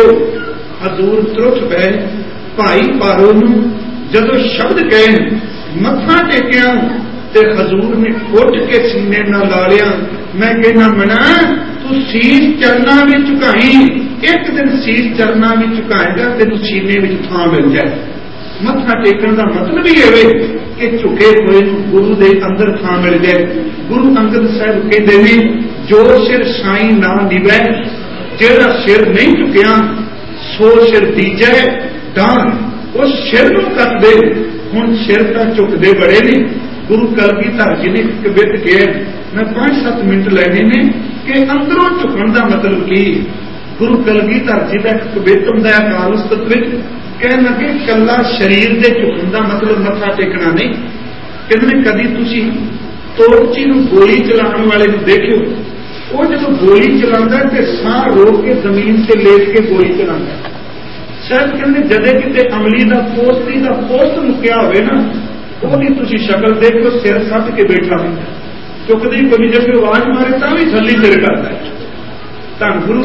हजूर त्रुठ पै भाई पारो नूं जदों शब्द कहे मत्था टेकिया ते हजूर ने उठ के सीने नाल ला लिया। मैं कहना मना तू सीस चरना में झुकाई। एक दिन सीस चरना में झुकाएगा तेन सीने में थां मिल जाए। मत्था टेकन का मतलब ही है कि झुके हुए गुरु के अंदर थां मिल जाए। गुरु अंगद साहब कहते हैं जो सिर साई ना निवै जेड़ा सिर नहीं झुकिया सो सिर दीजै डान। उस सिर नूं कट दे। हुण सिर तो झुकते बड़े ने। गुरु कलगीधर जी ने एक बित किया मैं पांच सत्त मिनट लेने ने कि अंदरों झुकण का मतलब की। गुरु कलगीधर जी का एक बित हुंदा है अकाल उस्ताद विच कह लगे कला शरीर के झुकण का मतलब मत्था टेकना नहीं। कहते कदी तुसी तोपची नूं गोली चलाने वाले नूं देखियो वो जो गोली चलाता है साह रोक के जमीन से लेट के गोली चलाता है। शायद कहते जदे किते अमली का पोस्ती का पोस्ट मुक्या होवे ना ओदी तुसी शक्ल देखो सिर सट के बैठा होंदा चुकदी कोई जब आवाज मारे ता भी थल्ली सिर करता है। धन गुरु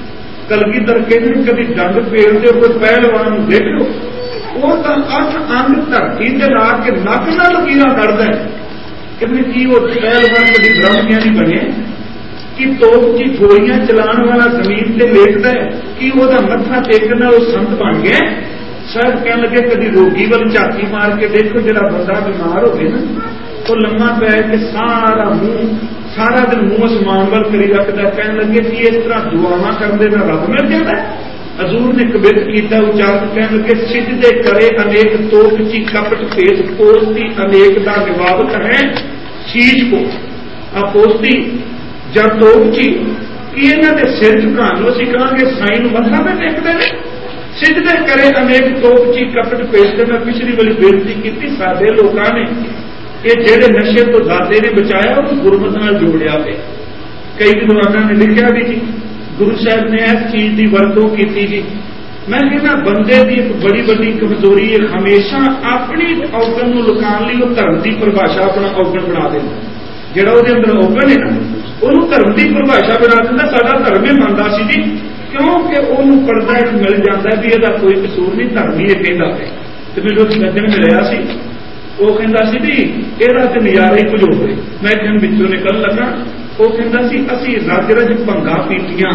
कलगीधर कहते कभी डंग पेलते कोई पहलवान देख लो वो तो अठ अंग धरती से ला के नक नाल लकीरां कढदा है। कहते की वो पहलवान कभी ब्रह्म ज्ञानी बने कि तोप की गोलियां चलाने वाला जमीन से लेटता है कि वह मत्था टेकने वो संत बन गया। शायद कह लगे कभी रोगी वाल झाती मार के देखो, जरा बंदा बीमार हो ना तो लम्मा पै के सारा मुंह सारा दिन मुंह आसमान वाल करी रखता, कह लगे कि इस तरह दुआवां करने का रब मिल जाता है। हजूर ने कबित किया उचार, कह लगे सिजदे करे अनेक तोप ची कपट भेद पोस्ती अनेक का निवावत है शीश को। आ पोस्ती जब तोप ची कि इन्हों के सिर झुकाने असीं कहांगे साई नूं मत्था पे टेकदे ने। सिजदे करे अनेक तोप ची कपट भेद। मैं पिछली वाली बेनती की साडे लोकां ने ये जेड़े नशे तो दाते ने बचाया उस गुरमत नाल जोड़िया पे। कई विद्वानां ने लिखा भी जी गुरु साहब ने इस चीज की वरतों की जी। मैं कहना बंदे की एक बड़ी बड़ी कमजोरी है, हमेशा अपनी औगन को लुकाने लिए धर्म की परिभाषा अपना औगन बना देना। जिहड़ा उहदे अंदर औगन है ना उन्होंने धर्म की परिभाषा बना देना। साडा धर्म ही मनदा सी जी, क्योंकि उन्होंने पर्दा एक मिल जाता भी यदा कोई कसूर नहीं, धर्म ही ये कहता है। तो मैंने एक सज्जन मिलया सी, वो कहता सी भी यदा तो नज़ारे ही कुछ हो गए। मैं कहन बिचों निकल लगा, वो कहता सी असी रज रज भंगा पीतियां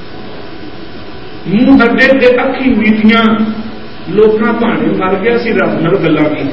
मूँह अड्डे ते अखी मीठियां लोकां भाणे मर गया सी रब नाल गल्लां की।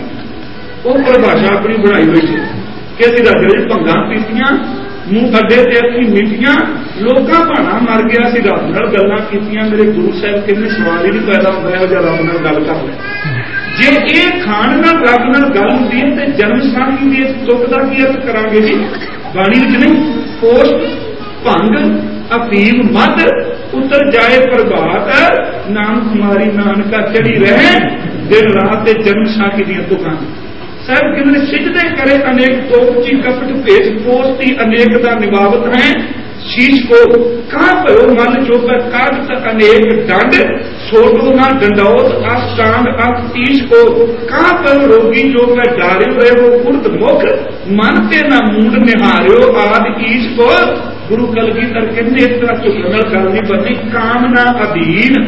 वो परिभाषा अपनी बनाई हुई है कि असी रज रज भंगा पीतियां मूँह अड्डे ते अखी मीठियां लोकां भाणा मर गया सी रब नाल गल्लां कीतियां। मेरे गुरु साहब कहते सवाल ही नहीं पैदा होता इहो जिहा रब नाल गल कर ले। जे ये खाण नाल रब नाल गल हुंदी है ते जन्म साखी दी इस तुक दा की अर्थ करांगे जी? बाणी विच नहीं, पोस्ट भंग अफीम मद उतर जाए प्रभात नाम कुमारी नानका चढ़ी रहे दिन रात ते जन्म साखी दी तुकां। साहब कहते सिजदे करे अनेक तोपची कपट भेष पोस्ती अनेक दा निभावत है शीश को। कहा भयो मन चुप कागत अनेक दंड सोटो ना डंडौत अष्टांग अतीश को। कहा भयो रोगी जो मैं डारियो रहे वो कुर्द मुख मन के ना मूड निहारियो आदि ईश को। गुरु कलगीधर कहते इस तरह झुकन करनी पड़ती। कामना अधीन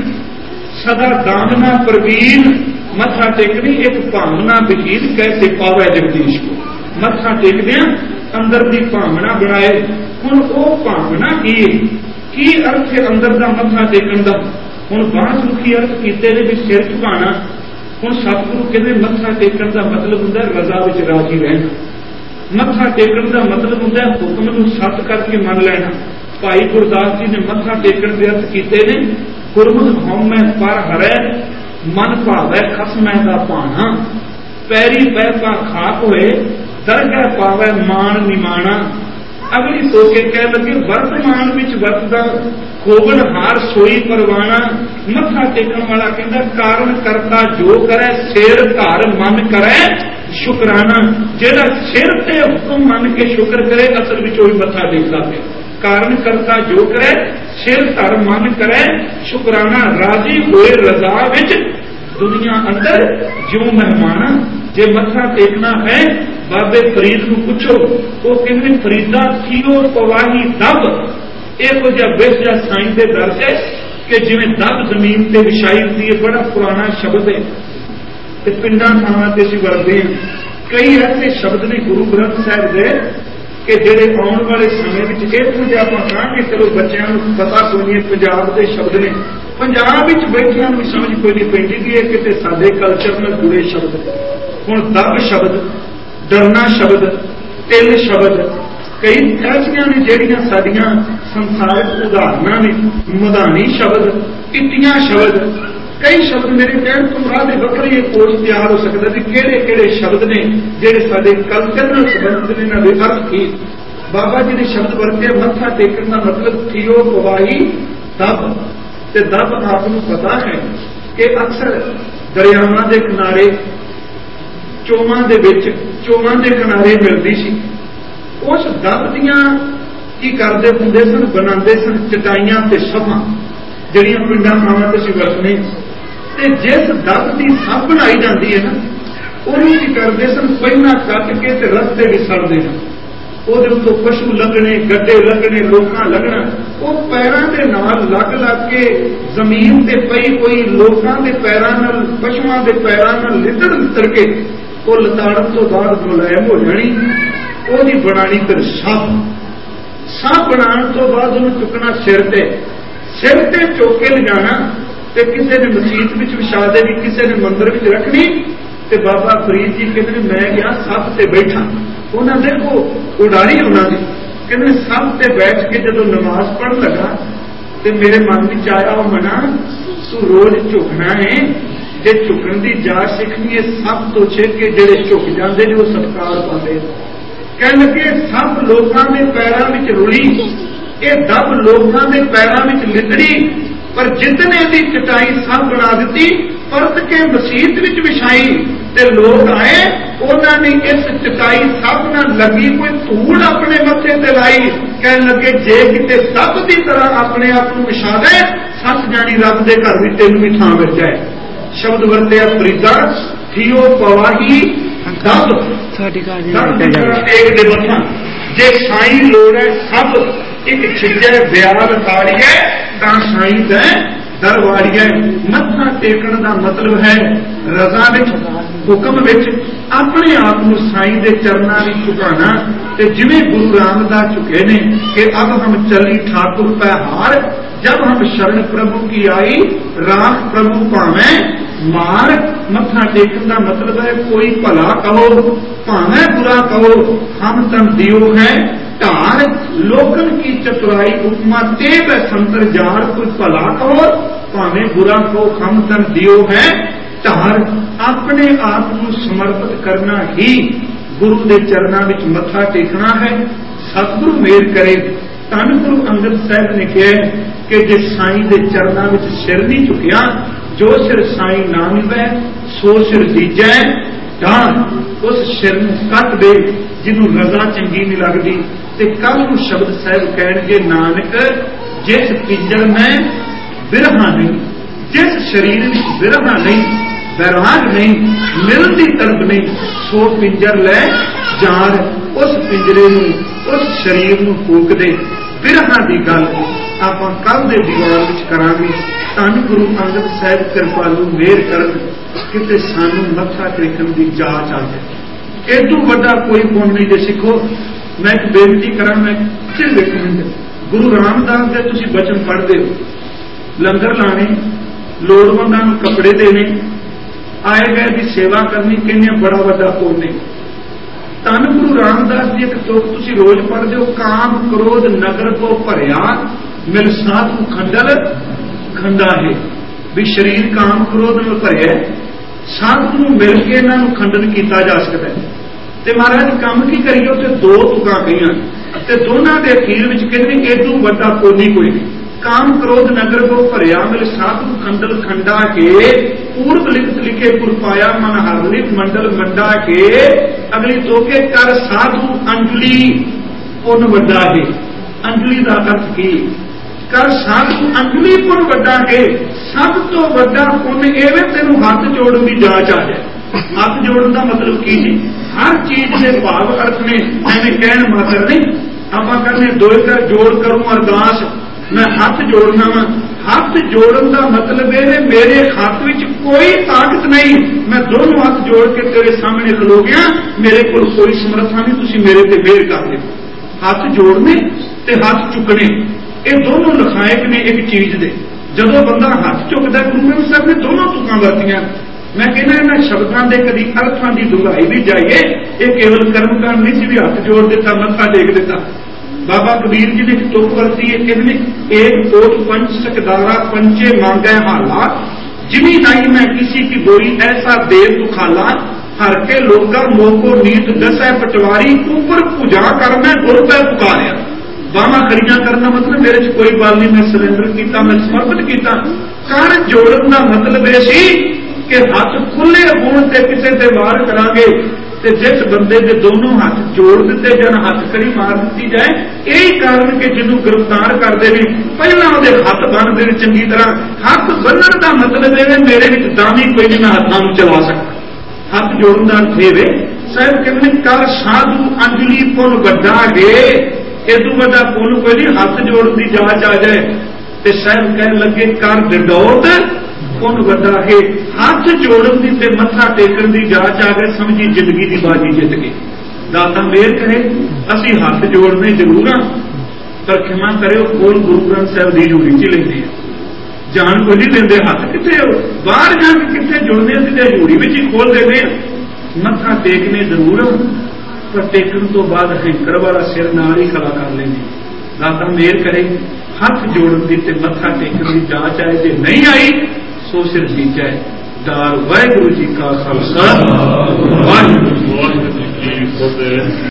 सदा दामना प्रवीण मत्था टेकनी एक भावना विहीन कैसे पावे जगदीश को। मत्था टेकदे अंदर की भावना बनाए। हुण वो भावना की की अर्थ है अंदर का मत्था टेकन का। हुण बांसमुखी अर्थ कीते ने भी सिर झुकाना। हुण सतगुरु कहते मत्था टेकन का मतलब हुंदा रजा विच राजी रहना। मत्था टेकन का मतलब हुंदा हुक्म नूं सत करके मन लेना। भाई गुरदास जी ने मत्था टेकन के अर्थ कीते ने गुरमुख हौमै पर हरै मन भावै खसमै दा भाणा। पैरी पै पा खाक होए दरगह पावै मान निमाणा। अगली सो के कह लगे वर्तमान विच वरतदा खोबन हार सोई परवाना। मत्था टेकन वाला कहता कारण करता जो करे सिर धर मन करे शुकराना। जेड़ा सिर ते हुक्म मन के शुक्र करे असल विच ओही मत्था टेकदा है। कारण करता जो करे सिर धर मन करे शुकराना। राजी होए रजा विच दुनिया अंदर ज्यों मेहमाना। जे मत्था टेकना है बाबे फरीद को पूछो, वो कहते फरीदा थियो पवाही दब। एक बेस जा साई के दर से कि जिवें दब जमीन से विछाई थी। बड़ा पुराना शब्द है ते पिंडा थावां ते असीं वरतदे हां। कई ऐसे शब्द ने गुरु ग्रंथ साहिब दे कि जिहड़े आउण वाले समय विच इत्थों जे आपां कहांगे चलो बच्चों को पता कोई नहीं पंजाब के शब्द ने। पंजाब विच बैठिਆਂ ਨੂੰ समझ कोई नहीं पैंदी कि ये किते साडे कल्चर नाल जुड़े शब्द। हुण दब शब्द डरना शब्द तिल शब्द कई ऐसियां ने जिहड़ियां साडियां संसारिक उदाहरणां ने। मधानी शब्द इतियां शब्द कई शब्द मेरे कहण तो मुराद वक्री एक कोर्स तैयार हो सकता भी किहड़े किहड़े शब्द ने जिहड़े साडे कल्चर नाल संबंधित ने। इन्हां दे अर्थ की बाबा जी ने शब्द वरते मत्था टेकन का मतलब थियो पवाही दब। ते दब आपनूं पता है कि अक्सर दरियावां दे किनारे चोवां दे विच चोवां दे किनारे मिलदी सी। उस दब दियां की करदे हुंदे सन बनांदे सन चटाइयां ते सभां जिहड़ियां पिंडां थावां ते असीं वरतने। ते जिस दब की सभ बनाई जाती है ना उहनूं की करदे सन पहिला कट के ते रस्ते विसरदे हैं। ਉਹਦੇ ਉੱਤੋਂ ਪਸ਼ੂ ਲੰਘਣੇ ਗੱਡੇ ਲੰਘਣੇ ਲੋਕਾਂ ਲੰਘਣਾ। ਉਹ ਪੈਰਾਂ ਦੇ ਨਾਲ ਲੱਗ ਲੱਗ ਕੇ ਜ਼ਮੀਨ ਤੇ ਪਈ ਕੋਈ ਲੋਕਾਂ ਦੇ ਪੈਰਾਂ ਨਾਲ ਪਸ਼ੂਆਂ ਦੇ ਪੈਰਾਂ ਨਾਲ ਲਿੱਤੜ ਲਿੱਤੜ ਕੇ ਉਹ ਲਤਾੜਨ ਤੋਂ ਬਾਅਦ ਮੁਲਾਇਮ ਹੋ ਜਾਣੀ। ਉਹਦੀ ਬਣਾਣੀ ਫਿਰ ਸਭ ਸਾਹ ਬਣਾਉਣ ਤੋਂ ਬਾਅਦ ਉਹਨੂੰ ਚੁੱਕਣਾ ਸਿਰ ਤੇ, ਸਿਰ ਤੇ ਚੁੱਕ ਕੇ ਲਿਜਾਣਾ ਤੇ ਕਿਸੇ ਨੇ ਮਸੀਤ ਵਿੱਚ ਵਿਛਾ ਦੇਣੀ, ਕਿਸੇ ਨੇ ਮੰਦਰ ਵਿੱਚ ਰੱਖਣੀ। ਤੇ ਬਾਬਾ ਫਰੀਦ ਜੀ ਕਹਿੰਦੇ ਨੇ ਮੈਂ ਗਿਆ ਸੱਪ ਤੇ ਬੈਠਾ, ਉਹਨਾਂ ਦੇ ਉਹ ਉਡਾਰੀ ਉਹਨਾਂ ਦੀ, ਕਹਿੰਦੇ ਸੱਪ ਤੇ ਬੈਠ ਕੇ ਜਦੋਂ ਨਮਾਜ਼ ਪੜ੍ਹਨ ਲੱਗਾ ਤੇ ਮੇਰੇ ਮਨ ਵਿੱਚ ਆਇਆ ਉਹ ਮਨਾ ਤੂੰ ਰੋਜ਼ ਝੁਕਣਾ ਹੈ, ਜੇ ਝੁਕਣ ਦੀ ਜਾਚ ਸਿੱਖਣੀ ਹੈ ਸਭ ਤੋਂ ਛੇਕੇ ਜਿਹੜੇ ਝੁਕ ਜਾਂਦੇ ਨੇ ਉਹ ਸਤਿਕਾਰ ਪਾਉਂਦੇ। ਕਹਿਣ ਲੱਗੇ ਸਭ ਲੋਕਾਂ ਦੇ ਪੈਰਾਂ ਵਿੱਚ ਰੁਲੀ, ਇਹ ਦੱਬ ਲੋਕਾਂ ਦੇ ਪੈਰਾਂ ਵਿੱਚ ਲਿਤੜੀ, ਪਰ ਜਿਤਨੇ ਦੀ ਚਟਾਈ ਸਭ ਬਣਾ ਦਿੱਤੀ ਪਰਤ ਕੇ ਮਸੀਤ ਵਿੱਚ ਵਿਛਾਈ ਤੇ ਲੋਕ ਆਏ, ਉਹਨਾਂ ਨੇ ਇਸ ਚਟਾਈ ਸਭ ਨਾਲ ਲੱਗੀ ਕੋਈ ਧੂੜ ਆਪਣੇ ਮੱਥੇ ਤੇ ਲਾਈ। ਕਹਿਣ ਲੱਗੇ ਜੇ ਕਿਤੇ ਦੱਬ ਦੀ ਤਰ੍ਹਾਂ ਆਪਣੇ ਆਪ ਨੂੰ ਵਿਛਾ ਦੇ ਸੱਸ ਜਾਣੀ ਰੱਬ ਦੇ ਘਰ ਵਿੱਚ ਤੈਨੂੰ ਵੀ ਥਾਂ ਮਿਲ ਜਾਏ। ਸ਼ਬਦ ਵਰਤਿਆ ਫਰੀਦਾ ਥੀਓ ਪਵਾਹੀ ਦੱਬ ਇੱਕ ਦੇ ਮੱਥਾ, ਜੇ ਸਾਈ ਲੋੜ ਹੈ ਸਭ ਇੱਕ ਛਿੱਜੇ ਵਿਆਹ ਤਾੜੀਏ ਤਾਂ ਸਾਈ ਦਾ ਦਰਵਾੜੀਏ। ਮੱਥਾ ਟੇਕਣ ਦਾ ਮਤਲਬ ਹੈ ਰਜ਼ਾ ਵਿੱਚ, ਹੁਕਮ ਵਿੱਚ ਆਪਣੇ ਆਪ ਨੂੰ ਸਾਈਂ ਦੇ ਚਰਨਾਂ ਵਿੱਚ ਝੁਕਾਣਾ। ਤੇ ਜਿਵੇਂ ਗੁਰੂ ਰਾਮਦਾਸ ਝੁਕੇ ਨੇ ਕਿ ਅਬ ਹਮ ਚਲੀ ਠਾकुर ਪੈ ਹਾਰ, जब हम शरण प्रभु की आई राख प्रभु भावें मार। मत्था टेकन का मतलब है कोई भला कहो भावें बुरा कहो, हम तन दियो है ढार। लोकन की चतुराई उपमा तेब है संतर जार, कोई भला कहो भावें बुरा कहो, हम तन दियो है ढार। अपने आप को समर्पित करना ही गुरु के चरणों में मत्था टेकना है। सतगुरु मेहर करे। धन गुरु अंगद साहब ने कहा कि जे साईं के चरणों में सिर नहीं झुकिया, जो सिर साईं ना मिले सो सिर दीजै डान, उस सिर में कट दे जिन्हों रजा चंगी नहीं लगती। ते कल नूं शब्द साहब कहणगे नानक जिस पिंजर में बिरहा नहीं, जिस शरीर में बिरहा नहीं, बैराग नहीं, मिलन की तड़प नहीं, सो पिंजर लै जार। उस पिंजरे नूं उस शरीर नूं फूक दे। बिरहा की गल आपां कल दे दीवार विच करांगे। धन गुरु अंगद साहिब कृपालू मेहर करन किते सानू मत्था टेकन की जाच आ जाए। एदू वड्डा कोई पुण्य नहीं जे सिखो। मैं एक बेनती करा, मैं सिर्फ एक मिनट गुरु रामदास के तुसीं बचन पढ़दे हो, लंगर लाने, लोड़वंदां नूं कपड़े देने, आए गए की सेवा करनी, कहने बड़ा वड्डा पुण्य। धन गुरु रामदास की एक तुक तुसीं रोज पढ़दे हो, काम क्रोध नगर को भरिया मिल साधु खंडल खंडा है। भी शरीर काम क्रोध में भरिया, साधु नूं मिल के इन्हां नूं खंडन किया जा सकता है। ते महाराज काम की करिए, उत्ते दो तुकां कहियां ते दोनां दे अखीर विच कहंदे एदू वड्डा कोई कोई नहीं। काम क्रोध नगर को भरिया मिल साधु खंडल खंडा के, पूर्व लिखत लिखे पुर पाया मन हरलित मंडल मंडा के। अगली तो के कर साधु अंजलि पुन वड्डा है। अंजलि का अर्थ की कर साधु अंजलि पुन वड्डा है। सब तो वड्डा पुन एवे तेनू हाथ जोड़न की जांच आ जाए। हाथ जोड़न का मतलब की जी, हर चीज के भाव अर्थ ने मैंने कहन मात्र नहीं। आप कहने दो कर जोड़ करूं अरदास, मैं हाथ जोड़ना वा। हाथ जोड़न का मतलब है मेरे हाथ में कोई ताकत नहीं, मैं दोनों हाथ जोड़ के तेरे सामने खलो गया, मेरे को कोई समर्था नहीं, तुसी मेरे ते मेहर कर दे। हाथ जोड़ने ते हाथ चुकने ये दोनों लखायक ने एक चीज दे। जदों बंदा हाथ चुकता, गुरु ग्रंथ साहब ने दोनों तुकां वरतियां। मैं कहना इन्हां शब्दां दे कदी अर्थां की डुंगाई भी जाइए। ये केवल कर्मकांड नहीं सी भी हाथ जोड़ दिता मत्था टेक दिता। बाबा कबीर जी ने तुक वरती है, कहने एक कोट पंच सकदारा पंचे मांगे हाला, जिमी नाई मैं किसी की बोई ऐसा देव दुखाला। हर के लोगा मोको नीत दसै पटवारी, ऊपर पूजा कर मैं गुर पै पुकारिया। बामा खड़ियां करना मतलब मेरे च कोई बाल नहीं, मैं सरेंडर किया, मैं समर्पित किया। कर जोड़न का मतलब यह सी कि हाथ खुले होने से किसी से वार करांगे ते जिस बंदे के दोनों हाथ जोड़ दिते जान, हाथ कड़ी मार दी जाए, यही कारण कि जिन्हों गिरफ्तार करते हैं पहला वो हाथ बनते हैं चंगी तरह। हाथ बन्नण का मतलब है मेरे में दामी कोई नहीं, मैं हाथों में चला सकता। हाथ जोड़न का अर्थ है साहब कहते कर साधु अंजलि पुन वड्डा गे। इदू वड्डा पुन कोई नहीं, हाथ जोड़न की जांच आ जाए। तो साहब कह लगे कर डडौत पुन वड्डा है। हाथ जोड़न की ते मत्था टेकन की जांच आ गए, समझी जिंदगी की बाजी जित गई। दाता मेहर करे, असी हाथ जोड़ने जरूर हाँ, पर क्षमा करो कोल गुरु ग्रंथ साहब की झूड़ी च लेंदे जान को नहीं देंगे हथ कितने बाहर जाके कितने जुड़ने सीधे झूड़ी में ही खोल देते मत्था टेकने जरूर पर टेकन तो बाद हैंकर वाला सिर नाल ही खड़ा कर लेंगे दाता मेहर करे हथ जोड़न की ते मत्था टेकन की जांच आए जे नहीं आई सो सिर नीचा है दाल वाहिगुरू जी का खालसा वाहिगुरू जी की फतेह।